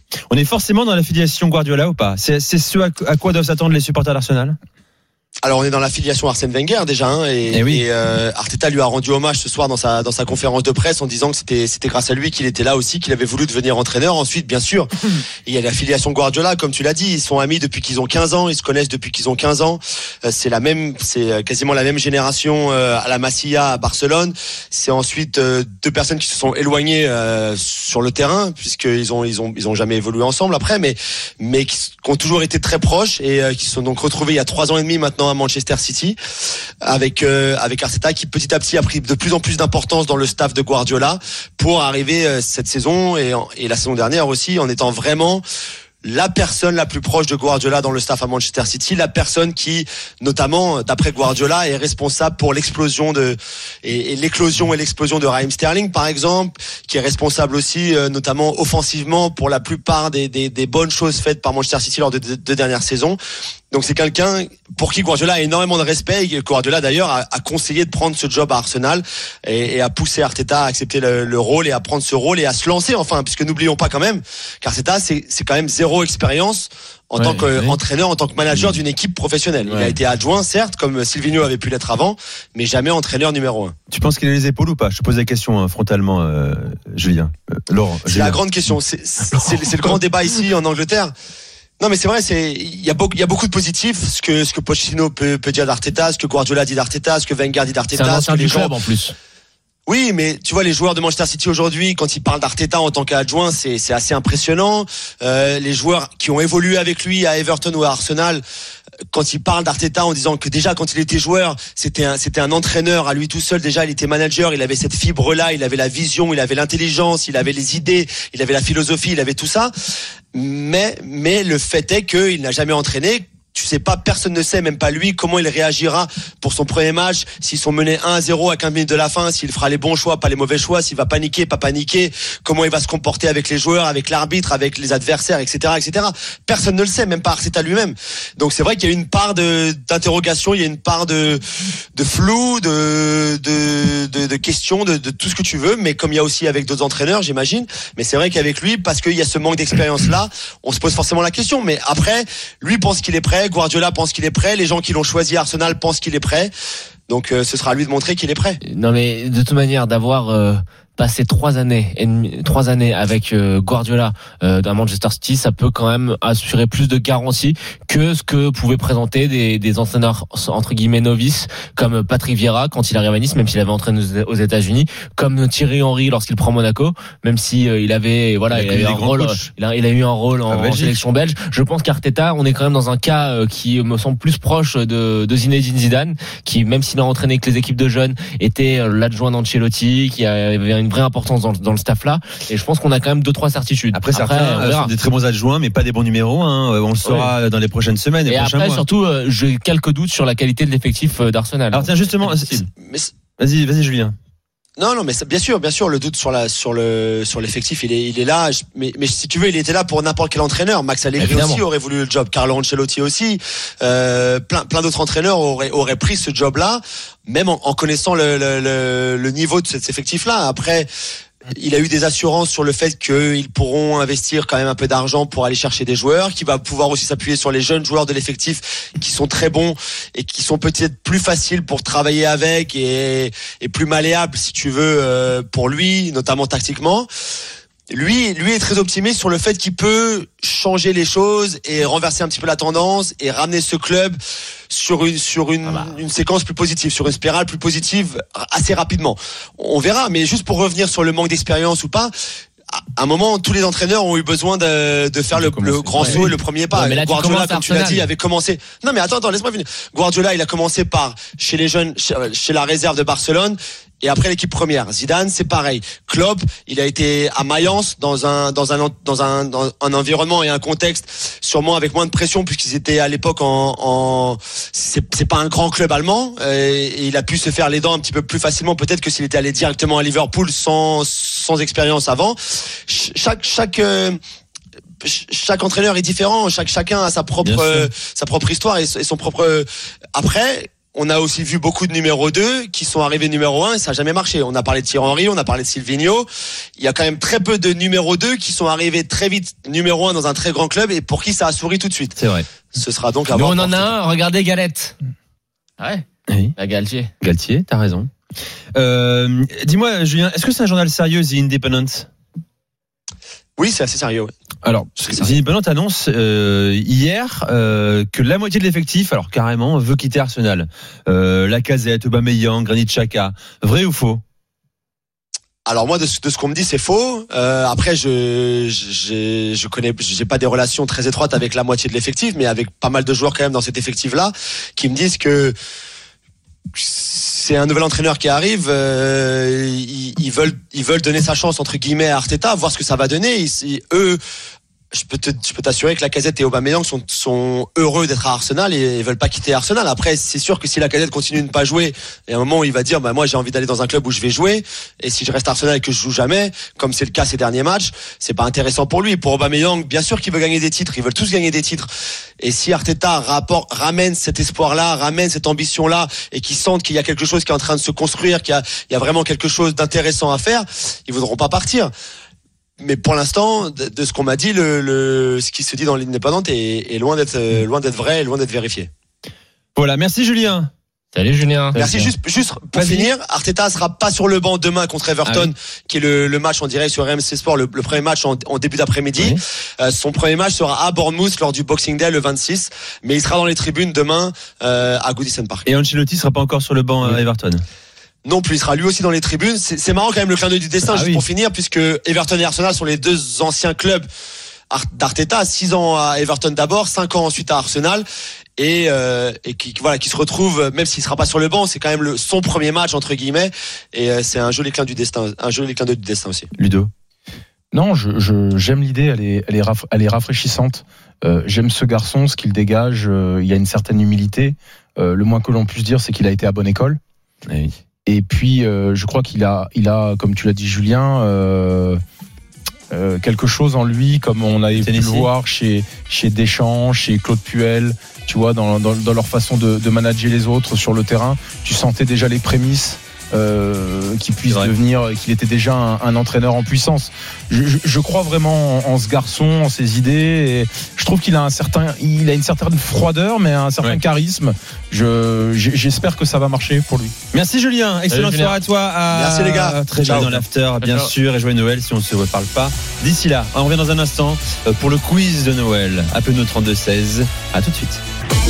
On est forcément dans l'affiliation Guardiola ou pas? C'est, c'est ce à, à quoi doivent s'attendre les supporters d'Arsenal? Alors on est dans l'affiliation Arsène Wenger déjà, hein, et, et, oui. et euh, Arteta lui a rendu hommage ce soir dans sa dans sa conférence de presse en disant que c'était c'était grâce à lui qu'il était là aussi, qu'il avait voulu devenir entraîneur. Ensuite, bien sûr, il y a l'affiliation Guardiola, comme tu l'as dit, ils sont amis depuis qu'ils ont quinze ans, ils se connaissent depuis qu'ils ont quinze ans. Euh, c'est la même, c'est quasiment la même génération euh, à la Masia à Barcelone. C'est ensuite euh, deux personnes qui se sont éloignées euh, sur le terrain puisqu'ils ont ils ont ils ont jamais évolué ensemble après, mais mais qui, qui ont toujours été très proches et euh, qui se sont donc retrouvés il y a trois ans et demi maintenant à Manchester City avec euh, avec Arteta qui petit à petit a pris de plus en plus d'importance dans le staff de Guardiola pour arriver euh, cette saison et, et la saison dernière aussi en étant vraiment la personne la plus proche de Guardiola dans le staff à Manchester City, la personne qui, notamment, d'après Guardiola, est responsable pour l'explosion de et, et l'éclosion et l'explosion de Raheem Sterling, par exemple, qui est responsable aussi, euh, notamment offensivement, pour la plupart des, des, des bonnes choses faites par Manchester City lors de deux de, de dernières saisons. Donc c'est quelqu'un pour qui Guardiola a énormément de respect et Guardiola d'ailleurs a, a conseillé de prendre ce job à Arsenal et, et a poussé Arteta à accepter le, le rôle et à prendre ce rôle et à se lancer enfin, puisque n'oublions pas quand même qu'Arteta c'est, c'est quand même zéro expérience en ouais, tant qu'entraîneur, oui. en tant que manager d'une équipe professionnelle. Ouais. Il a été adjoint certes comme Silvino avait pu l'être avant, mais jamais entraîneur numéro un. Tu penses qu'il a les épaules ou pas? Je te pose la question hein, frontalement, euh, Julien. Euh, Laurent. C'est Julien. la grande question. C'est, c'est, c'est, c'est le grand débat ici en Angleterre. Non mais c'est vrai, c'est il y a beaucoup il y a beaucoup de positifs, ce que ce que Pochettino peut peut dire d'Arteta, ce que Guardiola dit d'Arteta, ce que Wenger dit d'Arteta, c'est un ancien du les club gens... en plus. Oui, mais tu vois les joueurs de Manchester City aujourd'hui, quand ils parlent d'Arteta en tant qu'adjoint, c'est c'est assez impressionnant. Euh, les joueurs qui ont évolué avec lui à Everton ou à Arsenal, quand ils parlent d'Arteta en disant que déjà quand il était joueur, c'était un c'était un entraîneur à lui tout seul. Déjà, il était manager, il avait cette fibre là, il avait la vision, il avait l'intelligence, il avait les idées, il avait la philosophie, il avait tout ça. Mais mais le fait est qu'il n'a jamais entraîné. Tu sais pas, personne ne sait, même pas lui, comment il réagira pour son premier match, s'ils sont menés un à zéro à quinze minutes de la fin, s'il fera les bons choix, pas les mauvais choix, s'il va paniquer, pas paniquer, comment il va se comporter avec les joueurs, avec l'arbitre, avec les adversaires, et cetera, et cetera. Personne ne le sait, même pas Arteta lui-même. Donc c'est vrai qu'il y a une part de, d'interrogation, il y a une part de, de flou, de, de, de, de questions, de, de tout ce que tu veux, mais comme il y a aussi avec d'autres entraîneurs, j'imagine. Mais c'est vrai qu'avec lui, parce qu'il y a ce manque d'expérience-là, on se pose forcément la question. Mais après, lui pense qu'il est prêt, Guardiola pense qu'il est prêt, les gens qui l'ont choisi à Arsenal pensent qu'il est prêt. Donc euh, ce sera à lui de montrer qu'il est prêt. Non mais de toute manière d'avoir euh, passé trois années et demi, trois années avec euh, Guardiola euh, dans Manchester City, ça peut quand même assurer plus de garanties que ce que pouvaient présenter des, des entraîneurs entre guillemets novices comme Patrick Vieira quand il arrive à Nice, même s'il avait entraîné aux États-Unis, comme Thierry Henry lorsqu'il prend Monaco, même si euh, il avait voilà il, il avait un rôle, il a, il a eu un rôle en, en sélection belge. Je pense qu'Arteta, on est quand même dans un cas euh, qui me semble plus proche de, de Zinedine Zidane, qui même s'il a entraîné avec les équipes de jeunes, était l'adjoint d'Ancelotti, qui avait une vraie importance dans, dans le staff là, et je pense qu'on a quand même deux trois certitudes. Après, après certains euh, sont des très bons adjoints mais pas des bons numéros hein. On le saura ouais. dans les prochaines semaines et, et prochains après mois. Surtout euh, j'ai quelques doutes sur la qualité de l'effectif d'Arsenal. Alors tiens justement mais... vas-y vas-y Julien. Non, non, mais ça, bien sûr, bien sûr, le doute sur la, sur le, sur l'effectif, il est, il est là. Mais, mais si tu veux, il était là pour n'importe quel entraîneur. Max Allegri Évidemment. aussi aurait voulu le job. Carlo Ancelotti aussi. Euh, plein, plein d'autres entraîneurs auraient, auraient pris ce job-là, même en, en connaissant le, le, le, le niveau de cet effectif-là. Après, il a eu des assurances sur le fait qu'ils pourront investir quand même un peu d'argent pour aller chercher des joueurs, qu'il va pouvoir aussi s'appuyer sur les jeunes joueurs de l'effectif qui sont très bons et qui sont peut-être plus faciles pour travailler avec et, et plus malléables si tu veux pour lui, notamment tactiquement. Lui, lui est très optimiste sur le fait qu'il peut changer les choses et renverser un petit peu la tendance et ramener ce club sur une sur une, ah bah. une séquence plus positive, sur une spirale plus positive assez rapidement. On verra, mais juste pour revenir sur le manque d'expérience ou pas, à un moment, tous les entraîneurs ont eu besoin de, de faire le, le grand saut et le premier pas. Ouais, Guardiola, comme tu l'as dit, avait commencé. Non, mais attends, attends, laisse-moi venir. Guardiola, il a commencé par chez les jeunes, chez, chez la réserve de Barcelone. Et après l'équipe première, Zidane, c'est pareil. Klopp, il a été à Mayence dans un dans un dans un dans un environnement et un contexte sûrement avec moins de pression puisqu'ils étaient à l'époque en, en c'est c'est pas un grand club allemand et, et il a pu se faire les dents un petit peu plus facilement peut-être que s'il était allé directement à Liverpool sans sans expérience avant. Chaque chaque euh, chaque entraîneur est différent, chaque chacun a sa propre euh, sa propre histoire et, et son propre après on a aussi vu beaucoup de numéro deux qui sont arrivés numéro un et ça n'a jamais marché. On a parlé de Thierry Henry, on a parlé de Silvinho. Il y a quand même très peu de numéro deux qui sont arrivés très vite numéro un dans un très grand club et pour qui ça a souri tout de suite. C'est vrai. Ce sera donc à Nous, voir. on en a un, regardez Galette. Ouais. Oui. La Galtier. Galtier, t'as raison. Euh, dis-moi, Julien, est-ce que c'est un journal sérieux, The Independent ? Oui, c'est assez sérieux. Ouais. Alors, The Independent annonce euh, hier euh, que la moitié de l'effectif, alors carrément, veut quitter Arsenal. Euh, Lacazette, Aubameyang, Granit Xhaka. Vrai ou faux ? Alors moi de ce, de ce qu'on me dit c'est faux. Euh, après je je je connais j'ai pas des relations très étroites avec la moitié de l'effectif, mais avec pas mal de joueurs quand même dans cet effectif là qui me disent que c'est un nouvel entraîneur qui arrive. Euh, ils, ils veulent ils veulent donner sa chance entre guillemets à Arteta, voir ce que ça va donner. Ils, ils, eux Je peux, te, je peux t'assurer que Lacazette et Aubameyang sont, sont heureux d'être à Arsenal et, et veulent pas quitter Arsenal. Après, c'est sûr que si Lacazette continue de ne pas jouer, il y a un moment où il va dire, bah, moi, j'ai envie d'aller dans un club où je vais jouer. Et si je reste à Arsenal et que je joue jamais, comme c'est le cas ces derniers matchs, c'est pas intéressant pour lui. Pour Aubameyang, bien sûr qu'il veut gagner des titres. Ils veulent tous gagner des titres. Et si Arteta rapport, ramène cet espoir-là, ramène cette ambition-là et qu'ils sentent qu'il y a quelque chose qui est en train de se construire, qu'il y a, il y a vraiment quelque chose d'intéressant à faire, ils voudront pas partir. Mais pour l'instant, de, de ce qu'on m'a dit, le, le, ce qui se dit dans l'Indépendante est, est loin d'être, euh, loin d'être vrai, et loin d'être vérifié. Voilà, merci Julien. Salut Julien. Merci. Juste, juste pour Vas-y. finir, Arteta sera pas sur le banc demain contre Everton, ah oui. qui est le, le match en direct sur R M C Sport, le, le premier match en, en début d'après-midi. Oui. Euh, son premier match sera à Bournemouth lors du Boxing Day le vingt-six, mais il sera dans les tribunes demain euh, à Goodison Park. Et Ancelotti sera pas encore sur le banc à oui. Everton. Non plus, il sera lui aussi dans les tribunes. C'est, c'est marrant quand même le clin d'œil du destin, ah juste oui. pour finir, puisque Everton et Arsenal sont les deux anciens clubs d'Arteta, six ans à Everton d'abord, cinq ans ensuite à Arsenal, et, euh, et qui voilà, qui se retrouvent, même s'il sera pas sur le banc, c'est quand même le, son premier match entre guillemets, et euh, c'est un joli clin du destin, un joli clin d'œil du destin aussi. Ludo. Non, je, je j'aime l'idée, elle est, elle est, raff, elle est rafraîchissante. Euh, j'aime ce garçon, ce qu'il dégage. Euh, il y a une certaine humilité. Euh, le moins que l'on puisse dire, c'est qu'il a été à bonne école. Oui. Et puis, euh, je crois qu'il a, il a, comme tu l'as dit, Julien, euh, euh, quelque chose en lui, comme on avait pu le voir chez, chez Deschamps, chez Claude Puel, tu vois, dans, dans, dans leur façon de, de manager les autres sur le terrain. Tu sentais déjà les prémices. Euh, qu'il puisse devenir, qu'il était déjà un, un entraîneur en puissance. Je, je, je crois vraiment en, en ce garçon, en ses idées. Et je trouve qu'il a un certain, il a une certaine froideur, mais un certain ouais. charisme. Je, j'espère que ça va marcher pour lui. Merci Julien, excellente soirée à toi. À Merci les gars. Très bien dans l'after, bien Ciao. sûr, et joyeux Noël si on ne se reparle pas. D'ici là, on revient dans un instant pour le quiz de Noël. Appelez-nous trente-deux seize. À tout de suite.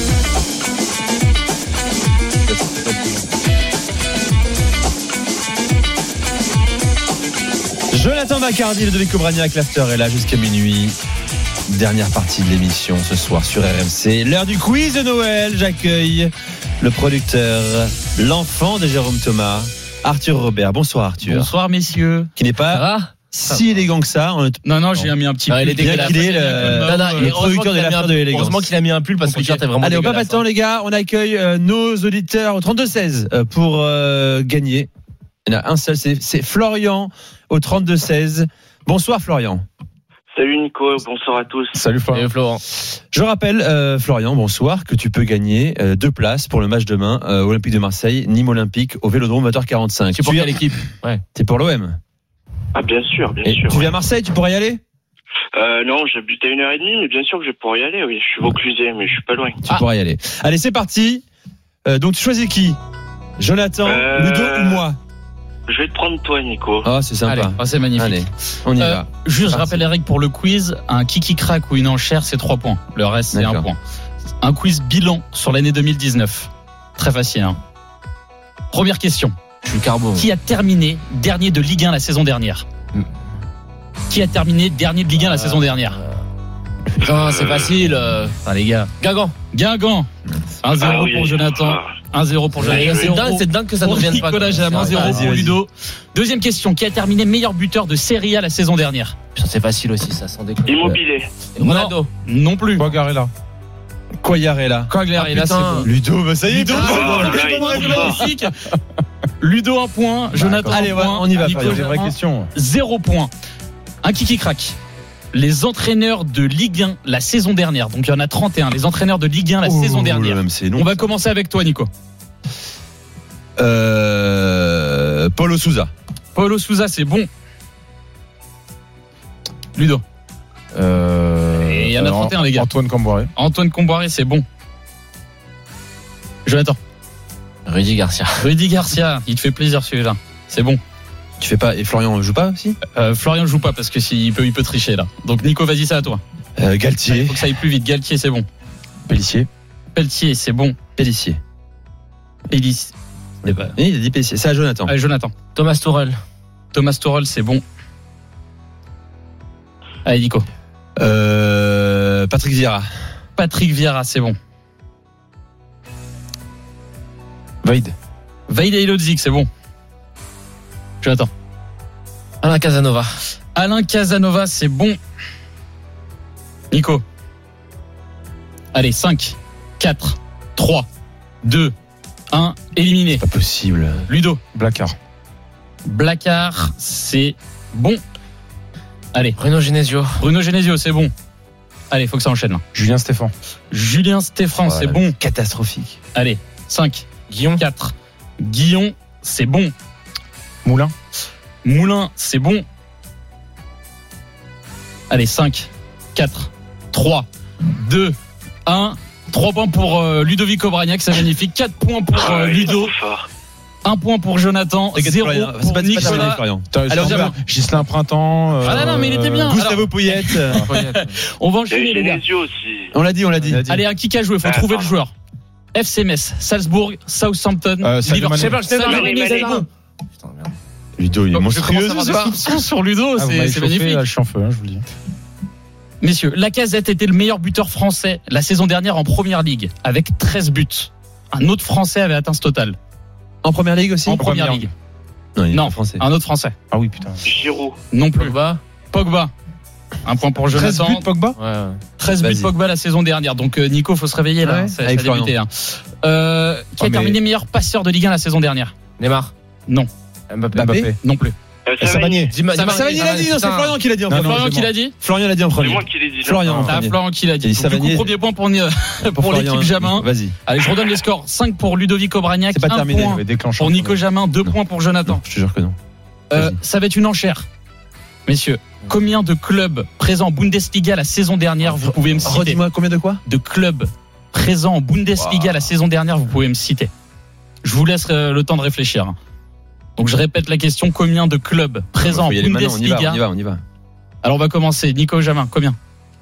Jonathan Bacardi, Ludovic Obraniak, l'after est là jusqu'à minuit. Dernière partie de l'émission ce soir sur R M C. L'heure du quiz de Noël. J'accueille le producteur, l'enfant de Jérôme Thomas, Arthur Robert. Bonsoir Arthur. Bonsoir messieurs. Qui n'est pas si élégant que ça. On... Non, non, j'ai mis un petit pull. Il est dégueulasse. Qu'il est le, non, non, le producteur de l'after de l'élégance. Heureusement qu'il a mis un pull parce que t-shirt est vraiment Allez, dégueulasse. Allez, on pas pas de temps les gars. On accueille euh, nos auditeurs au trente-deux seize euh, pour euh, gagner. Il y en a un seul, c'est, c'est Florian au trente-deux seize. Bonsoir Florian. Salut Nico, bonsoir à tous. Salut Florian. Salut Florent. Je rappelle, euh, Florian, bonsoir, que tu peux gagner euh, deux places pour le match demain, euh, Olympique de Marseille, Nîmes Olympique, au Vélodrome vingt heures quarante-cinq. Tu es pour quelle équipe ? Ouais. T'es pour l'O M ? Ah bien sûr, bien Et sûr. Tu ouais. viens à Marseille, tu pourrais y aller ? Euh, non, j'habite à une heure et demie, mais bien sûr que je pourrais y aller, oui. Je suis Vauclusé, mais je suis pas loin. Tu ah. pourrais y aller. Allez, c'est parti. Euh, donc tu choisis qui ? Jonathan, euh... Ludo ou moi ? Je vais te prendre toi, Nico. Ah, oh, c'est sympa. Allez, oh, c'est magnifique. Allez, on y euh, va. Juste, je rappelle les règles pour le quiz. Un kiki crack ou une enchère, c'est trois points. Le reste, c'est D'accord. un point. Un quiz bilan sur l'année deux mille dix-neuf. Très facile, hein. Première question. Je suis carbo. Qui a terminé dernier de Ligue un la saison dernière ? mm. Qui a terminé dernier de Ligue un euh, la saison dernière ? Putain, c'est facile. Euh... Ah, les gars. Guingamp. Guingamp. un zéro ah, oui. pour Jonathan. un zéro pour Jonathan. C'est dingue, c'est dingue que ça ne revienne pas. Nicolas Jamin, un zéro pour Ludo. Deuxième question. Qui a terminé meilleur buteur de Serie A la saison dernière ? Putain, c'est facile aussi, ça, sans déconner. Immobilier. Ronaldo. Non plus. Quagliarella. Quagliarella. Quagliarella, c'est bon. Ludo, bah ça y est, Ludo, magnifique. Ludo, un point. Jonathan, Allez, un point. On y va, Fabien. C'est une vraie question. Zéro point. Un kiki crack. Les entraîneurs de Ligue un la saison dernière, donc il y en a trente et un, les entraîneurs de Ligue un la oh, saison dernière. Même, c'est long, On va ça. commencer avec toi, Nico. Euh, Paulo Sousa. Paulo Sousa, c'est bon. Ludo. Euh, Et il y en a trente et un, les gars. Antoine Camboiré. Antoine Comboiré, c'est bon. Jonathan. Rudy Garcia. Rudy Garcia, il te fait plaisir celui-là. C'est bon. Tu fais pas. Et Florian joue pas aussi euh, Florian joue pas parce que s'il peut, il peut tricher là. Donc Nico, vas-y, c'est à toi. euh, Galtier. Il faut que ça aille plus vite. Galtier, c'est bon. Pellissier. Pelletier, c'est bon. Pellissier. Pellissier. Il a dit Pellissier. C'est à Jonathan. Allez, Jonathan. Thomas Tuchel. Thomas Tuchel, c'est bon. Allez, Nico. Euh, Patrick Vieira. Patrick Vieira, c'est bon. Vaid. Vaid Elodzik, c'est bon. Jonathan. Alain Casanova. Alain Casanova, c'est bon. Nico. Allez, cinq, quatre, trois, deux, un, éliminé. Pas possible. Ludo. Blacard. Blacard, c'est bon. Allez. Bruno Genesio. Bruno Genesio, c'est bon. Allez, faut que ça enchaîne là. Julien Stéphan. Julien Stéphan, Oh, c'est là, bon. Catastrophique. Allez, cinq, Guillaume. quatre. Guillon, c'est bon. Moulin. Moulin, c'est bon. Allez, cinq, quatre, trois, deux, un. trois points pour euh, Ludovic Obraniak, c'est magnifique. quatre points pour euh, Ludo. un point pour Jonathan. zéro pour pas Nicolas. Florian. Alors, Gislain Printemps. Euh, Ah non, non, mais il était bien. Gustavo Poyet. On va enchaîner, les gars. On l'a dit, on l'a dit. Allez, un kick à jouer, faut trouver le joueur. F C Metz, Salzbourg, Southampton, Euh, Sadio Liverpool. Mané. Sadio Mané, c'est bon. Ludo, il est Donc, je monstrueux. commence à avoir ce des soir. soupçons sur Ludo, Ah, vous c'est m'avez c'est chauffé, magnifique. là, je suis en feu, hein, je vous le dis. Messieurs, Lacazette était le meilleur buteur français la saison dernière en première ligue, avec treize buts. Un autre français avait atteint ce total. En première ligue aussi En première ligue. Non, il est Non, pas français. un autre français. Ah oui, putain. Giroud. Non plus. Pogba. Pogba. Un point pour treize Jonathan. buts Pogba. Ouais, ouais. treize buts Vas-y. Pogba la saison dernière. Donc euh, Nico, faut se réveiller là. Ouais, Ça, avec ça a débuté, Florian. hein. Euh, qui Ah, a mais- terminé meilleur passeur de Ligue un la saison dernière? Neymar. Non. Mbappé. Mbappé. Non plus. Et Savanier. Dima- Ça va, Dima- Savanier l'a dit, non, c'est Putain. Florian qui l'a dit en Non, premier. non, Florian c'est qui bon. l'a dit? Florian l'a dit en C'est premier. moi qui l'ai dit. Florian en Ah, premier. Florian qui l'a dit. Il dit Donc, du coup, Savanier. premier point pour, pour Florian. l'équipe Jamin. Vas-y. Allez, je redonne les scores. cinq pour Ludovic Obraniak, C'est pas un terminé, point Ouais, déclencheur. pour Nico Jamin, deux points pour Jonathan. Non, je te jure que non. Euh, Vas-y. ça va être une enchère. Messieurs, combien de clubs présents en Bundesliga la saison dernière vous pouvez me citer? Redis-moi combien de quoi? De clubs présents en Bundesliga la saison dernière vous pouvez me citer? Je vous laisse euh, le temps de réfléchir. Donc je répète la question, combien de clubs présents en Faut y aller maintenant, on y va, Bundesliga? on y va, on y va. Alors on va commencer. Nico Jamin, combien?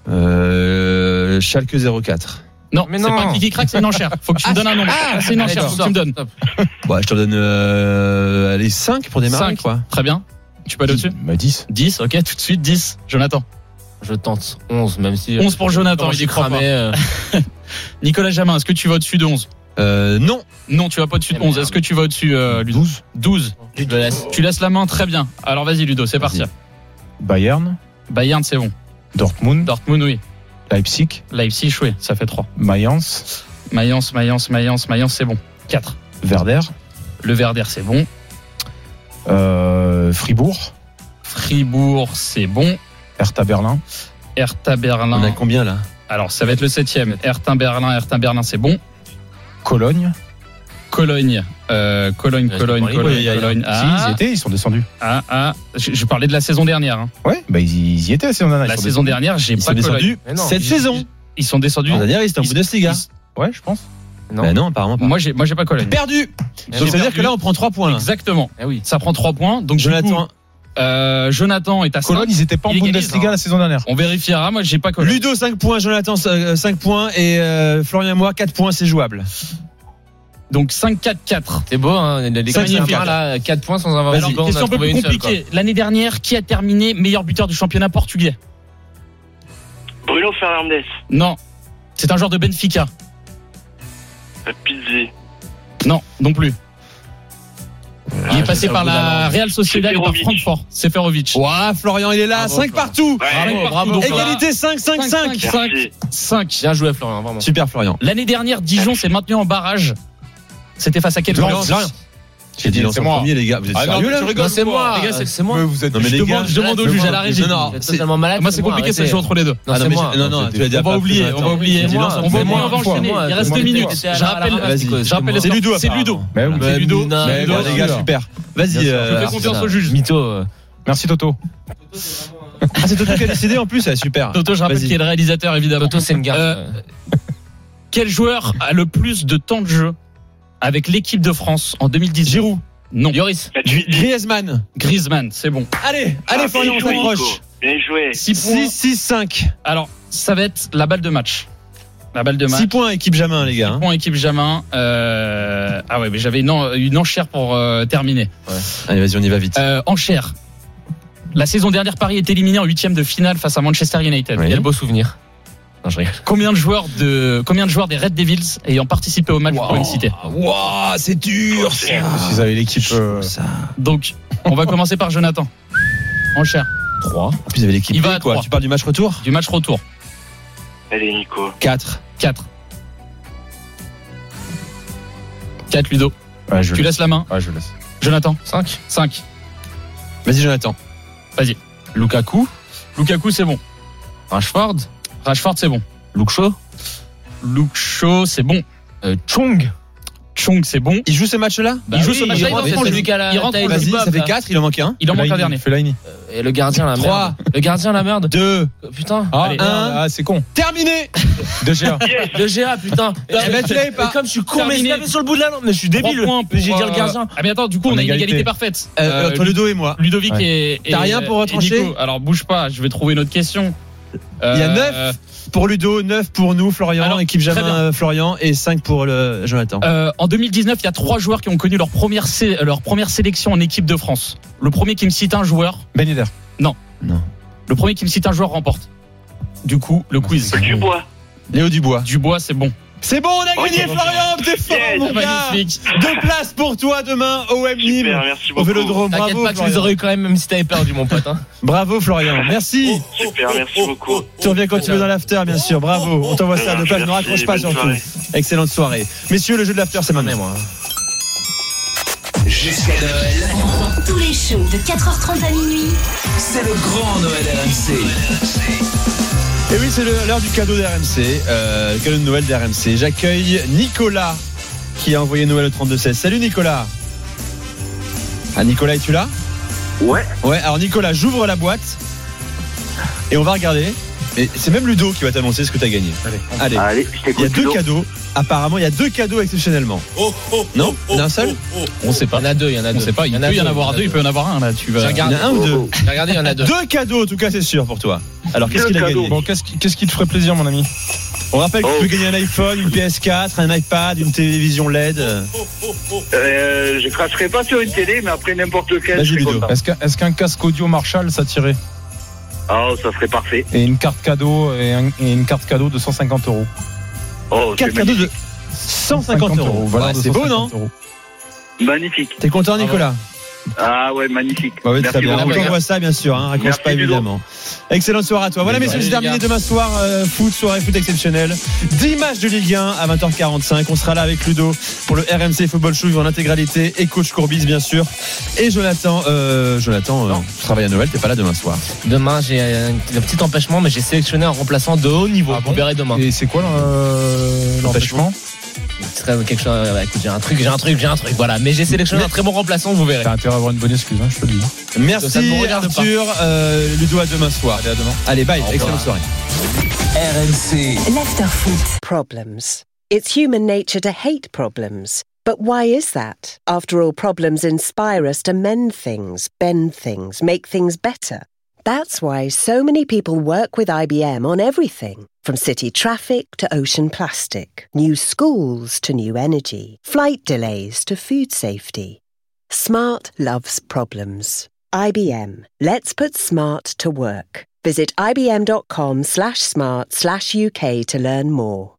Euh, Schalke zéro quatre. Non, Mais c'est non. pas un clic crack, c'est une enchère. Faut que tu me donnes un nombre. Ah, c'est une enchère, faut que tu me donnes. Ouais, je te donne euh, allez, cinq pour démarrer, cinq. quoi. Très bien. Tu peux aller au-dessus? Bah, dix. dix, ok, tout de suite, dix. Jonathan. Je tente onze, même si. onze pour Jonathan, Comment il je y suis croit cramé, pas. euh, Nicolas Jamin, est-ce que tu vas au-dessus de onze? Euh, non. Non, tu vas pas au-dessus de Eh onze. merde. Est-ce que tu vas au-dessus euh, Ludo? douze. douze. Je le laisse. Tu laisses la main, très bien. Alors vas-y Ludo, c'est parti. Vas-y. Bayern. Bayern, c'est bon. Dortmund. Dortmund, oui. Leipzig. Leipzig, oui, ça fait trois. Mayence. Mayence, Mayence, Mayence, Mayence, c'est bon. quatre. Werder. Le Werder, c'est bon. Euh, Fribourg. Fribourg, c'est bon. Hertha Berlin. Hertha Berlin. On a combien là? Alors, ça va être le septième. Hertha Berlin, Hertha Berlin, c'est bon. Cologne. Cologne, euh, Cologne, Ouais, Cologne, c'est pas Cologne, les gars, Cologne. Si, ils y Ah, étaient, ils sont descendus. ah, ah. Je, je parlais de la saison dernière. Hein. Ouais, bah ils, ils y étaient, c'est on en a. ils La sont saison descendus. dernière, j'ai Ils pas sont Cologne. descendus Mais non. cette Ils- saison. Ils sont descendus. L'année dernière, ils étaient en Ils- Bundesliga. Ouais, je pense. Non. Bah non, apparemment pas. Moi, j'ai, moi, j'ai pas Cologne. Perdu. J'ai Donc ça veut dire perdu. que là, on prend trois points. Là. Exactement. Eh oui. Ça prend trois points. Donc, Jonathan. du coup, euh, Jonathan est à cinq. Cologne, ils étaient pas en Il égalise, Bundesliga hein. la saison dernière. On vérifiera. Moi, j'ai pas Cologne. Ludo cinq points, Jonathan cinq points et euh, Florian et moi quatre points, c'est jouable. Donc, cinq quatre quatre. C'est beau, hein. Les Ça, gars, magnifique. là, quatre points sans avoir Alors, eu le banc, on a question un peu trouvé plus une seule, quoi. compliquée. L'année dernière, qui a terminé meilleur buteur du championnat portugais? Bruno Fernandes. Non. C'est un joueur de Benfica. Pizzi. Non, non plus. Il est je passé sais par pas, la Boudala. Real Sociedad et par Seferovic. Francfort. Seferovic. Ouah, Florian, il est là, Bravo, cinq Florian. partout. Ouais, bravo, Donc, Égalité cinq cinq cinq. cinq Merci. cinq. Bien joué, Florian, vraiment. Super Florian. L'année dernière, Dijon s'est maintenu en barrage. C'était face à quel Lens. Lens. J'ai dit lance en premier, les gars. Vous êtes Ah non, sérieux mais là tu rigoles, Non, c'est moi. Les gars, c'est c'est moi. Mais vous êtes Non, mais Je les demande, gars, je demande au arrête, juge moi. à la régie. Non, non, Vous êtes c'est- totalement malade. Moi, c'est moi, compliqué, ça arrêtez. joue entre les deux. Non, Ah non, c'est mais moi. j'ai- non, non, tu l'as dit On après, va oublier, attends, on va oublier. j'ai dit lance en On va premier. oublier, on va enchaîner. Il reste deux minutes. Je rappelle, Vas-y. je rappelle les C'est scores. Ludo, C'est Ludo. Mais oui. C'est Ludo. non, C'est Mais Ludo. bon, les gars, super. Vas-y. Je euh, fais confiance au juge. Mytho. euh, Merci Toto. Ah, c'est Toto qui a décidé en plus, ah, super. Toto, je rappelle Vas-y. qu'il est le réalisateur, évidemment. Toto, c'est une garde. Euh, Quel joueur a le plus de temps de jeu avec l'équipe de France en deux mille dix? Giroud. Non. Yoris. Gri- Griezmann. Griezmann, c'est bon. Allez, allez, Florian, on s'accroche. Bien joué. six points. six six cinq. Alors, ça va être la balle de match. La balle de match. six points, équipe Jamin, les gars. hein. Point équipe Jamin. Euh... Ah ouais, mais j'avais une, en- une enchère pour euh, terminer. Allez, vas-y, on y va vite. Euh, enchère. La saison dernière, Paris est éliminé en huitième de finale face à Manchester United. Oui. Quel beau souvenir. Non, je rigole. Combien de joueurs de combien de joueurs des Red Devils ayant participé au match pour une cité? Waouh, c'est dur, ça. S'ils avaient l'équipe. euh, Donc, on va commencer par Jonathan. Enchère. trois. En plus, vous avez l'équipe Il va B, à quoi. trois. Tu parles du match retour? Du match retour. Allez, Nico. quatre. quatre. quatre, Ludo. Ouais, je Tu laisse. laisses la main. Ouais, je laisse. Jonathan. cinq. cinq. Vas-y, Jonathan. Vas-y. Lukaku. Lukaku, c'est bon. Rashford. Rashford, c'est bon. Luke Shaw. Luke Shaw, c'est bon. Euh, Chong. Chong, c'est bon. Il joue ce match-là? Il joue ce oui, match-là, il il rentre, rentre en c'est jeu. celui qui a la Il rentre en taille jeu. du Vas-y, Bob, ça fait là. quatre, il en manque un. Il en manque un Fellaini, dernier. Fellaini. Et le gardien, la Trois. merde. Le gardien, la merde. deux. Putain. Ah, Allez, un. Ah, c'est con. Terminé. De G A. Le G A, putain. Eh ben, tu l'avais pas. Et comme je suis con, mais Terminé. je l'avais sur le bout de la langue. Mais je suis Trois débile. points pour, J'ai dit le euh, gardien. Ah mais attends, du coup, on, En a une égalité. égalité parfaite. Euh, Euh, entre Ludo et moi. Ludovic Ouais. et, et. T'as rien pour et trancher Nico. Alors bouge pas, je vais trouver une autre question. Il y a Euh, neuf pour Ludo, neuf pour nous, Florian, Alors, équipe très Jamin, bien. euh, Florian, et cinq pour le Jonathan. Euh, en deux mille dix-neuf, il y a trois joueurs qui ont connu leur première, sé- leur première sélection en équipe de France. Le premier qui me cite un joueur. Ben Yedder. Non. Non. Le premier qui me cite un joueur remporte. Du coup, le quiz. Dubois. Léo Dubois. Dubois, c'est bon. C'est bon, on a gagné, Ok. Florian, t'es fort, Yes, mon gars. magnifique. Deux places pour toi demain au M Nîmes, Super, merci au beaucoup. Vélodrome. T'inquiète Bravo, pas que je les Florian. aurais eu quand même, même si t'avais perdu, mon pote. Hein. Bravo, Florian. Merci. Super, merci beaucoup. Tu reviens quand tu veux dans l'after, bien sûr. Bravo. On t'envoie ça à deux places. Ne Merci, raccroche pas, bonne surtout. soirée. Excellente soirée. Messieurs, le jeu de l'after, c'est maintenant. moi. Jusqu'à Noël, Tous les shows de quatre heures trente à minuit. c'est le grand Noël R M C. Et oui, c'est le- l'heure du cadeau d'R M C, euh, le cadeau de Noël d'R M C. J'accueille Nicolas qui a envoyé Noël au trente-deux seize. Salut Nicolas. Ah, Nicolas, es-tu là? Ouais. Ouais, alors Nicolas, j'ouvre la boîte et on va regarder. Et c'est même Ludo qui va t'annoncer ce que tu as gagné. Allez, allez. Allez, je Il y a t'écoute. deux Ludo. cadeaux. Apparemment, il y a deux cadeaux exceptionnellement. Non? Il y en a un seul? On sait pas. Il y en a deux, il y en a deux. On sait pas. Il peut y en avoir deux, il peut y en avoir un là. Tu vas. J'ai regardé. Il y en a un ou deux? J'ai regardé, il y en a deux. Deux cadeaux, en tout cas, c'est sûr pour toi. Alors, qu'est-ce Deux qu'il a cadeaux. gagné? Bon, qu'est-ce qui, qu'est-ce qui te ferait plaisir, mon ami? On rappelle que Oh. tu peux gagner un iPhone, une P S quatre, un iPad, une télévision L E D. Euh, je cracherai pas sur une télé, mais après n'importe lequel. Vas-y, je suis Ludo. content. Est-ce qu'un, est-ce qu'un casque audio Marshall, ça tirait? Oh, ça serait parfait. Et une carte cadeau, et, un- et une carte cadeau de cent cinquante euros. Oh, Quatre c'est cadeaux de magnifique. cent cinquante euros. valeur Ouais, de c'est beau, non? cent cinquante euros. Magnifique. T'es content, Nicolas? Ah ouais, magnifique. Bah oui, très Merci bien. On beaucoup. t'envoie ça, bien sûr. Hein. Raccroche Merci, pas, Ludo. évidemment. Excellente soirée à toi. Voilà, messieurs, c'est terminé demain soir. Euh, foot, soirée foot exceptionnelle. dix matchs de Ligue un à vingt heures quarante-cinq. On sera là avec Ludo pour le R M C Football Show en intégralité et coach Courbis, bien sûr. Et Jonathan, euh, Jonathan, euh, tu travailles à Noël, t'es pas là demain soir. Demain, j'ai un, un petit empêchement, mais j'ai sélectionné un remplaçant de haut niveau. Ah Vous bon verrez demain. Et c'est quoi euh, l'empêchement? Ce serait quelque chose. ouais, écoute, j'ai un truc, j'ai un truc, j'ai un truc. Voilà. Mais j'ai sélectionné un très bon remplaçant, vous verrez. T'as intérêt à avoir une bonne excuse, hein, je te le dis. Ça ne Merci me regarde Arthur. Euh, Ludo, à demain soir. Allez, à demain. Allez, bye. Au Excellente revoir. soirée. R M C. L'afterfoot. Problems. It's human nature to hate problems. But why is that? After all, problems inspire us to mend things, bend things, make things better. That's why so many people work with I B M on everything, from city traffic to ocean plastic, new schools to new energy, flight delays to food safety. Smart loves problems. I B M. Let's put smart to work. Visit ibm.com slash smart slash UK to learn more.